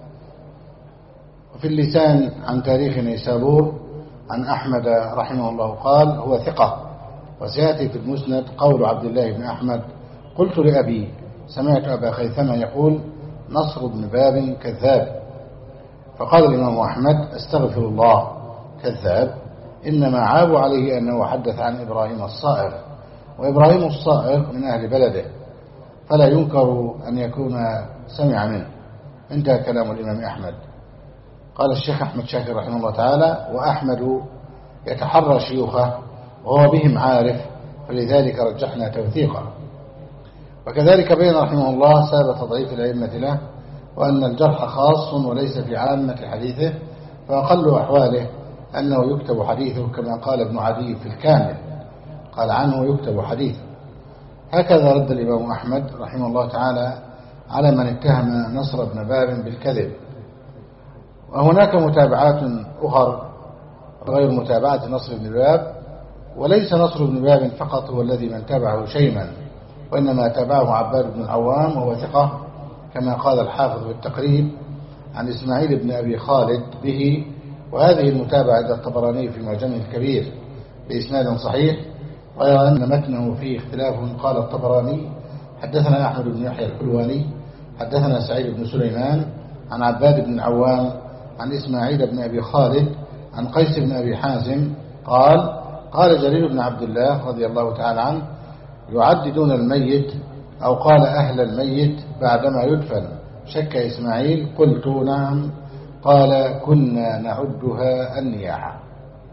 [SPEAKER 1] وفي اللسان عن تاريخ نيسابور عن أحمد رحمه الله قال هو ثقة. وسيأتي في المسند قول عبد الله بن أحمد قلت لأبي سمعت أبا خيثمة يقول نصر بن باب كذاب، فقال الإمام أحمد استغفر الله كذاب، إنما عابوا عليه أنه حدث عن إبراهيم الصائغ، وإبراهيم الصائغ من أهل بلده فلا ينكر أن يكون سمع منه. انتهى كلام الإمام أحمد. قال الشيخ أحمد شاكر رحمه الله تعالى وأحمد يتحرى شيوخه وهو بهم عارف، فلذلك رجحنا توثيقه. وكذلك بين رحمه الله سبب تضعيف الأئمة له، وأن الجرح خاص وليس في عامة حديثه، فأقل أحواله أنه يكتب حديثه كما قال ابن عدي في الكامل قال عنه يكتب حديثه. هكذا رد الإمام أحمد رحمه الله تعالى على من اتهم نصر بن باب بالكذب. وهناك متابعات أخرى غير متابعة نصر بن باب، وليس نصر بن باب فقط هو الذي من تابعه شيما، وإنما تابعه عباد بن العوام وهو ثقة كما قال الحافظ في التقريب عن إسماعيل بن أبي خالد به. وهذه المتابعة عند الطبراني في معجمه الكبير بإسناد صحيح، غير أن متنه فيه اختلاف. قال الطبراني حدثنا أحمد بن يحيى الحلواني حدثنا سعيد بن سليمان عن عباد بن العوام عن إسماعيل بن أبي خالد عن قيس بن أبي حازم قال قال جرير بن عبد الله رضي الله تعالى عنه يعددون الميت أو قال أهل الميت بعدما يدفن، شك إسماعيل قلت نعم، قال كنا نعدها النياحة.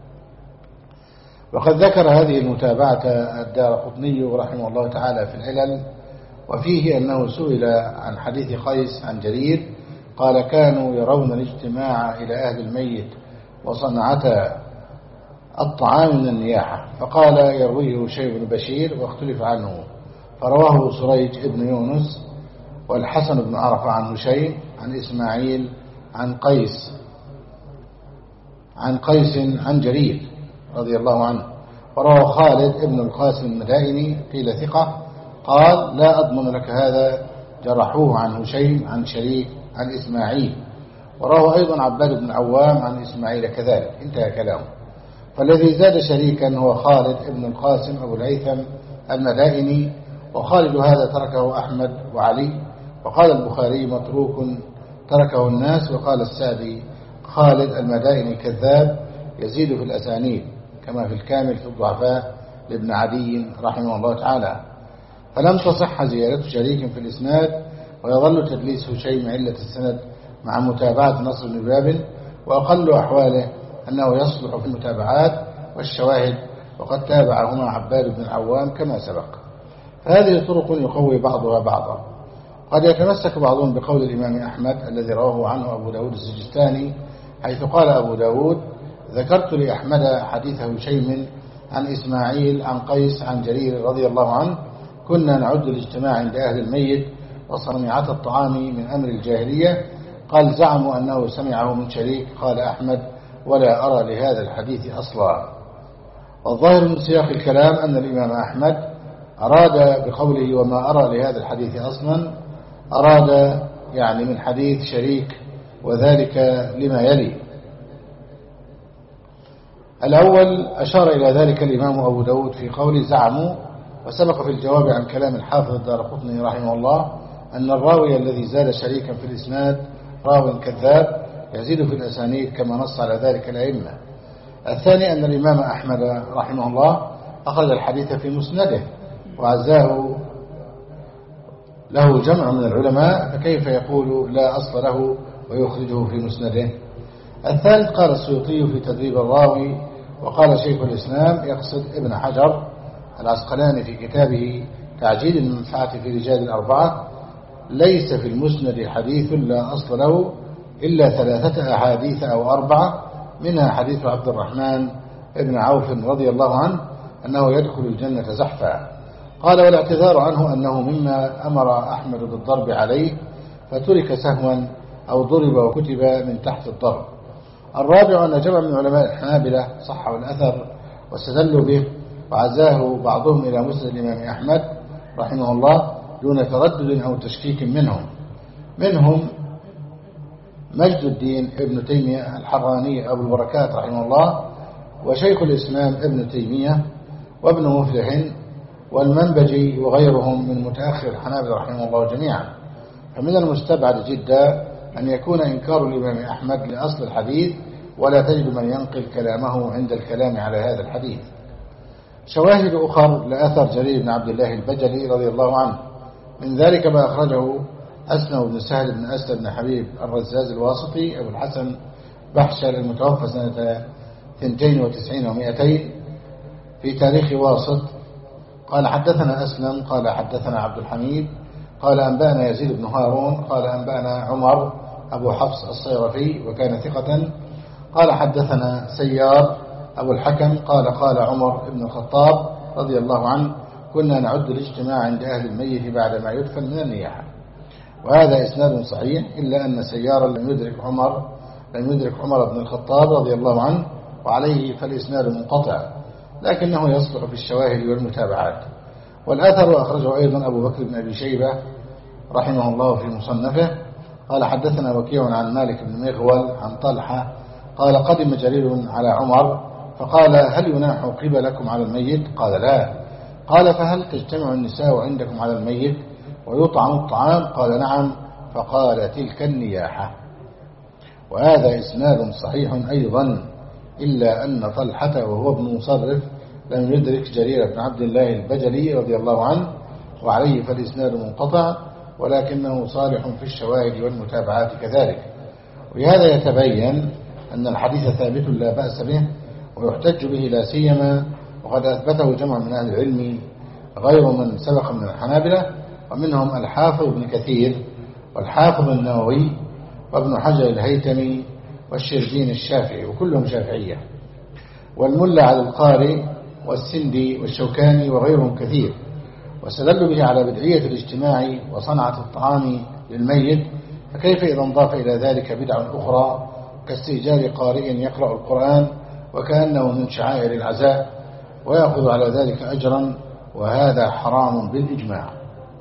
[SPEAKER 1] وقد ذكر هذه المتابعة الدارقطني رحمه الله تعالى في العلل، وفيه أنه سئل عن حديث قيس عن جرير قال كانوا يرون الاجتماع إلى أهل الميت وصنعة الطعام من النياحة، فقال يرويه شيء بن بشير واختلف عنه، فرواه سريج ابن يونس والحسن بن عرفة عن هشيم عن إسماعيل عن قيس عن قيس عن جرير رضي الله عنه. ورواه خالد ابن القاسم المدائني قيل ثقة قال لا أضمن لك هذا، جرحوه عن هشيم عن شريك عن إسماعيل. ورواه أيضا عباد بن عوام عن إسماعيل كذلك. انتهى كلامه. فالذي زاد شريكا هو خالد ابن القاسم أبو الهيثم المدائني، وخالد هذا تركه أحمد وعلي. وقال البخاري متروك تركه الناس. وقال السعدي خالد المدائني كذاب يزيد في الأسانيد كما في الكامل في الضعفاء لابن عدي رحمه الله تعالى. فلم تصح زيادة شريك في الإسناد، ويظل تدليس هشيم علة السند مع متابعة نصر بن باب، وأقل أحواله أنه يصلح في المتابعات والشواهد، وقد تابعهما عباد بن العوام كما سبق. فهذه طرق يقوي بعضها بعضا. قد يتمسك بعضهم بقول الإمام أحمد الذي رواه عنه أبو داود السجستاني، حيث قال أبو داود ذكرت لأحمد حديث هشيم عن إسماعيل عن قيس عن جرير رضي الله عنه كنا نعد الاجتماع عند أهل الميت وصنيعة الطعام من أمر الجاهلية. قال زعموا أنه سمعه من شريك. قال أحمد ولا أرى لهذا الحديث أصلا. والظاهر من سياق الكلام أن الإمام أحمد أراد بقوله وما أرى لهذا الحديث أصلا أراد يعني من حديث شريك، وذلك لما يلي. الأول أشار إلى ذلك الإمام أبو داود في قول زعموا، وسبق في الجواب عن كلام الحافظ الدارقطني رحمه الله أن الراوي الذي زاد شريكا في الإسناد راو كذاب يزيد في الأسانيد كما نص على ذلك الأئمة. الثاني أن الإمام أحمد رحمه الله أخرج الحديث في مسنده وعزاه له جمع من العلماء، فكيف يقول لا أصل له ويخرجه في مسنده؟ الثالث قال السيوطي في تدريب الراوي وقال شيخ الإسلام يقصد ابن حجر العسقلاني في كتابه تعجيل المنفعة في رجال الأربعة ليس في المسند حديث لا أصل له إلا ثلاثة أحاديث أو أربعة، منها حديث عبد الرحمن ابن عوف رضي الله عنه أنه يدخل الجنة زحفا. قال والاعتذار عنه أنه مما أمر أحمد بالضرب عليه فترك سهوا أو ضرب وكتب من تحت الضرب. الرابع أن جمع من علماء الحنابلة صحوا الأثر واستدلوا به وعزاه بعضهم إلى مسند الإمام أحمد، رحمه الله دون تردد أو تشكيك منهم. منهم مجد الدين ابن تيمية الحراني أبو البركات رحمه الله، وشيخ الإسلام ابن تيمية، وابن مفلح، والمنبجي، وغيرهم من متأخر الحنابلة رحمه الله جميعا. فمن المستبعد جدا أن يكون إنكار الإمام أحمد لأصل الحديث ولا تجد من ينقل كلامه عند الكلام على هذا الحديث. شواهد أخر لأثر جرير بن عبد الله البجلي رضي الله عنه، من ذلك ما أخرجه أسنى بن سهل بن أسد بن حبيب الرزاز الواسطي أبو الحسن بحشر المتوفى سنة اثنتين وتسعين ومئتين في تاريخ واسط قال حدثنا أسلم قال حدثنا عبد الحميد قال أنبأنا يزيد بن هارون قال أنبأنا عمر أبو حفص الصيرفي وكان ثقة قال حدثنا سيار أبو الحكم قال قال عمر بن الخطاب رضي الله عنه كنا نعد الاجتماع عند أهل الميت بعد ما يدفن من النياحة. وهذا إسناد صحيح، إلا أن سيارا لم يدرك عمر لم يدرك عمر بن الخطاب رضي الله عنه، وعليه فالإسناد منقطع، لكنه يصلح في الشواهد والمتابعات. والأثر أخرجه أيضا أبو بكر بن أبي شيبة رحمه الله في مصنفه قال حدثنا وكيع عن مالك بن مغول عن طلحة قال قدم جرير على عمر فقال هل يناح قبلكم على الميت؟ قال لا. قال فهل تجتمع النساء عندكم على الميت ويطعم الطعام؟ قال نعم. فقال تلك النياحة. وهذا إسناد صحيح أيضا، إلا أن طلحة وهو ابن مصرف لم يدرك جرير بن عبد الله البجلي رضي الله عنه، وعليه فالإسناد منقطع، ولكنه صالح في الشواهد والمتابعات كذلك. وبهذا يتبين أن الحديث ثابت لا بأس به ويحتج به، لا سيما وقد أثبته جمع من أهل العلم غير من سبق من الحنابلة، ومنهم الحافظ بن كثير والحافظ النووي وابن حجر الهيتمي والشرجين الشافعي، وكلهم شافعية، والملا على القاري والسندي والشوكاني وغيرهم كثير، واستدلوا به على بدعية الاجتماع وصنعة الطعام للميت. فكيف إذا انضاف إلى ذلك بدع أخرى كاستئجار قارئ يقرأ القرآن وكأنه من شعائر العزاء ويأخذ على ذلك أجرا، وهذا حرام بالإجماع.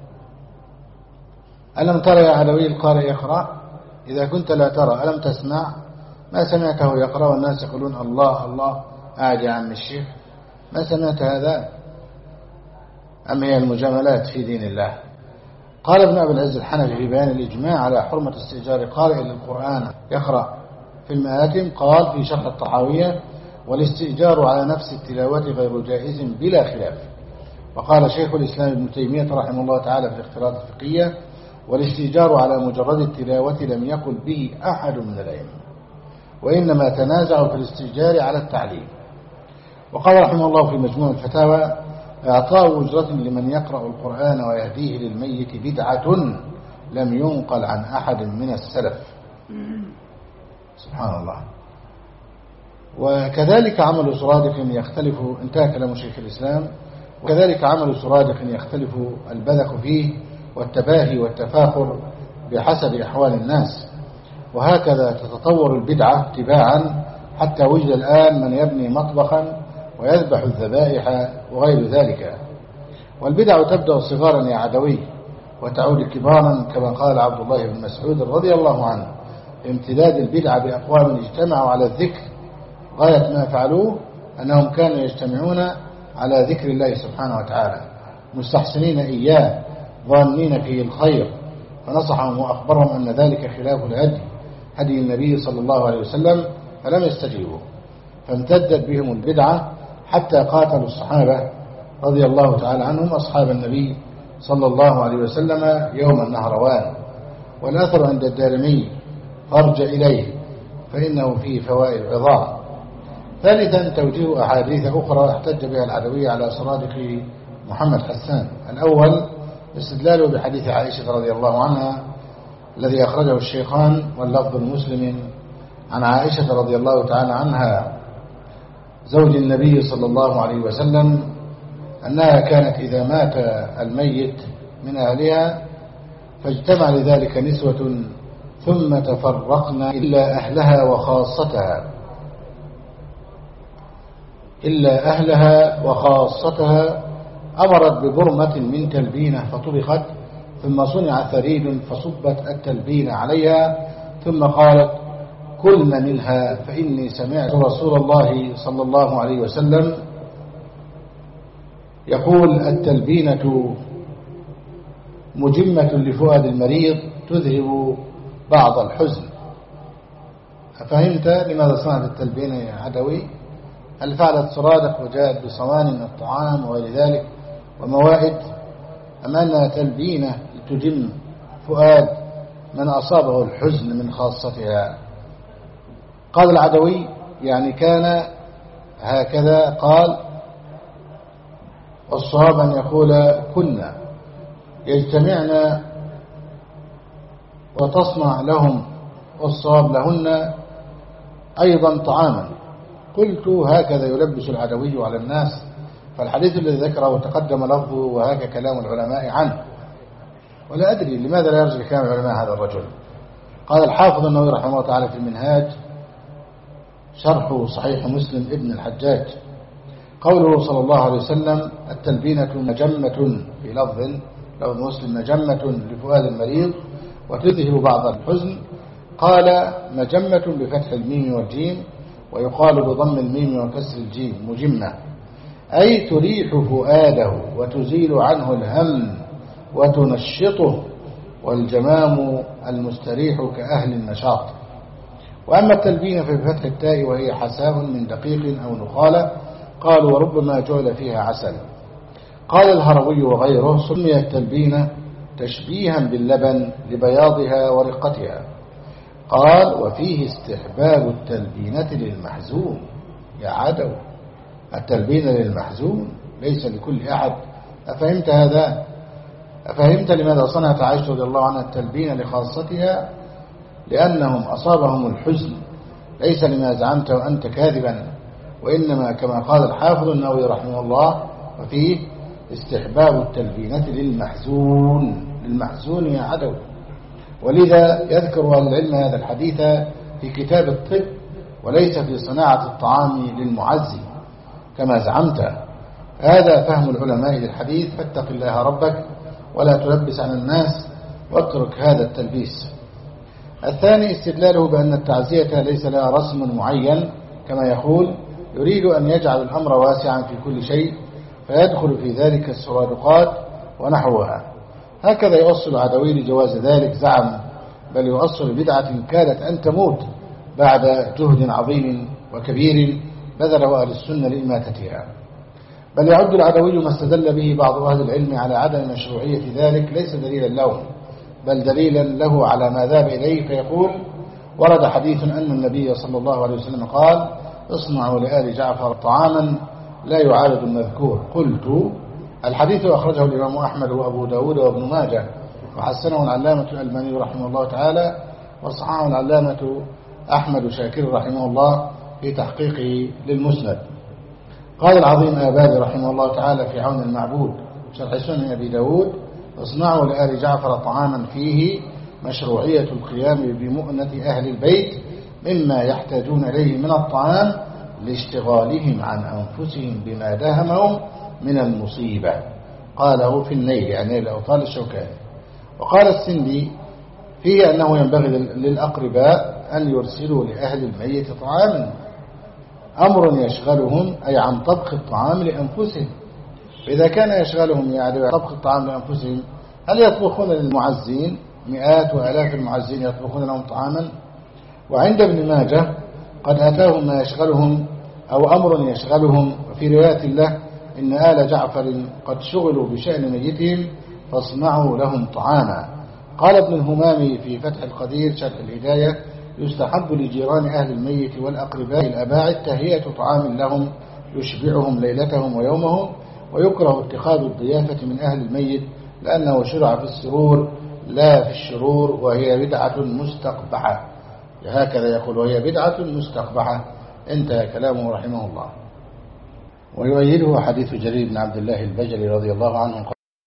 [SPEAKER 1] ألم ترى يا علوي القارئ يقرأ؟ إذا كنت لا ترى ألم تسمع؟ ما سمعته يقرأ والناس يقولون الله الله قاعد يا عم الشيخ؟ ما سمعت هذا؟ أم هي المجاملات في دين الله؟ قال ابن أبي العز الحنفي في بيان الإجماع على حرمة استئجار قارئ للقرآن يقرأ في المآتم، قال في شرح الطحاوية والاستئجار على نفس التلاوة غير جائز بلا خلاف. وقال شيخ الإسلام ابن تيمية رحمه الله تعالى في الاختيارات الفقهية والاستئجار على مجرد التلاوة لم يقل به أحد من الأئمة، وإنما تنازعوا في الاستئجار على التعليم. وقال رحمه الله في مجموع الفتاوى إعطاء أجرة لمن يقرأ القرآن ويهديه للميت بدعة لم ينقل عن أحد من السلف. سبحان الله. وكذلك عمل سرادق يختلف، انتهى كلام شيخ الإسلام، وكذلك عمل سرادق يختلف البذخ فيه والتباهي والتفاخر بحسب أحوال الناس، وهكذا تتطور البدعة اتباعا حتى وجد الآن من يبني مطبخا ويذبح الذبائح وغير ذلك. والبدع تبدأ صغارا يا عدوي وتعود كبارا، كما قال عبد الله بن مسعود رضي الله عنه امتداد البدعة بأقوام اجتمعوا على الذكر، غاية ما فعلوه أنهم كانوا يجتمعون على ذكر الله سبحانه وتعالى مستحسنين إياه ظانين فيه الخير، فنصحهم وأخبرهم أن ذلك خلاف الهدي هدي النبي صلى الله عليه وسلم، فلم يستجيبوا، فامتدت بهم البدعة حتى قاتلوا الصحابة رضي الله تعالى عنهم أصحاب النبي صلى الله عليه وسلم يوم النهروان. والأثر عند الدارمي فارجع إليه فإنه فيه فوائد عظام. ثالثا توجيه أحاديث أخرى احتج بها العدوية على صرادق محمد حسان. الأول استدلاله بحديث عائشة رضي الله عنها الذي أخرجه الشيخان واللفظ المسلم عن عائشة رضي الله تعالى عنها زوج النبي صلى الله عليه وسلم أنها كانت إذا مات الميت من أهلها فاجتمع لذلك نسوة ثم تفرقنا إلا أهلها وخاصتها إلا أهلها وخاصتها أمرت ببرمة من تلبينة فطبخت، ثم صنع ثريد فصبت التلبينة عليها، ثم قالت كلن منها فإني سمعت رسول الله صلى الله عليه وسلم يقول التلبينة مجمة لفؤاد المريض تذهب بعض الحزن. فهمت لماذا صنعت التلبينة يا عدوي؟ هل فعلت سرادق وجاءت بصوان من الطعام وغير ذلك وموائد، أم أنها تلبينة لتجم فؤاد من أصابه الحزن من خاصتها؟ قال العدوي يعني كان هكذا قال، والصواب أن يقول كنا يجتمعن وتصنع لهم، والصواب لهن أيضا طعاما. قلت هكذا يلبس العدوي على الناس، فالحديث الذي ذكره تقدم لفظه وهكذا كلام العلماء عنه، ولا أدري لماذا لا يرجع كلام العلماء هذا الرجل. قال الحافظ النووي رحمه الله تعالى في المنهاج شرح صحيح مسلم ابن الحجاج قوله صلى الله عليه وسلم التلبينة مجمة، في لفظ لفظ مسلم مجمة لفؤاد المريض وتذهب بعض الحزن، قال مجمة بفتح الميم والجيم، ويقال بضم الميم وكسر الجيم مجمة، أي تريح فؤاده وتزيل عنه الهم وتنشطه، والجمام المستريح كأهل النشاط. وأما التلبينة فبفتح التاء وهي حساء من دقيق أو نخالة، قالوا وربما جعل فيها عسل. قال الهروي وغيره سمي التلبينة تشبيها باللبن لبياضها ورقتها. قال وفيه استحباب التلبينة للمحزون. يا عدو، التلبينة للمحزون ليس لكل أحد. أفهمت هذا؟ أفهمت لماذا صنعت عائشة رضي الله عنها التلبينة لخاصتها؟ لأنهم أصابهم الحزن، ليس لما زعمت وأنت كاذبا، وإنما كما قال الحافظ النووي رحمه الله وفيه استحباب التلبينة للمحزون. للمحزون يا عدو. ولذا يذكر أهل العلم هذا الحديث في كتاب الطب، وليس في صناعة الطعام للمعزي كما زعمت. هذا فهم العلماء للحديث، فاتق الله ربك ولا تلبس على الناس، واترك هذا التلبيس. الثاني استدلاله بأن التعزية ليس لها رسم معين كما يقول، يريد أن يجعل الأمر واسعا في كل شيء، فيدخل في ذلك السرادقات ونحوها. هكذا يوصل عدوي لجواز ذلك زعم، بل يوصل بدعة كادت أن تموت بعد جهد عظيم وكبير بذله أهل السنة لإماتتها. بل يعد العدوي ما استدل به بعض أهل العلم على عدم مشروعية ذلك ليس دليلا له، بل دليلا له على ما ذهب إليه. فيقول ورد حديث أن النبي صلى الله عليه وسلم قال اصنعوا لآل جعفر طعاما لا يعارض المذكور. قلت الحديث أخرجه الإمام أحمد وأبو داود وابن ماجه، وحسنه العلامة الألباني رحمه الله تعالى، وصححه العلامة أحمد شاكر رحمه الله في تحقيقه للمسند. قال العظيم آبادي رحمه الله تعالى في عون المعبود شرح سنن أبي داود اصنعوا لآل جعفر طعاما فيه مشروعية القيام بمؤنة أهل البيت مما يحتاجون إليه من الطعام لاشتغالهم عن أنفسهم بما داهمهم من المصيبة. قاله في النيل يعني الأوطال الشوكاني. وقال السندي فيه أنه ينبغي للأقرباء أن يرسلوا لأهل الميت طعاما، أمر يشغلهم أي عن طبخ الطعام لأنفسهم. فإذا كان يشغلهم يعني طبخ الطعام لأنفسهم، هل يطبخون للمعزين؟ مئات وآلاف المعزين يطبخون لهم طعاما. وعند ابن ماجه قد أتاهم ما يشغلهم أو أمر يشغلهم، وفي رواية الله إن آل جعفر قد شغلوا بشأن ميتهم فاصنعوا لهم طعاما. قال ابن الهمامي في فتح القدير شرح الهداية يستحب لجيران أهل الميت والأقرباء الأباعد تهيئة طعام لهم يشبعهم ليلتهم ويومهم، ويكره اتخاذ الضيافة من أهل الميت لأنه شرع في السرور لا في الشرور، وهي بدعة مستقبحة. هكذا يقول وهي بدعة مستقبحة. انتهى كلامه رحمه الله. ويؤيده حديث جرير بن عبد الله البجلي رضي الله عنه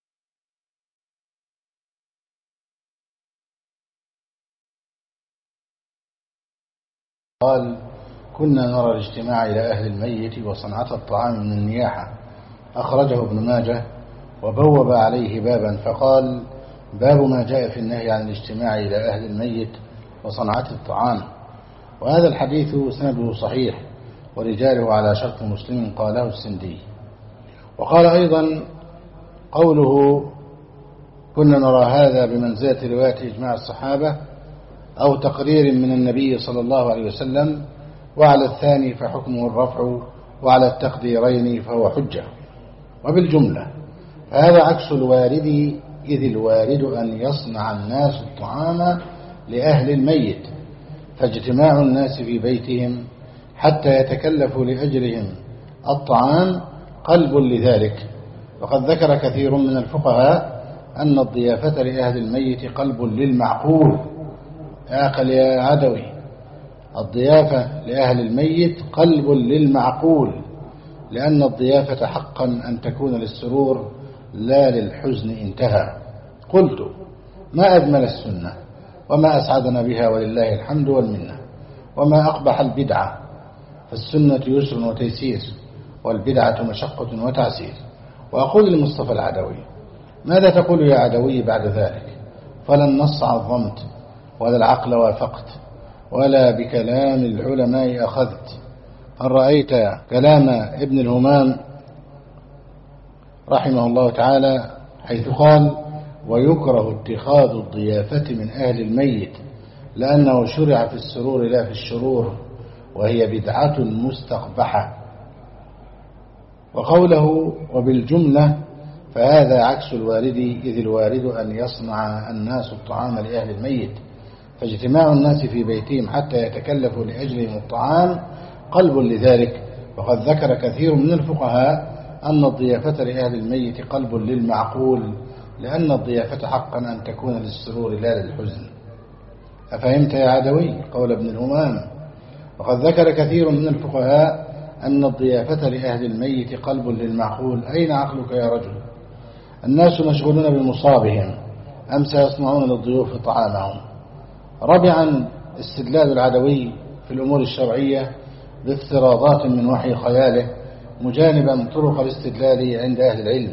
[SPEAKER 1] قال كنا نرى الاجتماع إلى أهل الميت وصنعة الطعام من النياحة. أخرجه ابن ماجه وبوب عليه بابا فقال: باب ما جاء في النهي عن الاجتماع إلى أهل الميت وصنعة الطعام. وهذا الحديث سنده صحيح ورجاله على شرط مسلم، قاله السندي. وقال أيضا قوله: كنا نرى هذا بمنزلة رواية إجماع الصحابة أو تقرير من النبي صلى الله عليه وسلم، وعلى الثاني فحكمه الرفع، وعلى التقديرين فهو حجة. وبالجملة فهذا عكس الوارد، إذ الوارد أن يصنع الناس الطعام لأهل الميت، فاجتماع الناس في بيتهم حتى يتكلفوا لأجلهم الطعام قلب لذلك. وقد ذكر كثير من الفقهاء أن الضيافة لأهل الميت قلب للمعقول. أقل يا عدوي، الضيافة لأهل الميت قلب للمعقول، لأن الضيافة حقا أن تكون للسرور لا للحزن. انتهى. قلت: ما أجمل السنة وما أسعدنا بها، ولله الحمد والمنة. وما أقبح البدعة، فالسنة يسر وتيسير، والبدعة مشقة وتعسير. وأقول لمصطفى العدوي: ماذا تقول يا عدوي بعد ذلك؟ فلا النص عظمت، ولا العقل وافقت، ولا بكلام العلماء أخذت. هل رأيت كلام ابن الهمام رحمه الله تعالى حيث قال: ويكره اتخاذ الضيافة من أهل الميت لأنه شرع في السرور لا في الشرور، وهي بدعة مستقبحة. وقوله: وبالجملة فهذا عكس الوارد، إذ الوارد أن يصنع الناس الطعام لأهل الميت، فاجتماع الناس في بيتهم حتى يتكلفوا لأجلهم الطعام قلب لذلك. وقد ذكر كثير من الفقهاء أن الضيافة لأهل الميت قلب للمعقول، لأن الضيافة حقا أن تكون للسرور لا للحزن. أفهمت يا عدوي قول ابن الهمام؟ وقد ذكر كثير من الفقهاء أن الضيافة لأهل الميت قلب للمعقول. أين عقلك يا رجل؟ الناس مشغولون بمصابهم، أم سيصنعون للضيوف طعامهم؟ رابعا: استدلال العدوي في الأمور الشرعية بافتراضات من وحي خياله، مجانبا طرق الاستدلال عند أهل العلم.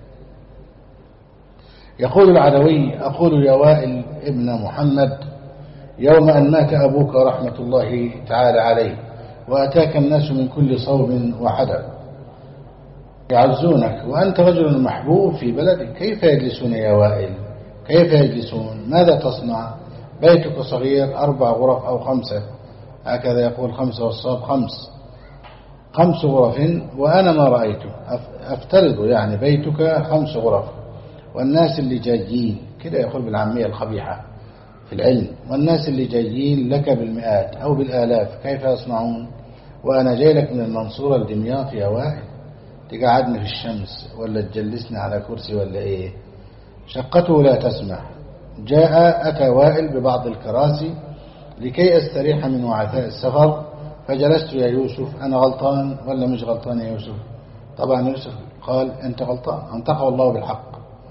[SPEAKER 1] يقول العدوي: أقول يا وائل ابن محمد، يوم أن مات أبوك رحمة الله تعالى عليه، وأتاك الناس من كل صوب وحدب يعزونك، وأنت رجل محبوب في بلدك، كيف يجلسون يا وائل؟ كيف يجلسون؟ ماذا تصنع؟ بيتك صغير، أربع غرف أو خمسة، هكذا يقول خمسة والصواب خمس، خمس غرف، وأنا ما رأيته. أفترض يعني بيتك خمس غرف، والناس اللي جايين كده، يقول بالعامية القبيحة في العلم، والناس اللي جايين لك بالمئات أو بالآلاف، كيف يصنعون؟ وأنا جاي لك من المنصورة لدمياط يا وائل، تقعدني في الشمس ولا تجلسني على كرسي ولا إيه؟ شقته لا تسمح. جاء أتى وائل ببعض الكراسي لكي أستريح من وعثاء السفر، فجلست يا يوسف. أنا غلطان ولا مش غلطان يا يوسف؟ طبعا يوسف قال: أنت غلطان، أنطقه الله بالحق.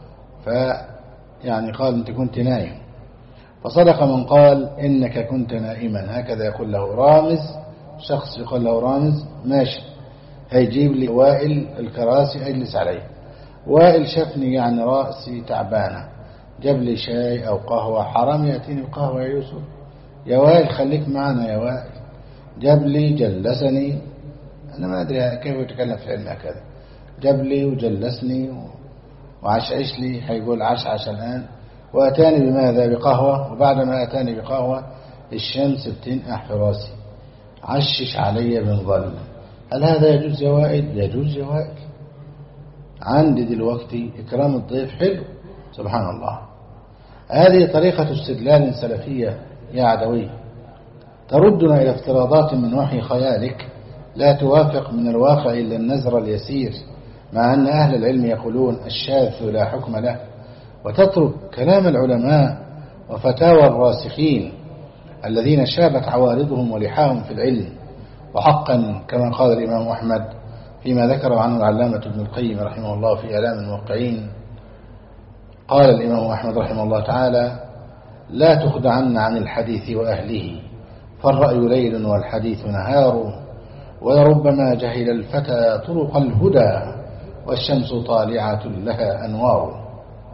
[SPEAKER 1] فيعني قال: أنت كنت نايم. فصدق من قال: إنك كنت نائما. هكذا يقول له رامز، شخص يقول له رامز ماشي، هيجيب لي وائل الكراسي أجلس عليه. وائل شافني يعني رأسي تعبانة، جاب لي شاي أو قهوة. حرام يأتيني بقهوة يا يوسف؟ يا وائل خليك معنا يا وائل. جاب لي جلسني، أنا ما أدري كيف يتكلم في علم هكذا. جاب لي وجلسني وعشعش لي، هيقول عشعش الآن. وأتاني بماذا؟ بقهوة. وبعدما أتاني بقهوة الشمس بتنقح في راسي، عشش علي بنظل. هل هذا يجوز يا وائل؟ يجوز يا وائل. عندي دلوقتي إكرام الضيف حلو، سبحان الله. هذه طريقة استدلال سلفية يا عدوي، تردنا إلى افتراضات من وحي خيالك لا توافق من الواقع إلا النزر اليسير، مع أن أهل العلم يقولون الشاذ لا حكم له، وتترك كلام العلماء وفتاوى الراسخين الذين شابت عوارضهم ولحاهم في العلم. وحقا كما قال الإمام أحمد فيما ذكر عنه العلامة ابن القيم رحمه الله في إعلام الموقعين، قال الإمام أحمد رحمه الله تعالى: لا تخدعن عن الحديث وأهله، فالرأي ليل والحديث نهار، ولربما جهل الفتى طرق الهدى، والشمس طالعة لها أنوار.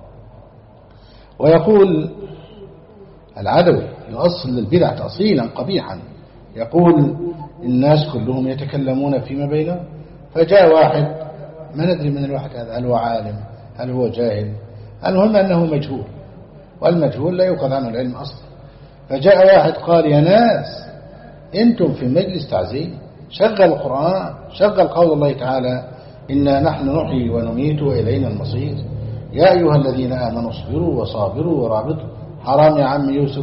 [SPEAKER 1] ويقول العدوي يؤصل للبدع تأصيلا قبيحا، يقول الناس كلهم يتكلمون فيما بينهم، فجاء واحد ما ندري من الواحد هذا، هل هو عالم هل هو جاهل، المهم أنه مجهول، والمجهول لا يؤخذ عنه العلم أصلا. فجاء واحد قال يا ناس أنتم في مجلس تعزيم، شغل القرآن، شغل قول الله تعالى إنا نحن نحيي ونميت وإلينا المصير، يا أيها الذين آمنوا اصبروا وصابروا ورابطوا. حرام يا عم يوسف.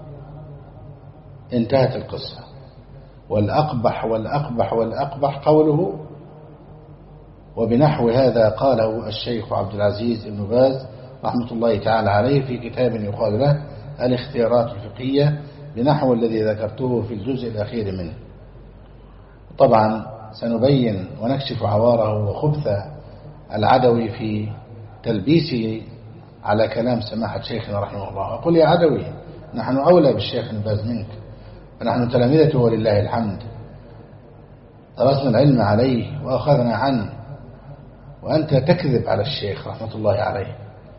[SPEAKER 1] انتهت القصة. والأقبح والأقبح والأقبح قوله، وبنحو هذا قاله الشيخ عبد العزيز بن باز رحمة الله تعالى عليه في كتاب يقال له الاختيارات الفقهية بنحو الذي ذكرته في الجزء الأخير منه. طبعا سنبين ونكشف عواره وخبث العدوي في تلبيسه على كلام سماحة شيخنا رحمه الله. أقول يا عدوي نحن أولى بالشيخ ابن باز منك، فنحن تلامذته ولله الحمد، درسنا العلم عليه وأخذنا عنه، وأنت تكذب على الشيخ رحمة الله عليه.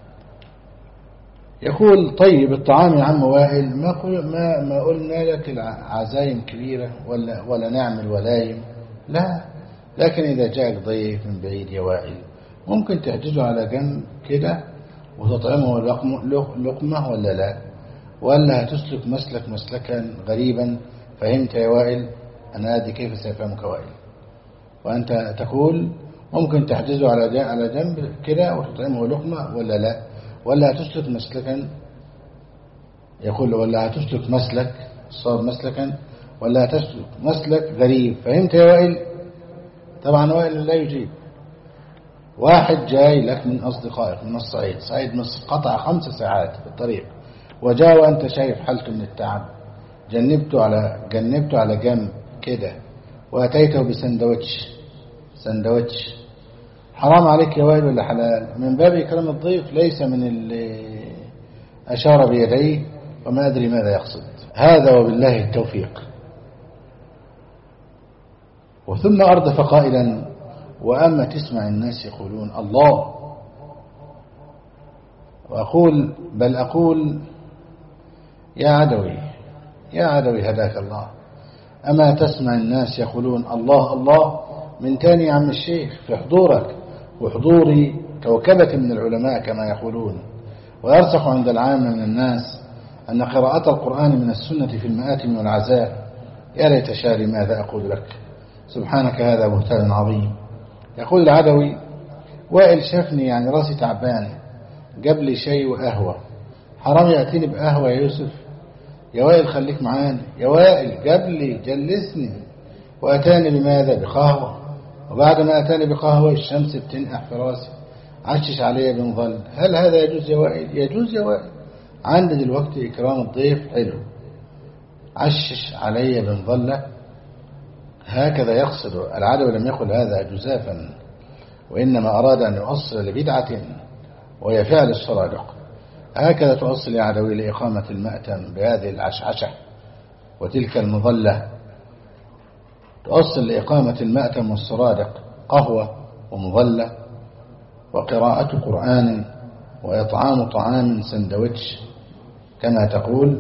[SPEAKER 1] يقول طيب الطعام يا عم وائل، ما ما ما قلنا لك العزايم كبيرة ولا ولا نعمل ولايم، لا، لكن إذا جاءك ضيف من بعيد يا وائل ممكن تحجزه على جنب كده وتطعمه لقمة ولا لا، ولا هتسلك مسلك مسلكا غريبا. فهمت يا وائل؟ أنا أدري كيف سيفهمك وائل. وأنت تقول ممكن تحجزه على على جنب كده وتطعمه لقمة ولا لا، ولا هتسلك مسلكا. يقول ولا هتسلك مسلك صار مسلكا ولا هتسلك مسلك غريب. فهمت يا وائل؟ طبعا وائل لا يجيب. واحد جاي لك من أصدقائك من الصعيد، صعيد مصر، قطع خمس ساعات في الطريق، وجاء وأنت شايف حالته من التعب، جنبته على جنبته على جنب كده وأتيته بسندوتش سندوتش حرام عليك يا وائل ولا حلال؟ من باب إكرام الضيف، ليس من اللي أشار بيديه وما أدري ماذا يقصد. هذا وبالله التوفيق. وثم أردف قائلا وأما تسمع الناس يقولون الله، وأقول بل أقول يا عدوي يا عدوي هداك الله، أما تسمع الناس يقولون الله الله من تاني عم الشيخ في حضورك وحضور كوكبة من العلماء كما يقولون. ويرسخ عند العامة من الناس أن قراءة القرآن من السنة في المآتم والعزاء. يا ليت شاري ماذا أقول لك، سبحانك هذا بهتان عظيم. يقول العدوي وائل شافني يعني راسي تعبان، جاب لي شيء وقهوة، حرام يأتيني بقهوة يا يوسف؟ يا وائل خليك معانا يا وائل، جاب لي جلسني وأتاني بماذا؟ بقهوة، وبعد ما أتاني بقهوة الشمس بتنقح في راسي، عشش علي بنظل. هل هذا يجوز يا وائل؟ يجوز يا وائل. عند دلوقتي إكرام الضيف حلو، عشش علي بنظلة، هكذا يقصد العدو. لم يقل هذا جزافا، وإنما أراد أن يؤصل لبدعة وهي فعل الصرادق. هكذا تؤصل يا عدوي لإقامة المأتم بهذه العشعشة وتلك المظلة، تؤصل لإقامة المأتم والصرادق قهوة ومظلة وقراءة قرآن وإطعام طعام سندوتش كما تقول.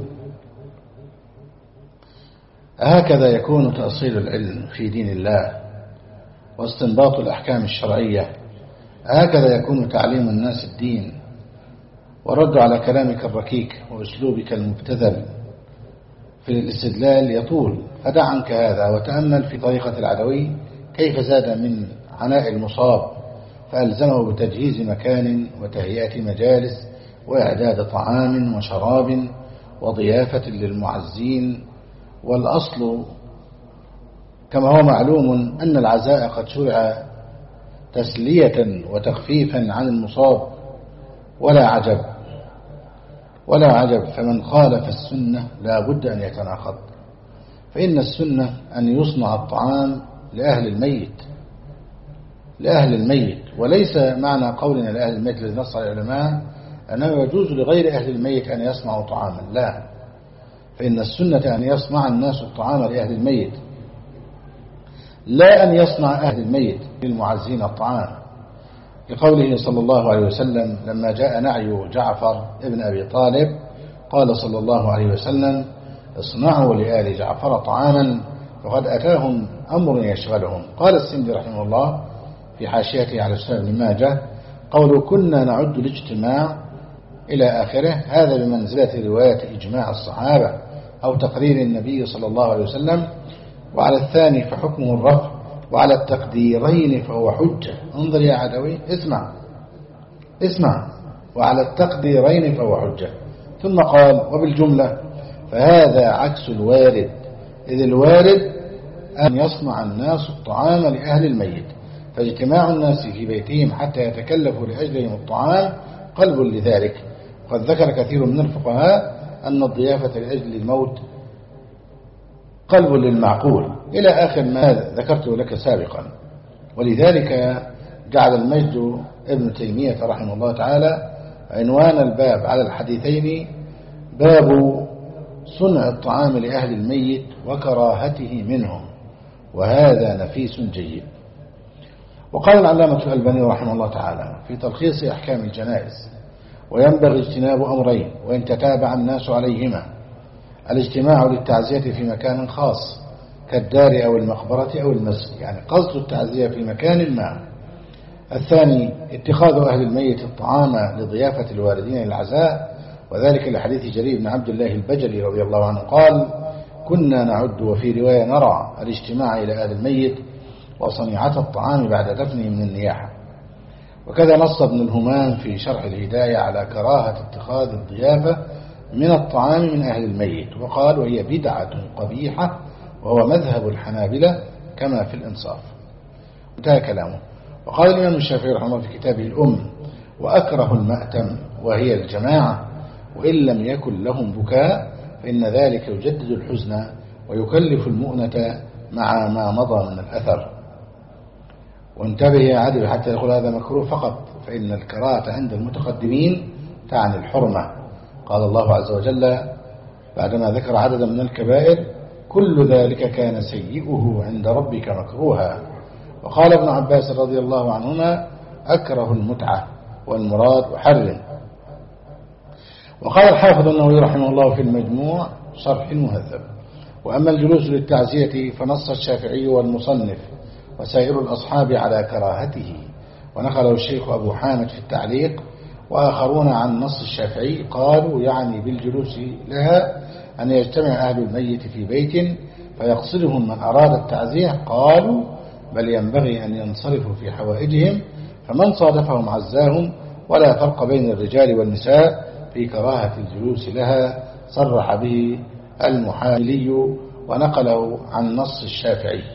[SPEAKER 1] هكذا يكون تأصيل العلم في دين الله واستنباط الأحكام الشرعية. هكذا يكون تعليم الناس الدين والرد على كلامك الركيك وأسلوبك المبتذل في الاستدلال يطول. فدع عنك هذا وتأمل في طريقة العدوي كيف زاد من عناء المصاب، فألزمه بتجهيز مكان وتهيئة مجالس وإعداد طعام وشراب وضيافة للمعزين. والأصل كما هو معلوم أن العزاء قد شرع تسلية وتخفيفا عن المصاب، ولا عجب ولا عجب فمن خالف السنة لا بد أن يتناقض. فإن السنة أن يصنع الطعام لأهل الميت لأهل الميت وليس معنى قولنا لأهل الميت الذي نص على العلماء أنه يجوز لغير أهل الميت أن يصنعوا طعاما، لا، فإن السنة أن يصنع الناس الطعام لأهل الميت، لا أن يصنع أهل الميت للمعزين الطعام. لقوله صلى الله عليه وسلم لما جاء نعي جعفر ابن أبي طالب قال صلى الله عليه وسلم اصنعوا لآل جعفر طعاما وقد أتاهم أمر يشغلهم. قال السندي رحمه الله في حاشيته على سنن ابن ماجه قوله كنا نعد الاجتماع إلى آخره هذا بمنزلة رواية إجماع الصحابة أو تقرير النبي صلى الله عليه وسلم، وعلى الثاني فحكمه الرفع، وعلى التقديرين فهو حجة. انظر يا عدوي، اسمع اسمع وعلى التقديرين فهو حجة. ثم قال وبالجملة فهذا عكس الوارد، إذ الوارد أن يصنع الناس الطعام لأهل الميت، فاجتماع الناس في بيتهم حتى يتكلفوا لأجلهم الطعام قلب لذلك. قد ذكر كثير من الفقهاء أن الضيافة لأجل الموت قلب للمعقول إلى آخر ما ذكرته لك سابقا. ولذلك جعل المجد ابن تيمية رحمه الله تعالى عنوان الباب على الحديثين باب صنع الطعام لأهل الميت وكراهته منهم، وهذا نفيس جيد. وقال العلامة الألباني رحمه الله تعالى في تلخيص أحكام الجنائز وينبغي اجتناب أمرين وإن تتابع الناس عليهما: الاجتماع للتعزية في مكان خاص كالدار أو المقبرة أو المسجد، يعني قصد التعزية في مكان ما. الثاني اتخاذ أهل الميت الطعام لضيافة الواردين للعزاء، وذلك لحديث جرير بن عبد الله البجلي رضي الله عنه قال كنا نعد وفي رواية نرى الاجتماع إلى أهل الميت وصنيعة الطعام بعد دفنه من النياحة. وكذا نص ابن الهمام في شرح الهداية على كراهة اتخاذ الضيافة من الطعام من أهل الميت، وقال وهي بدعة قبيحة وهو مذهب الحنابلة كما في الإنصاف. انتهى كلامه. وقال الإمام الشافعي رحمه الله في كتابه الأم وأكره المأتم وهي الجماعة وإن لم يكن لهم بكاء فإن ذلك يجدد الحزن ويكلف المؤنة مع ما مضى من الأثر. وانتبه يا عدل حتى يقول هذا مكروه فقط، فإن الكراهة عند المتقدمين تعني الحرمة. قال الله عز وجل بعدما ذكر عددا من الكبائر كل ذلك كان سيئه عند ربك مكروها. وقال ابن عباس رضي الله عنهما أكره المتعة والمراد وحرم. وقال الحافظ النووي رحمه الله في المجموع شرح المهذب وأما الجلوس للتعزية فنص الشافعي والمصنف وسائر الأصحاب على كراهته، ونقله الشيخ أبو حامد في التعليق وآخرون عن نص الشافعي قالوا يعني بالجلوس لها أن يجتمع أهل الميت في بيت فيقصدهم من أراد التعزية، قالوا بل ينبغي أن ينصرفوا في حوائجهم فمن صادفهم عزاهم، ولا فرق بين الرجال والنساء في كراهة الجلوس لها، صرح به المحاملي ونقله عن نص الشافعي.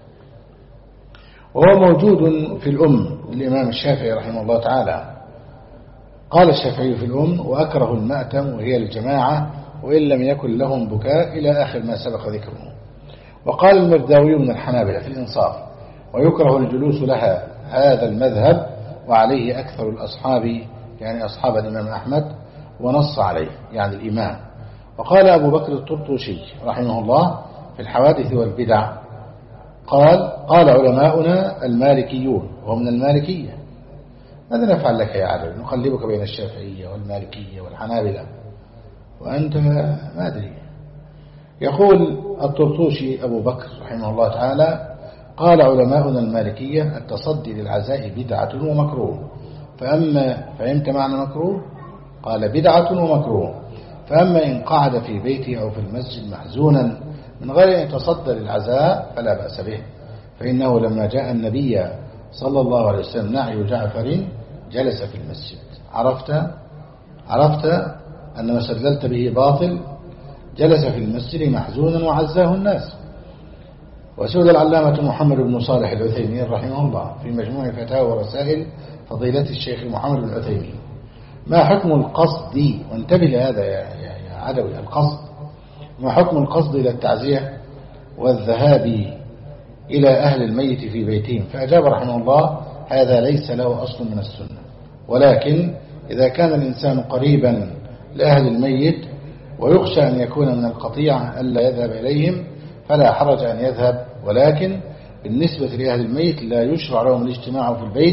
[SPEAKER 1] وهو موجود في الأم للإمام الشافعي رحمه الله تعالى. قال الشافعي في الأم وأكره المأتم وهي الجماعة وإن لم يكن لهم بكاء إلى آخر ما سبق ذكره. وقال المرداوي من الحنابلة في الإنصاف ويكره الجلوس لها، هذا المذهب وعليه أكثر الأصحاب يعني أصحاب الإمام أحمد، ونص عليه يعني الإمام. وقال أبو بكر الطرطوشي رحمه الله في الحوادث والبدع قال قال علماؤنا المالكيون وهو من المالكية. ماذا نفعل لك يا عدل؟ نقلبك بين الشافعية والمالكية والحنابلة وأنت ما أدري. يقول الطرطوشي أبو بكر رحمه الله تعالى قال علماؤنا المالكية التصدي للعزاء بدعة ومكروه، فأما فهمت معنى مكروه؟ قال بدعة ومكروه، فأما إن قعد في بيته أو في المسجد محزونا من غير أن يتصدى للعزاء فلا بأس به، فإنه لما جاء النبي صلى الله عليه وسلم نعي جعفر جلس في المسجد. عرفت عرفت أن ما استدللت به باطل. جلس في المسجد محزونا وعزاه الناس. وسئل العلامة محمد بن صالح العثيمين رحمه الله في مجموع فتاوى ورسائل فضيلة الشيخ محمد بن العثيمين ما حكم القصد، وانتبه لهذا يا عدوي، القصد ما حكم القصد إلى التعزية والذهاب إلى أهل الميت في بيتهم؟ فأجاب رحمه الله هذا ليس له أصل من السنة، ولكن إذا كان الإنسان قريبا لأهل الميت ويخشى أن يكون من القطيعة ألا يذهب إليهم فلا حرج أن يذهب، ولكن بالنسبة لأهل الميت لا يشرع لهم الاجتماع في البيت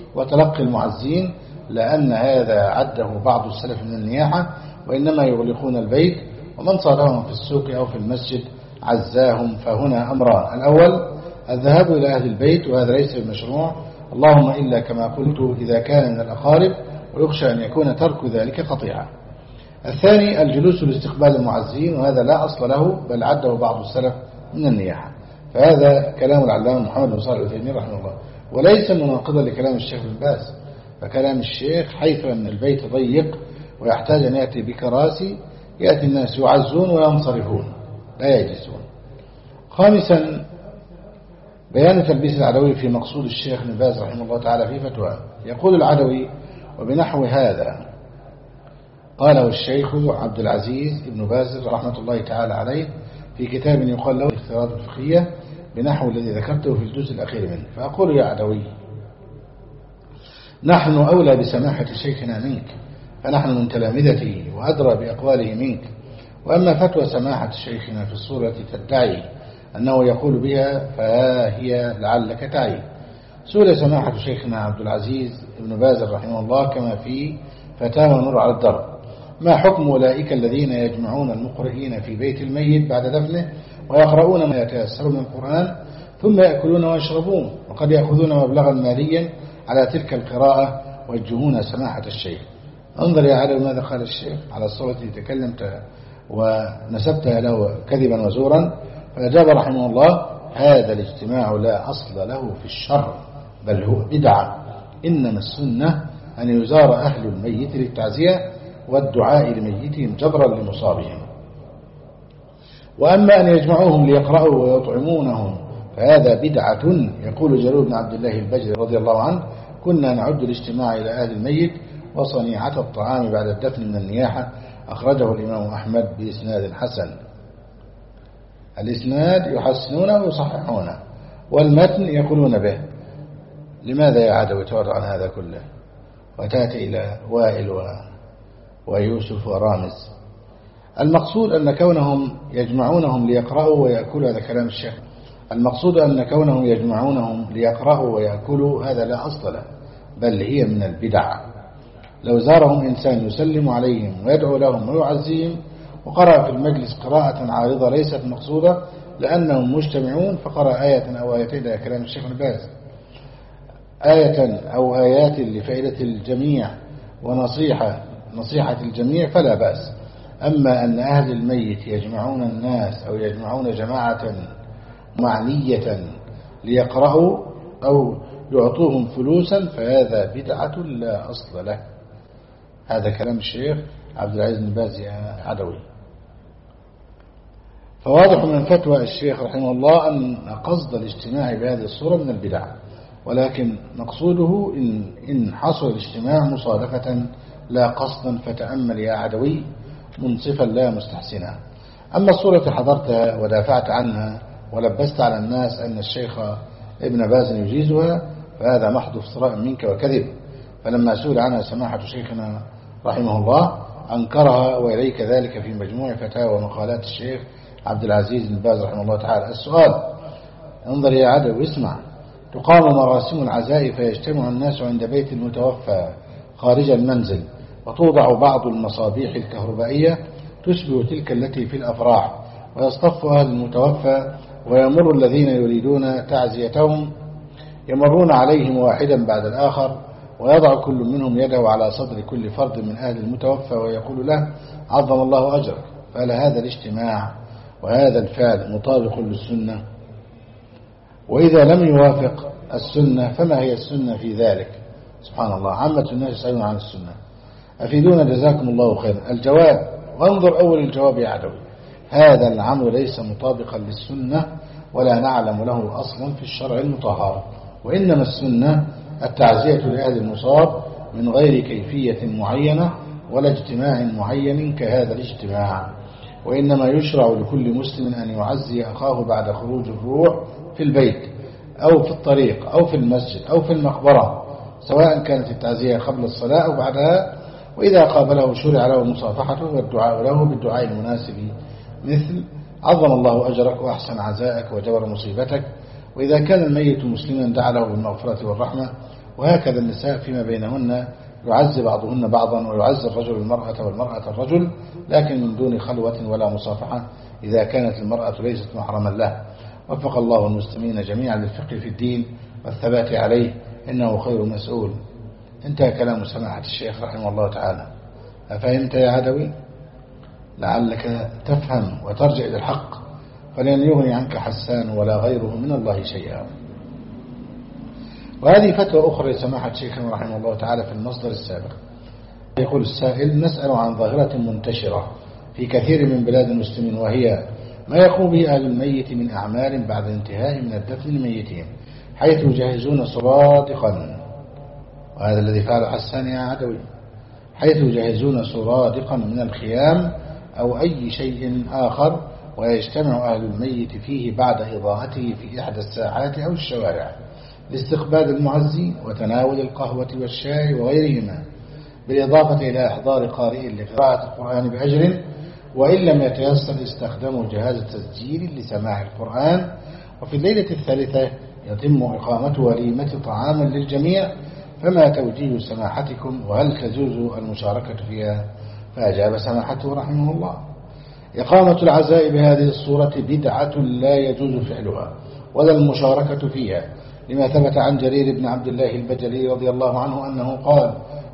[SPEAKER 1] وتلقي المعزين، لأن هذا عده بعض السلف من النياحة، وإنما يغلقون البيت، ومن صادهم في السوق أو في المسجد عزاهم. فهنا أمران: الأول الذهاب إلى أهل البيت، وهذا ليس بمشروع، اللهم إلا كما قلت إذا كان من الأقارب، ويخشى أن يكون ترك ذلك قطيعة. الثاني الجلوس لاستقبال المعزين، وهذا لا أصل له، بل عده بعض السلف من النياحة. فهذا كلام العلامة محمد بن صالح العثيمين رحمه الله، وليس مناقضا لكلام الشيخ بن باز. فكلام الشيخ حيث أن البيت ضيق ويحتاج أن يأتي بكراسي، يأتي الناس يعزون وينصرفون لا يجلسون. خامسا بيان تلبيس العدوي في مقصود الشيخ بن باز رحمه الله تعالى في فتوى. يقول العدوي: وبنحو هذا قاله الشيخ عبد العزيز بن باز رحمة الله تعالى عليه في كتاب يقال له الاختيارات الفقهية بنحو الذي ذكرته في الجزء الأخير منه. فأقول يا عدوي: نحن أولى بسماحة شيخنا منك، فنحن من تلامذته وأدرى بأقواله منك. وأما فتوى سماحة شيخنا في الصورة تدعي أنه يقول بها فهي لعلك تعي. سئل سماحة شيخنا عبد العزيز بن باز رحمه الله كما في فتاوى نور على الدرب: ما حكم أولئك الذين يجمعون المقرئين في بيت الميت بعد دفنه ويقرؤون ما يتيسر من القرآن ثم يأكلون ويشربون، وقد يأخذون مبلغا ماليا على تلك القراءة ويوجهون سماحة الشيخ؟ انظر يا عدو ماذا قال الشيخ على الصورة التي تكلمت ونسبتها له كذبا وزورا. فأجاب رحمه الله: هذا الاجتماع لا أصل له في الشر، بل هو بدعة، إنما السنة أن يزار أهل الميت للتعزية والدعاء لميتهم جبرا لمصابهم. وأما أن يجمعوهم ليقرأوا ويطعمونهم فهذا بدعة. يقول جلول بن عبد الله البجري رضي الله عنه: كنا نعد الاجتماع إلى أهل الميت وصنيعة الطعام بعد الدفن من النياحة. أخرجه الإمام أحمد بإسناد حسن. الإسناد يحسنونه ويصححونه، والمتن يقولون به. لماذا يا عدو تورع عن هذا كله وتأتي إلى وائل و... ويوسف ورامز؟ المقصود أن كونهم يجمعونهم ليقرأوا ويأكلوا، هذا كلام الشيخ، المقصود أن كونهم يجمعونهم ليقرأوا ويأكلوا هذا لا أصل له، بل هي من البدع. لو زارهم إنسان يسلم عليهم ويدعو لهم ويعزيهم وقرأ في المجلس قراءة عارضة ليست مقصودة لأنهم مجتمعون فقرأ آية أو آيتين، إلى كلام الشيخ بن باز، آية أو آيات لفائدة الجميع ونصيحة نصيحة الجميع فلا بأس. أما أن أهل الميت يجمعون الناس أو يجمعون جماعة معنية ليقرأوا أو يعطوهم فلوسا فهذا بدعة لا أصل له. هذا كلام الشيخ عبد العزيز بن باز عدوي. فواضح من فتوى الشيخ رحمه الله أن قصد الاجتماع بهذه الصورة من البدع، ولكن مقصوده إن, إن حصل الاجتماع مصادفة لا قصدا، فتأمل يا عدوي منصفا لا مستحسنا. أما الصورة حضرتها ودافعت عنها ولبست على الناس أن الشيخ ابن باز يجيزها فهذا محض افتراء منك وكذب. فلما سئل عنها سماحة شيخنا رحمه الله أنكرها، وإليك ذلك في مجموع فتاوى ومقالات الشيخ عبد العزيز بن باز رحمه الله تعالى. السؤال: انظر يا عدو اسمع، تقام مراسم العزاء فيجتمع الناس عند بيت المتوفى خارج المنزل، وتوضع بعض المصابيح الكهربائية تشبه تلك التي في الأفراح، ويصطف أهل المتوفى ويمر الذين يريدون تعزيتهم يمرون عليهم واحدا بعد الآخر، ويضع كل منهم يده على صدر كل فرد من أهل المتوفى ويقول له: عظم الله أجرك. فهل هذا الاجتماع وهذا الفعل مطابق للسنة؟ وإذا لم يوافق السنة فما هي السنة في ذلك؟ سبحان الله، عامة الناس يسألون عن السنة. أفيدونا جزاكم الله خيرا. الجواب: وانظر أول الجواب يا عدوي، هذا العمل ليس مطابقا للسنة ولا نعلم له أصلا في الشرع المطهر، وإنما السنة التعزية لأهل المصاب من غير كيفية معينة ولا اجتماع معين كهذا الاجتماع، وإنما يشرع لكل مسلم أن يعزي أخاه بعد خروج الروح في البيت أو في الطريق أو في المسجد أو في المقبرة، سواء كانت التعزية قبل الصلاة أو بعدها، وإذا قابله شرع له مصافحته والدعاء له بالدعاء المناسب، مثل: عظم الله أجرك وأحسن عزاءك وجبر مصيبتك. وإذا كان الميت مسلما دعا له بالمغفرة والرحمة، وهكذا النساء فيما بينهن يعز بعضهن بعضا، ويعز الرجل المرأة والمرأة الرجل، لكن من دون خلوة ولا مصافحة إذا كانت المرأة ليست محرما له. وفق الله المسلمين جميعا للفقه في الدين والثبات عليه، إنه خير مسؤول. انتهى كلام سماحة الشيخ رحمه الله تعالى. أفهمت يا عدوي؟ لعلك تفهم وترجع إلى الحق، فلن يغني عنك حسان ولا غيره من الله شيئا. وهذه فتوى أخرى لسماحة شيخنا رحمه الله تعالى في المصدر السابق. يقول السائل: نسأل عن ظاهرة منتشرة في كثير من بلاد المسلمين، وهي ما يقوم به أهل الميت من أعمال بعد انتهاء من الدفن لميتهم، حيث يجهزون سرادقا، وهذا الذي فعل حسان يا عدوي، حيث يجهزون سرادقا من الخيام أو أي شيء آخر، ويجتمع أهل الميت فيه بعد إضاءته في إحدى الساحات أو الشوارع لاستقبال المعزي وتناول القهوة والشاي وغيرهما، بالإضافة إلى إحضار قارئ لقراءة القرآن بأجر، وإن لم يتيسر استخدموا جهاز التسجيل لسماع القرآن. وفي الليلة الثالثة يتم إقامة وليمة طعام للجميع، فما توجيه سماحتكم، وهل تجوز المشاركة فيها؟ فأجاب سماحته رحمه الله: إقامة العزاء بهذه الصورة بدعة لا يجوز فعلها ولا المشاركة فيها، لما ثبت عن جرير بن عبد الله البجلي رضي الله عنه أنه قال: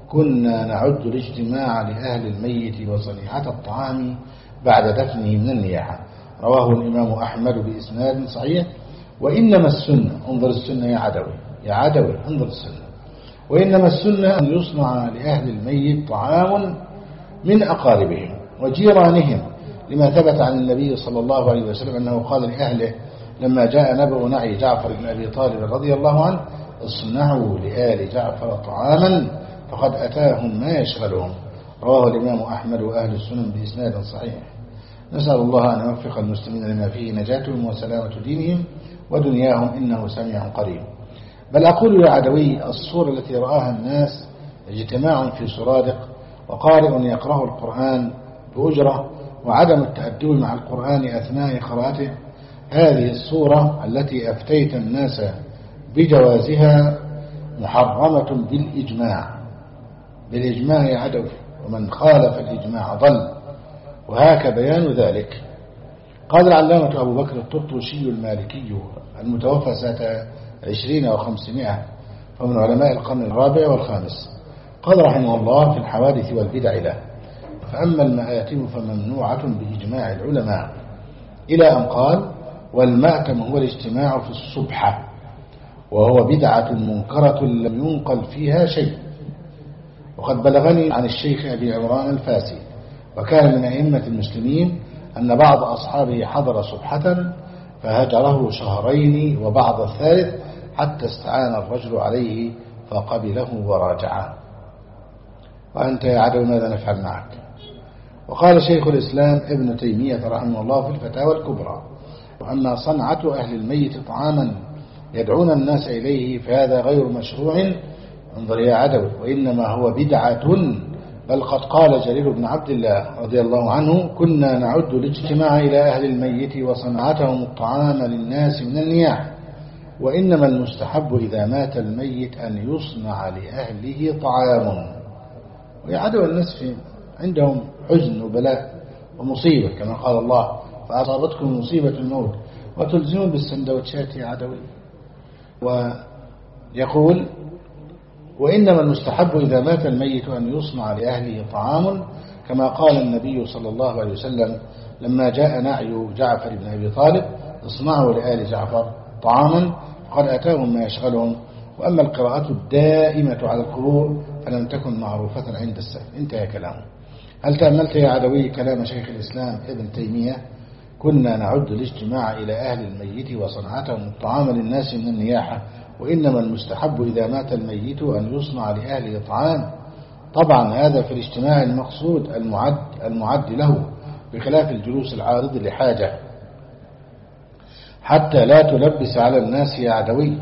[SPEAKER 1] كنا نعد الاجتماع لأهل الميت وصنيعة الطعام بعد دفنه من النياحة. رواه الإمام أحمد بإسناد صحيح. وإنما السنة، انظر السنة يا عدوي يا عدوي انظر السنة، وإنما السنة أن يصنع لأهل الميت طعام من أقاربهم وجيرانهم، لما ثبت عن النبي صلى الله عليه وسلم أنه قال لأهله لما جاء نبأ نعي جعفر بن أبي طالب رضي الله عنه: اصنعوا لآل جعفر طعاما فقد أتاهم ما يشغلهم. رواه الإمام أحمد وأهل السنن بإسناد صحيح. نسأل الله أن يوفق المسلمين لما فيه نجاتهم وسلامة دينهم ودنياهم، إنه سميع قريب. بل أقول يا عدوي: الصورة التي رآها الناس اجتماع في سرادق وقارئ يقرأ القرآن بأجرة وعدم التأدب مع القرآن أثناء قراءته، هذه الصورة التي أفتيت الناس بجوازها محرمة بالإجماع بالإجماع يا عدوي، ومن خالف الإجماع ضل، وهاك بيان ذلك. قال العلامة أبو بكر الطرطوشي المالكي المتوفى سنة عشرين وخمسمائة، ومن علماء القرن الرابع والخامس، قال رحمه الله في الحوادث والبدع له: فأما المآتم فممنوعة بإجماع العلماء، إلى أن قال: والمأتم هو الاجتماع في الصبحة، وهو بدعة منكرة لم ينقل فيها شيء. وقد بلغني عن الشيخ أبي عمران الفاسي، وكان من أئمة المسلمين، أن بعض أصحابه حضر صبحة فهجره شهرين، وبعض الثالث حتى استعان الرجل عليه فقبله وراجعه. وأنت يا عدو ماذا نفعل معك؟ وقال شيخ الإسلام ابن تيمية رحمه الله في الفتاوى الكبرى: وأما صنعة أهل الميت طعاما يدعون الناس إليه فهذا غير مشروع، انظر يا عدو، وإنما هو بدعة، بل قد قال جرير بن عبد الله رضي الله عنه: كنا نعد الاجتماع إلى أهل الميت وصنعتهم الطعام للناس من النياح، وإنما المستحب إذا مات الميت أن يصنع لأهله طعام. ويا عدو الناس عندهم حزن وبلاء ومصيبة، كما قال الله: فأصابتكم مصيبة الموت وتلزمون بالسندوتشات يا عدوي. ويقول: وإنما المستحب إذا مات الميت أن يصنع لأهله طعام، كما قال النبي صلى الله عليه وسلم لما جاء نعي جعفر بن أبي طالب: اصنعوا لآل جعفر طعاما فقد أتاهم ما يشغلهم. وأما القراءة الدائمة على القبور فلم تكن معروفة عند السلف. انتهى كلامه. هل تأملت يا عدوي كلام شيخ الإسلام ابن تيمية: كنا نعد الاجتماع إلى أهل الميت وصنعتهم الطعام للناس من النياحة، وإنما المستحب إذا مات الميت أن يصنع لأهله طعام. طبعا هذا في الاجتماع المقصود المعد, المعد له، بخلاف الجلوس العارض لحاجة، حتى لا تلبس على الناس يا عدوي.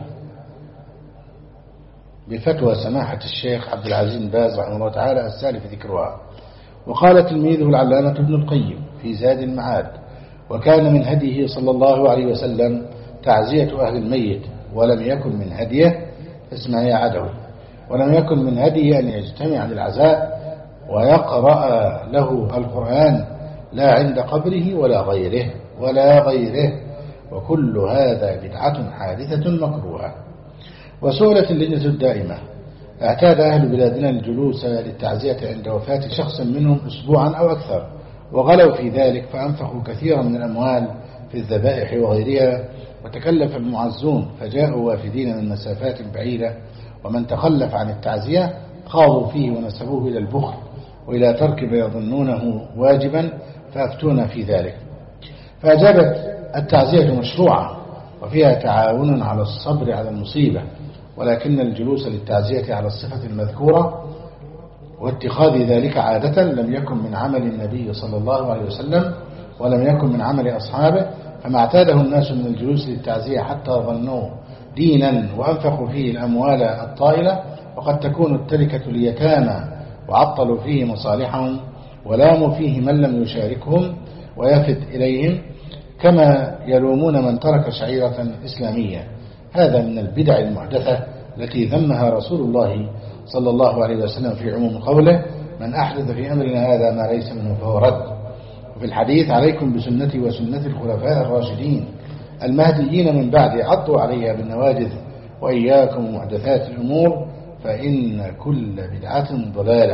[SPEAKER 1] بفتوى سماحة الشيخ عبد العزيز بن باز رحمه الله تعالى السالف ذكرها. وقال تلميذه العلامة ابن القيم في زاد المعاد: وكان من هديه صلى الله عليه وسلم تعزية أهل الميت، ولم يكن من هديه، اسمع يا عدوي، ولم يكن من هديه أن يجتمع للعزاء ويقرأ له القرآن لا عند قبره ولا غيره ولا غيره وكل هذا بدعة حادثة مكروهة. وسئلت اللجنة الدائمة: اعتاد أهل بلادنا الجلوس للتعزية عند وفاة شخص منهم أسبوعا أو أكثر، وغلوا في ذلك فأنفقوا كثيرا من الأموال في الذبائح وغيرها، وتكلف المعزون فجاءوا وافدين من مسافات بعيدة، ومن تخلف عن التعزية خاضوا فيه ونسبوه إلى البخل وإلى ترك ما يظنونه واجبا فأفتونا في ذلك. فأجابت: التعزية مشروعة وفيها تعاون على الصبر على المصيبة، ولكن الجلوس للتعزية على الصفة المذكورة واتخاذ ذلك عادة لم يكن من عمل النبي صلى الله عليه وسلم ولم يكن من عمل أصحابه، فما اعتاده الناس من الجلوس للتعزية حتى ظنوه دينا وأنفقوا فيه الأموال الطائلة، وقد تكون التركة اليتامى وعطلوا فيه مصالحهم ولاموا فيه من لم يشاركهم ويفد إليهم، كما يلومون من ترك شعيرة إسلامية. هذا من البدع المحدثة التي ذمها رسول الله صلى الله عليه وسلم في عموم قوله: من أحدث في أمرنا هذا ما ليس منه فهو رد. وفي الحديث: عليكم بسنتي وسنة الخلفاء الراشدين المهديين من بعد عضوا عليها بالنواجذ وإياكم محدثات الأمور فإن كل بدعة ضلالة.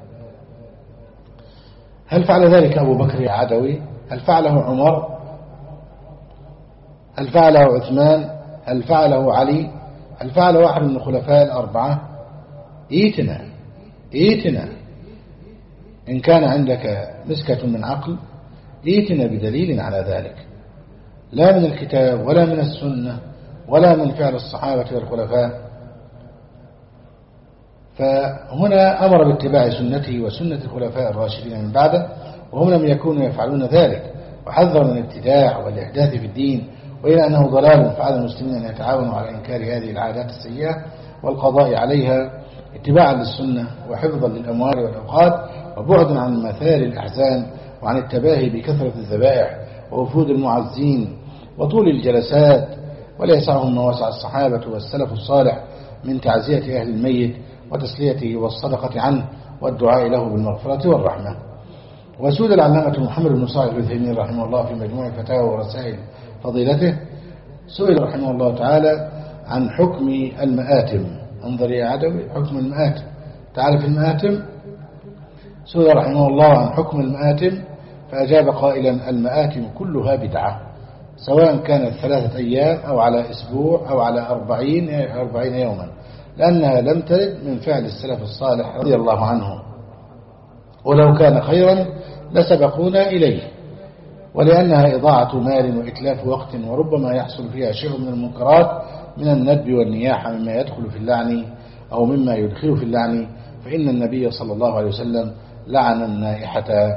[SPEAKER 1] هل فعل ذلك أبو بكر العدوي؟ هل فعله عمر؟ هل فعله عثمان؟ هل فعله علي؟ هل فعله واحد من الخلفاء الأربعة؟ ايتنا ايتنا إن كان عندك مسكة من عقل ايتنا بدليل على ذلك، لا من الكتاب ولا من السنة ولا من فعل الصحابة والخلفاء. فهنا أمر باتباع سنته وسنة الخلفاء الراشدين من بعده، وهم لم يكونوا يفعلون ذلك، وحذروا من الابتداع والإحداث في الدين، وإلى أنه ضلال فعلى المسلمين أن يتعاونوا على إنكار هذه العادات السيئة والقضاء عليها اتباعا للسنة وحفظا للأموال والأوقات وبعدا عن مثار الأحزان وعن التباهي بكثرة الذبائح ووفود المعزين وطول الجلسات، ولا يسعهم ما وسع الصحابة والسلف الصالح من تعزية أهل الميت وتسليته والصدقة عنه والدعاء له بالمغفرة والرحمة. وسئل العلامة محمد بن صالح العثيمين رحمه الله في مجموع فتاوى ورسائل فضيلته، سئل رحمه الله تعالى عن حكم المآتم. انظر يا عدوي، حكم المآتم. تعال في المآتم. سئل رحمه الله عن حكم المآتم فأجاب قائلا: المآتم كلها بدعة، سواء كانت ثلاثة أيام أو على أسبوع أو على أربعين, أربعين يوما، لأنها لم ترد من فعل السلف الصالح رضي الله عنه، ولو كان خيرا لسبقونا إليه، ولأنها إضاعة مال وإتلاف وقت، وربما يحصل فيها شيء من المنكرات من الندب والنياحة مما يدخل في اللعن أو مما يدخل في اللعن، فإن النبي صلى الله عليه وسلم لعن النائحة.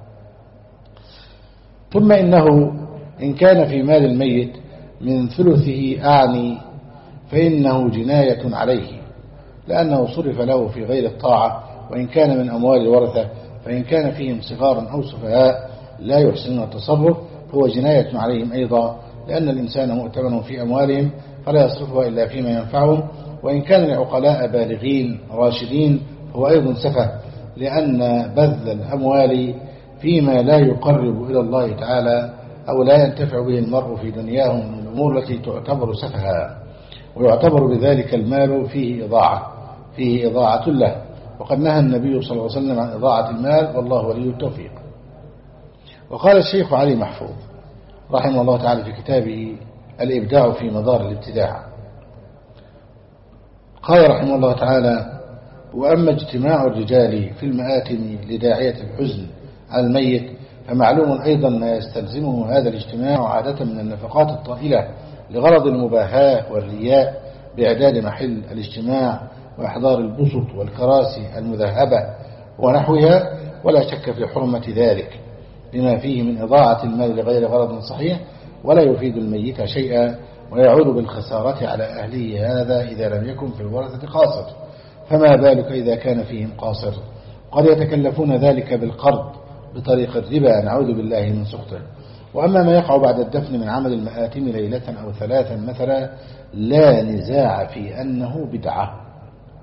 [SPEAKER 1] ثم إنه إن كان في مال الميت من ثلثه أعني فإنه جناية عليه، لأنه صرف له في غير الطاعة، وإن كان من أموال الورثة فإن كان فيهم صغار أو سفهاء لا يحسنون التصرف فهو جناية عليهم أيضا، لأن الإنسان مؤتمن في أموالهم فلا يصرفها إلا فيما ينفعهم، وإن كان العقلاء بالغين راشدين هو أيضا سفه، لأن بذل الأموال فيما لا يقرب إلى الله تعالى أو لا ينتفع به المرء في دنياه من الأمور التي تعتبر سفها، ويعتبر بذلك المال فيه إضاعة فيه إضاعة له، وقد نهى النبي صلى الله عليه وسلم عن إضاعة المال، والله ولي التوفيق. وقال الشيخ علي محفوظ رحمه الله تعالى في كتابه الإبداع في مدار الابتداع، قال رحمه الله تعالى: وأما اجتماع الرجال في المآتم لداعية الحزن على الميت فمعلوم أيضا ما يستلزمه هذا الاجتماع عادة من النفقات الطائلة لغرض المباهاة والرياء بإعداد محل الاجتماع وإحضار البسط والكراسي المذهبة ونحوها، ولا شك في حرمة ذلك لما فيه من إضاعة المال لغير غرض صحيح ولا يفيد الميت شيئا ويعود بالخسارة على أهله، هذا إذا لم يكن في الورثة قاصر، فما بالك إذا كان فيهم قاصر؟ قد يتكلفون ذلك بالقرض بطريق الربا، نعوذ بالله من سخطه. وأما ما يقع بعد الدفن من عمل المآتم ليلة أو ثلاثا مثلا لا نزاع في أنه بدعة،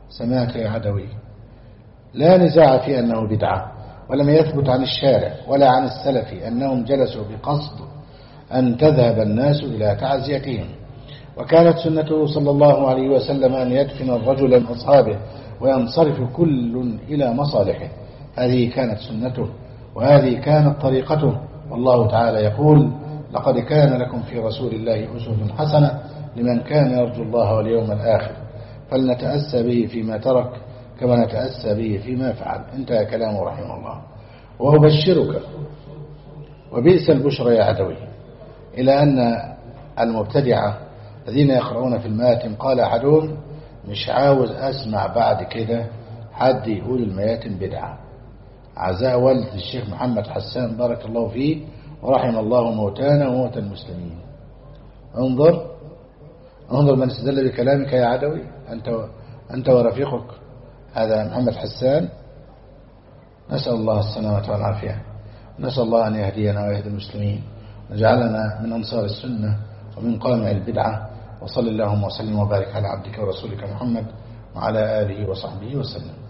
[SPEAKER 1] سمعت يا عدوي. لا نزاع في أنه بدعة، ولم يثبت عن الشارع ولا عن السلف أنهم جلسوا بقصد أن تذهب الناس إلى تعزيتهم. وكانت سنته صلى الله عليه وسلم أن يدفن الرجل من أصحابه وينصرف كل إلى مصالحه. هذه كانت سنته وهذه كانت طريقته. والله تعالى يقول: لقد كان لكم في رسول الله أسوة حسنة لمن كان يرجو الله واليوم الآخر فلنتأسى به فيما ترك كما نتأسى به فيما فعل. انتهى كلامه رحمه الله. وأبشرك وبئس البشرى يا عدوي إلى أن المبتدعة الذين يقرؤون في الماتم قال أحدهم: مش عاوز أسمع بعد كده حد يقول المياتم بدعة. عزاء والد الشيخ محمد حسان بارك الله فيه ورحم الله موتانا وموتى المسلمين. انظر انظر من استدل بكلامك يا عدوي، أنت, أنت ورفيقك هذا محمد حسان. نسأل الله السلامة والعافية، نسأل الله أن يهدينا ويهدي المسلمين وجعلنا من أنصار السنة ومن قامع البدعة. وصل اللهم وسلم وبارك على عبدك ورسولك محمد وعلى آله وصحبه وسلم.